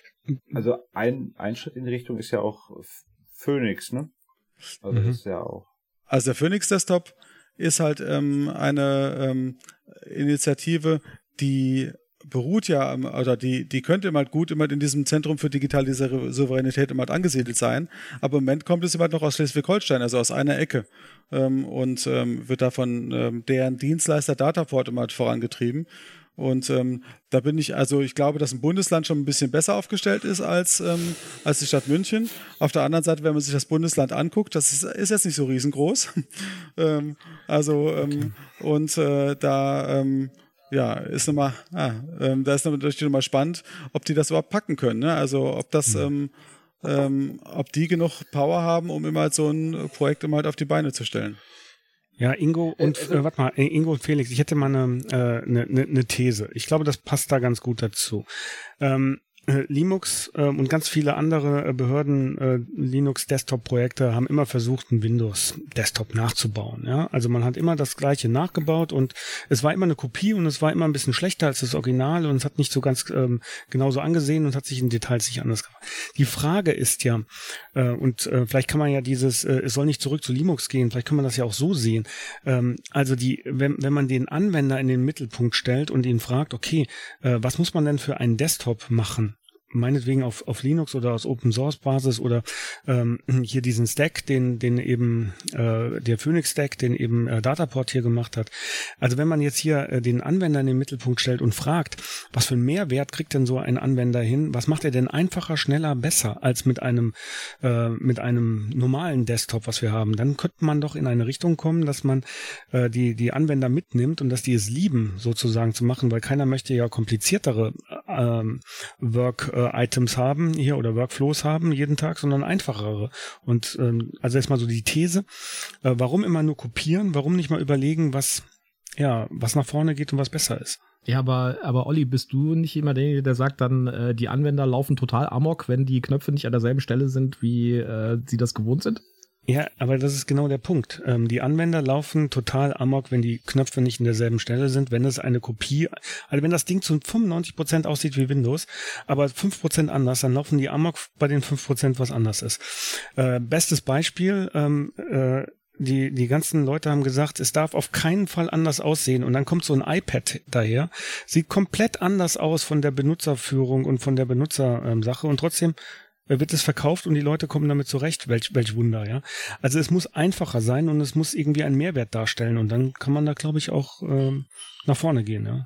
Speaker 3: Also ein, ein Schritt in die Richtung ist ja auch Phoenix, ne? Also mhm. das ist ja auch.
Speaker 2: Also der Phoenix-Desktop ist halt ähm, eine ähm, Initiative, die beruht ja, oder die, die könnte immer gut immer in diesem Zentrum für digitale Souveränität immer angesiedelt sein, aber im Moment kommt es immer noch aus Schleswig-Holstein, also aus einer Ecke ähm, und ähm, wird da von ähm, deren Dienstleister Dataport immer vorangetrieben. Und ähm, da bin ich, also ich glaube, dass ein Bundesland schon ein bisschen besser aufgestellt ist als, ähm, als die Stadt München. Auf der anderen Seite, wenn man sich das Bundesland anguckt, das ist, ist jetzt nicht so riesengroß. ähm, also ähm, okay. und äh, da ähm, ja, ist nochmal, ah, ähm, da ist natürlich nochmal spannend, ob die das überhaupt packen können. Ne? Also ob das, mhm. ähm, ähm, ob die genug Power haben, um immer halt so ein Projekt immer halt auf die Beine zu stellen.
Speaker 4: Ja, Ingo und also, äh, warte mal, Ingo und Felix, ich hätte mal eine, äh, eine, eine These. Ich glaube, das passt da ganz gut dazu. Ähm, äh, Linux äh, und ganz viele andere äh, Behörden äh, Linux-Desktop-Projekte haben immer versucht, einen Windows-Desktop nachzubauen. Ja, also man hat immer das Gleiche nachgebaut und es war immer eine Kopie und es war immer ein bisschen schlechter als das Original und es hat nicht so ganz ähm, genauso angesehen und hat sich in Details nicht anders gemacht. Die Frage ist ja, äh, und äh, vielleicht kann man ja dieses, äh, es soll nicht zurück zu Linux gehen, vielleicht kann man das ja auch so sehen. Ähm, also die, wenn, wenn man den Anwender in den Mittelpunkt stellt und ihn fragt, okay, äh, was muss man denn für einen Desktop machen? Meinetwegen auf, auf Linux oder aus Open Source Basis oder ähm, hier diesen Stack, den, den eben äh, der Phoenix Stack, den eben äh, Dataport hier gemacht hat. Also wenn man jetzt hier äh, den Anwender in den Mittelpunkt stellt und fragt, was für einen Mehrwert kriegt denn so ein Anwender hin? Was macht er denn einfacher, schneller, besser als mit einem äh, mit einem normalen Desktop, was wir haben? Dann könnte man doch in eine Richtung kommen, dass man äh, die die Anwender mitnimmt und dass die es lieben, sozusagen zu machen, weil keiner möchte ja kompliziertere äh, Work äh, Items haben hier oder Workflows haben jeden Tag, sondern einfachere. Und ähm, also erstmal so die These, äh, warum immer nur kopieren, warum nicht mal überlegen, was ja, was nach vorne geht und was besser ist.
Speaker 1: Ja, aber, aber Olli, bist du nicht immer derjenige, der sagt dann, äh, die Anwender laufen total amok, wenn die Knöpfe nicht an derselben Stelle sind, wie äh, sie das gewohnt sind?
Speaker 4: Ja, aber das ist genau der Punkt. Ähm, die Anwender laufen total amok, wenn die Knöpfe nicht in derselben Stelle sind, wenn es eine Kopie, also wenn das Ding zu fünfundneunzig Prozent aussieht wie Windows, aber fünf Prozent anders, dann laufen die amok bei den fünf Prozent, was anders ist. Äh, bestes Beispiel, ähm, äh, die die ganzen Leute haben gesagt, es darf auf keinen Fall anders aussehen und dann kommt so ein iPad daher, sieht komplett anders aus von der Benutzerführung und von der Benutzersache und trotzdem wird es verkauft und die Leute kommen damit zurecht. Welch, welch Wunder, ja. Also es muss einfacher sein und es muss irgendwie einen Mehrwert darstellen und dann kann man da, glaube ich, auch ähm, nach vorne gehen, ja.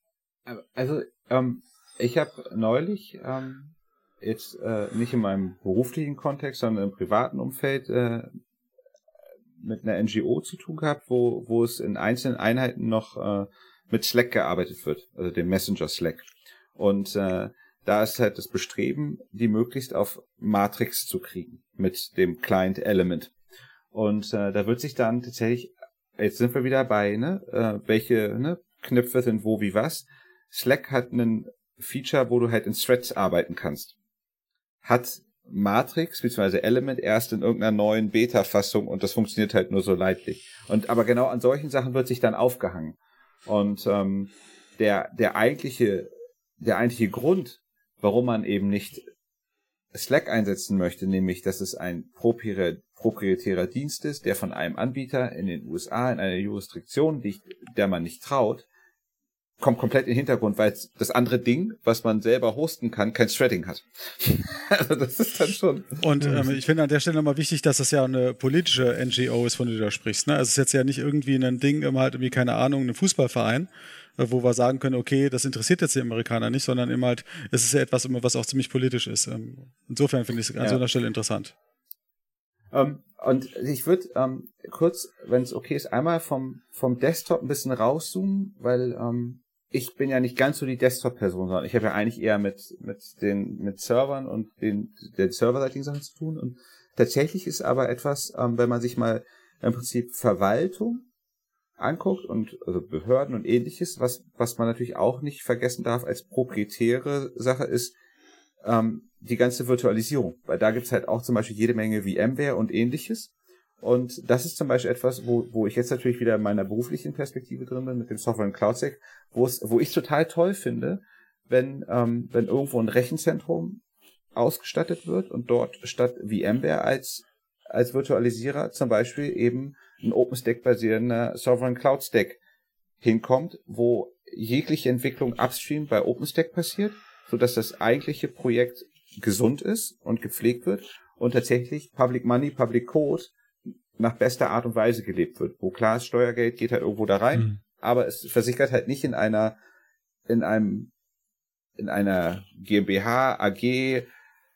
Speaker 3: Also ähm, ich habe neulich ähm, jetzt äh, nicht in meinem beruflichen Kontext, sondern im privaten Umfeld äh, mit einer N G O zu tun gehabt, wo wo es in einzelnen Einheiten noch äh, mit Slack gearbeitet wird, also dem Messenger Slack. Und äh, da ist halt das Bestreben, die möglichst auf Matrix zu kriegen mit dem Client Element. Und äh, da wird sich dann tatsächlich, jetzt sind wir wieder bei, ne, äh, welche ne, Knöpfe sind wo wie was. Slack hat einen Feature, wo du halt in Threads arbeiten kannst. Hat Matrix bzw. Element erst in irgendeiner neuen Beta-Fassung und das funktioniert halt nur so leidlich. Und aber genau an solchen Sachen wird sich dann aufgehangen. Und ähm, der der eigentliche der eigentliche Grund, warum man eben nicht Slack einsetzen möchte, nämlich dass es ein proprietärer Dienst ist, der von einem Anbieter in den U S A in einer Jurisdiktion liegt, der man nicht traut, kommt komplett in den Hintergrund, weil das andere Ding, was man selber hosten kann, kein Threading hat. Also das ist dann schon...
Speaker 2: Und ähm, ich finde an der Stelle nochmal wichtig, dass das ja eine politische N G O ist, von der du da sprichst. Ne? Also es ist jetzt ja nicht irgendwie ein Ding, immer halt irgendwie, keine Ahnung, ein Fußballverein, wo wir sagen können, okay, das interessiert jetzt die Amerikaner nicht, sondern immer halt, es ist ja etwas, was auch ziemlich politisch ist. Insofern finde ich es an ja. so einer Stelle interessant.
Speaker 3: Um, und ich würde um, kurz, wenn es okay ist, einmal vom, vom Desktop ein bisschen rauszoomen, weil um, ich bin ja nicht ganz so die Desktop-Person, sondern ich habe ja eigentlich eher mit mit den mit Servern und den der serverseitigen Sachen zu tun. Und tatsächlich ist aber etwas, um, wenn man sich mal im Prinzip Verwaltung anguckt und also Behörden und ähnliches, was was man natürlich auch nicht vergessen darf als proprietäre Sache ist, ähm, die ganze Virtualisierung, weil da gibt's halt auch zum Beispiel jede Menge VMware und ähnliches. Und das ist zum Beispiel etwas, wo wo ich jetzt natürlich wieder in meiner beruflichen Perspektive drin bin mit dem Sovereign Cloud Stack, wo es wo ich total toll finde, wenn ähm, wenn irgendwo ein Rechenzentrum ausgestattet wird und dort statt VMware als als Virtualisierer zum Beispiel eben ein OpenStack-basierender Sovereign Cloud Stack hinkommt, wo jegliche Entwicklung upstream bei OpenStack passiert, sodass das eigentliche Projekt gesund ist und gepflegt wird und tatsächlich Public Money, Public Code nach bester Art und Weise gelebt wird. Wo klar ist, Steuergeld geht halt irgendwo da rein, mhm. aber es versickert halt nicht in einer, in einem, in einer GmbH, A G,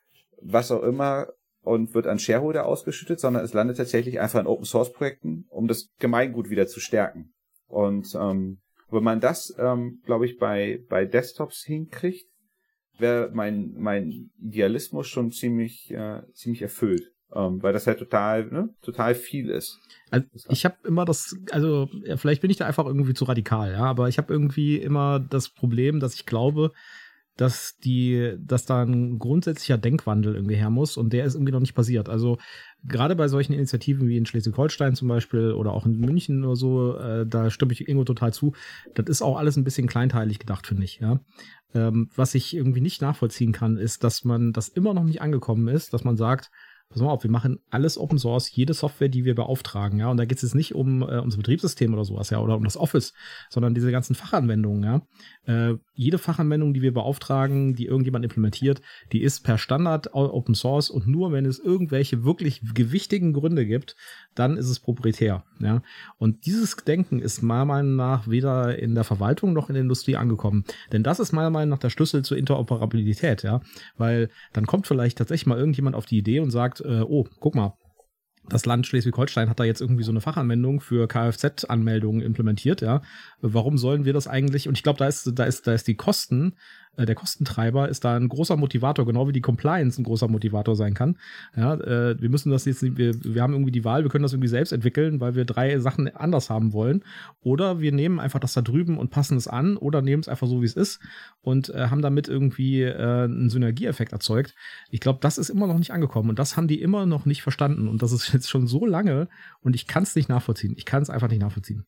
Speaker 3: was auch immer und wird an Shareholder ausgeschüttet, sondern es landet tatsächlich einfach in Open-Source-Projekten, um das Gemeingut wieder zu stärken. Und ähm, wenn man das, ähm, glaube ich, bei bei Desktops hinkriegt, wäre mein mein Idealismus schon ziemlich äh, ziemlich erfüllt, ähm, weil das halt total ne, total viel ist.
Speaker 1: Also ich habe immer das, also ja, vielleicht bin ich da einfach irgendwie zu radikal, ja, aber ich habe irgendwie immer das Problem, dass ich glaube, dass die, dass da ein grundsätzlicher Denkwandel irgendwie her muss und der ist irgendwie noch nicht passiert. Also gerade bei solchen Initiativen wie in Schleswig-Holstein zum Beispiel oder auch in München oder so, äh, da stimme ich irgendwo total zu. Das ist auch alles ein bisschen kleinteilig gedacht, finde ich, ja. Ähm, was ich irgendwie nicht nachvollziehen kann, ist, dass man das immer noch nicht angekommen ist, dass man sagt, pass mal auf, wir machen alles Open Source, jede Software, die wir beauftragen, ja, und da geht es jetzt nicht um äh, unser Betriebssystem oder sowas, ja, oder um das Office, sondern diese ganzen Fachanwendungen, ja. Äh, jede Fachanwendung, die wir beauftragen, die irgendjemand implementiert, die ist per Standard Open Source und nur wenn es irgendwelche wirklich gewichtigen Gründe gibt, dann ist es proprietär, ja. Und dieses Denken ist meiner Meinung nach weder in der Verwaltung noch in der Industrie angekommen, denn das ist meiner Meinung nach der Schlüssel zur Interoperabilität, ja, weil dann kommt vielleicht tatsächlich mal irgendjemand auf die Idee und sagt, äh, oh, guck mal, das Land Schleswig-Holstein hat da jetzt irgendwie so eine Fachanwendung für Kfz-Anmeldungen implementiert, ja. Warum sollen wir das eigentlich? Und ich glaube, da ist, da ist, da ist die Kosten, äh, der Kostentreiber ist da ein großer Motivator, genau wie die Compliance ein großer Motivator sein kann. Ja, äh, wir müssen das jetzt, wir, wir haben irgendwie die Wahl, wir können das irgendwie selbst entwickeln, weil wir drei Sachen anders haben wollen. Oder wir nehmen einfach das da drüben und passen es an oder nehmen es einfach so, wie es ist und äh, haben damit irgendwie äh, einen Synergieeffekt erzeugt. Ich glaube, das ist immer noch nicht angekommen und das haben die immer noch nicht verstanden und das ist jetzt schon so lange und ich kann es nicht nachvollziehen. Ich kann es einfach nicht nachvollziehen.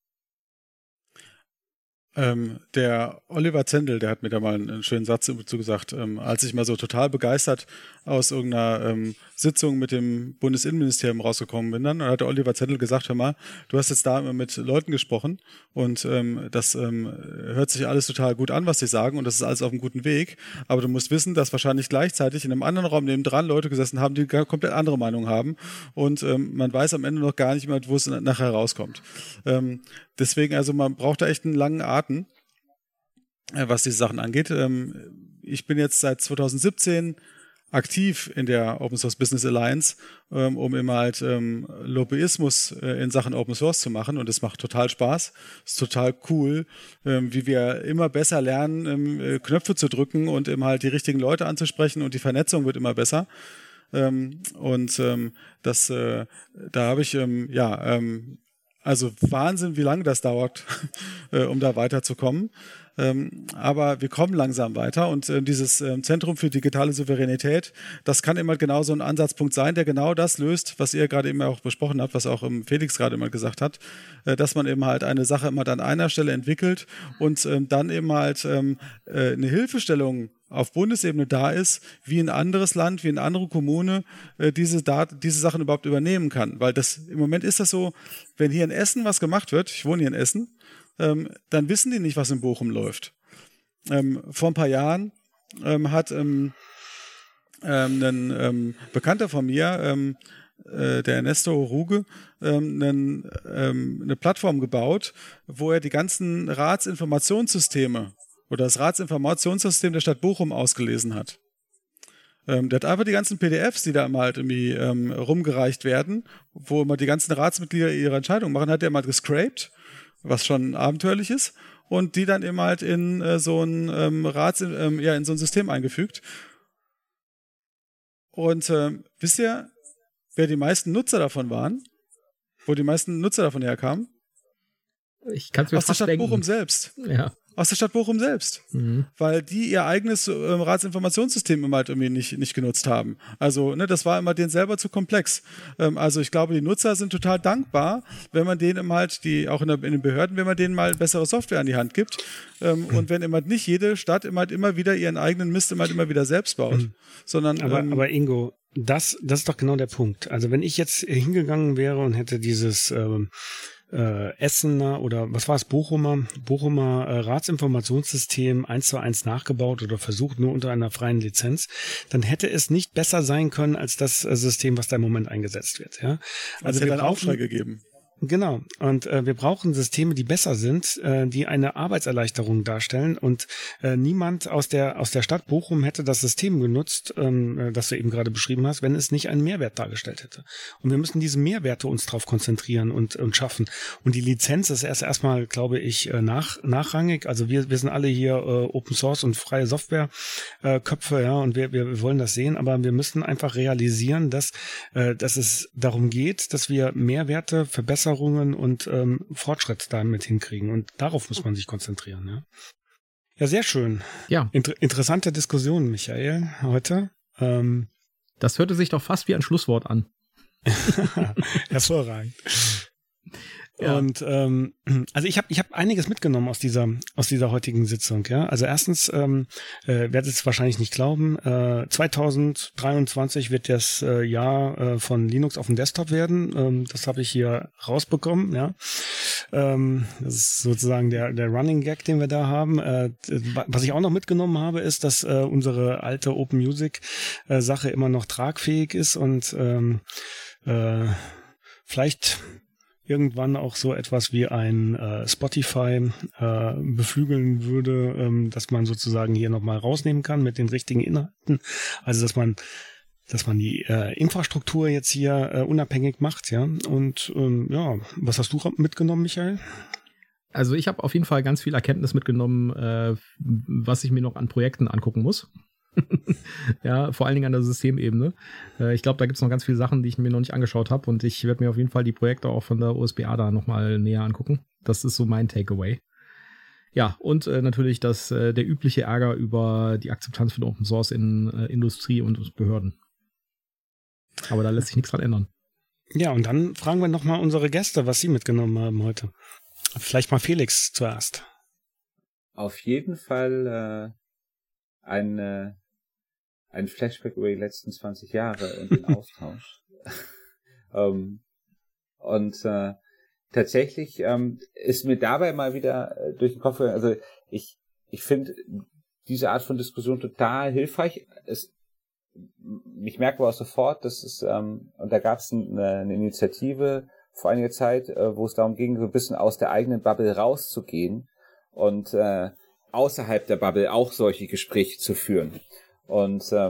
Speaker 2: Ähm, der Oliver Zendel, der hat mir da mal einen, einen schönen Satz dazu gesagt, ähm, als ich mal so total begeistert aus irgendeiner ähm, Sitzung mit dem Bundesinnenministerium rausgekommen bin, dann hat der Oliver Zendel gesagt, hör mal, du hast jetzt da mit Leuten gesprochen und ähm, das ähm, hört sich alles total gut an, was sie sagen und das ist alles auf einem guten Weg, aber du musst wissen, dass wahrscheinlich gleichzeitig in einem anderen Raum nebendran Leute gesessen haben, die gar komplett andere Meinung haben und ähm, man weiß am Ende noch gar nicht mehr, wo es nachher rauskommt. Ähm, deswegen, also man braucht da echt einen langen Atem, was diese Sachen angeht. Ich bin jetzt seit zwanzig siebzehn aktiv in der Open Source Business Alliance, ähm, um immer halt ähm, Lobbyismus äh, in Sachen Open Source zu machen, und es macht total Spaß. Es ist total cool, ähm, wie wir immer besser lernen, ähm, äh, Knöpfe zu drücken und immer halt die richtigen Leute anzusprechen, und die Vernetzung wird immer besser. Ähm, und ähm, das, äh, da habe ich, ähm, ja, ähm, also Wahnsinn, wie lange das dauert, äh, um da weiterzukommen. Ähm, aber wir kommen langsam weiter, und äh, dieses äh, Zentrum für digitale Souveränität, das kann immer genau so ein Ansatzpunkt sein, der genau das löst, was ihr gerade eben auch besprochen habt, was auch ähm, Felix gerade immer gesagt hat, äh, dass man eben halt eine Sache immer an einer Stelle entwickelt und ähm, dann eben halt ähm, äh, eine Hilfestellung auf Bundesebene da ist, wie ein anderes Land, wie eine andere Kommune äh, diese, Dat- diese Sachen überhaupt übernehmen kann. Weil das im Moment ist das so, wenn hier in Essen was gemacht wird, ich wohne hier in Essen, ähm, dann wissen die nicht, was in Bochum läuft. Ähm, vor ein paar Jahren ähm, hat ähm, ähm, ein ähm, Bekannter von mir, ähm, äh, der Ernesto Ruge, ähm, einen, ähm, eine Plattform gebaut, wo er die ganzen Ratsinformationssysteme oder das Ratsinformationssystem der Stadt Bochum ausgelesen hat. Ähm, der hat einfach die ganzen P D Fs, die da immer halt irgendwie ähm, rumgereicht werden, wo immer die ganzen Ratsmitglieder ihre Entscheidungen machen, hat er mal gescraped, was schon abenteuerlich ist, und die dann eben halt in äh, so ein ähm, Rats, ähm, ja, in so ein System eingefügt. Und ähm, wisst ihr, wer die meisten Nutzer davon waren? Wo die meisten Nutzer davon herkamen?
Speaker 1: Ich kann es mir
Speaker 2: Aus der
Speaker 1: fast
Speaker 2: Stadt
Speaker 1: denken.
Speaker 2: Bochum selbst.
Speaker 1: Ja.
Speaker 2: Aus der Stadt Bochum selbst.
Speaker 1: Mhm.
Speaker 2: Weil die ihr eigenes äh, Ratsinformationssystem immer halt irgendwie nicht, nicht genutzt haben. Also, ne, das war immer denen selber zu komplex. Ähm, also, ich glaube, die Nutzer sind total dankbar, wenn man denen immer halt, die, auch in, der, in den Behörden, wenn man denen mal bessere Software an die Hand gibt. Ähm, mhm. Und wenn immer nicht jede Stadt immer halt immer wieder ihren eigenen Mist immer halt immer wieder selbst baut. Mhm. Sondern,
Speaker 4: aber,
Speaker 2: ähm,
Speaker 4: aber Ingo, das, das ist doch genau der Punkt. Also, wenn ich jetzt hingegangen wäre und hätte dieses, ähm, Äh, Essener oder was war es, Bochumer, Bochumer äh, Ratsinformationssystem eins zu eins nachgebaut oder versucht, nur unter einer freien Lizenz, dann hätte es nicht besser sein können als das äh, System, was da im Moment eingesetzt wird. Ja?
Speaker 2: Also wir brauchen Aufschrei gegeben.
Speaker 4: Genau. Und äh, wir brauchen Systeme, die besser sind, äh, die eine Arbeitserleichterung darstellen. Und äh, niemand aus der aus der Stadt Bochum hätte das System genutzt, ähm, das du eben gerade beschrieben hast, wenn es nicht einen Mehrwert dargestellt hätte. Und wir müssen diese Mehrwerte uns drauf konzentrieren und und schaffen. Und die Lizenz ist erst erstmal, glaube ich, nach nachrangig. Also wir wir sind alle hier äh, Open Source und freie Software äh, Köpfe, ja, und wir wir wollen das sehen. Aber wir müssen einfach realisieren, dass äh, dass es darum geht, dass wir Mehrwerte verbessern und ähm, Fortschritt damit hinkriegen. Und darauf muss man sich konzentrieren. Ja, ja, sehr schön.
Speaker 1: Ja.
Speaker 4: Inter- interessante Diskussion, Michael, heute. Ähm,
Speaker 1: das hörte sich doch fast wie ein Schlusswort an.
Speaker 4: Hervorragend. Ja. Und ähm, also ich habe ich hab einiges mitgenommen aus dieser aus dieser heutigen Sitzung. Ja, also erstens ähm, äh, werdet es wahrscheinlich nicht glauben. Äh, zwanzig dreiundzwanzig wird das äh, Jahr äh, von Linux auf dem Desktop werden. Ähm, das habe ich hier rausbekommen. Ja, ähm, das ist sozusagen der der Running Gag, den wir da haben. Äh, was ich auch noch mitgenommen habe, ist, dass äh, unsere alte Open Music äh, Sache immer noch tragfähig ist und ähm, äh, vielleicht irgendwann auch so etwas wie ein äh, Spotify äh, beflügeln würde, ähm, dass man sozusagen hier nochmal rausnehmen kann mit den richtigen Inhalten. Also dass man dass man die äh, Infrastruktur jetzt hier äh, unabhängig macht, ja. Und ähm, ja, was hast du mitgenommen, Michael?
Speaker 1: Also ich habe auf jeden Fall ganz viel Erkenntnis mitgenommen, äh, was ich mir noch an Projekten angucken muss. Ja, vor allen Dingen an der Systemebene. Äh, ich glaube, da gibt es noch ganz viele Sachen, die ich mir noch nicht angeschaut habe, und ich werde mir auf jeden Fall die Projekte auch von der O S B A da nochmal näher angucken. Das ist so mein Takeaway. Ja, und äh, natürlich das, äh, der übliche Ärger über die Akzeptanz von Open Source in äh, Industrie und Behörden. Aber da lässt sich nichts dran ändern.
Speaker 4: Ja, und dann fragen wir nochmal unsere Gäste, was sie mitgenommen haben heute. Vielleicht mal Felix zuerst.
Speaker 3: Auf jeden Fall äh, ein, äh, ein Flashback über die letzten zwanzig Jahre und den Austausch. ähm, und äh, tatsächlich ähm, ist mir dabei mal wieder äh, durch den Kopf gegangen, also ich, ich finde diese Art von Diskussion total hilfreich. Es, ich merke aber auch sofort, dass es, ähm, und da gab es eine, eine Initiative vor einiger Zeit, äh, wo es darum ging, so ein bisschen aus der eigenen Bubble rauszugehen und äh, außerhalb der Bubble auch solche Gespräche zu führen. Und ähm,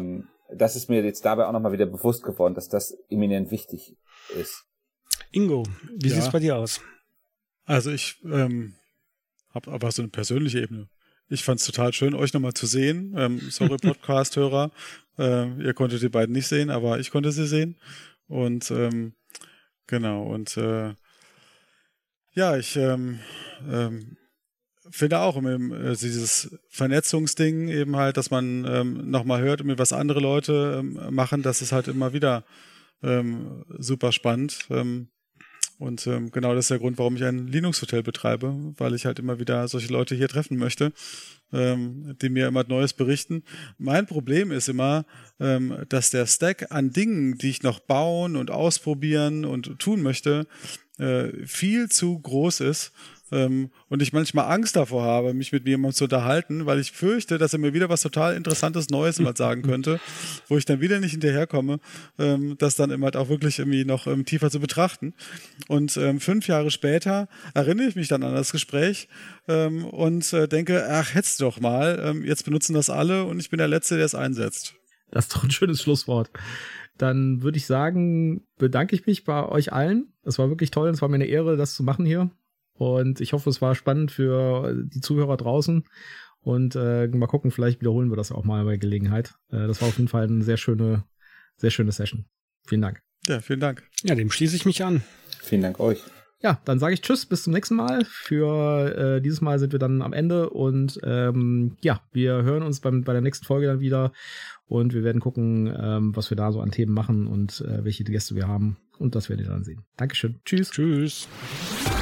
Speaker 3: das ist mir jetzt dabei auch nochmal wieder bewusst geworden, dass das eminent wichtig ist.
Speaker 4: Ingo, wie ja. sieht's bei dir aus?
Speaker 2: Also ich ähm, habe aber so eine persönliche Ebene. Ich fand es total schön, euch nochmal zu sehen. Ähm, sorry, Podcast-Hörer, äh, ihr konntet die beiden nicht sehen, aber ich konnte sie sehen. Und ähm, genau, und äh, ja, ich ähm, ähm, finde auch ähm, dieses Vernetzungsding eben halt, dass man ähm, nochmal hört, was andere Leute ähm, machen, das ist halt immer wieder ähm, super spannend. Ähm, und ähm, genau das ist der Grund, warum ich ein Linux-Hotel betreibe, weil ich halt immer wieder solche Leute hier treffen möchte, ähm, die mir immer Neues berichten. Mein Problem ist immer, ähm, dass der Stack an Dingen, die ich noch bauen und ausprobieren und tun möchte, äh, viel zu groß ist. Ähm, und ich manchmal Angst davor habe, mich mit jemandem zu unterhalten, weil ich fürchte, dass er mir wieder was total Interessantes Neues mal sagen könnte, wo ich dann wieder nicht hinterherkomme, ähm, das dann immer halt auch wirklich irgendwie noch ähm, tiefer zu betrachten. Und ähm, fünf Jahre später erinnere ich mich dann an das Gespräch ähm, und äh, denke, ach, hättest du doch mal, ähm, jetzt benutzen das alle und ich bin der Letzte, der es einsetzt.
Speaker 1: Das ist doch ein schönes Schlusswort. Dann würde ich sagen, bedanke ich mich bei euch allen. Es war wirklich toll, es war mir eine Ehre, das zu machen hier. Und ich hoffe, es war spannend für die Zuhörer draußen. Und äh, mal gucken, vielleicht wiederholen wir das auch mal bei Gelegenheit. Äh, das war auf jeden Fall eine sehr schöne, sehr schöne Session. Vielen Dank.
Speaker 2: Ja, vielen Dank.
Speaker 4: Ja, dem schließe ich mich an.
Speaker 3: Vielen Dank euch.
Speaker 1: Ja, dann sage ich Tschüss, bis zum nächsten Mal. Für äh, dieses Mal sind wir dann am Ende. Und ähm, ja, wir hören uns beim, bei der nächsten Folge dann wieder. Und wir werden gucken, ähm, was wir da so an Themen machen und äh, welche Gäste wir haben. Und das werdet ihr dann sehen. Dankeschön. Tschüss.
Speaker 4: Tschüss.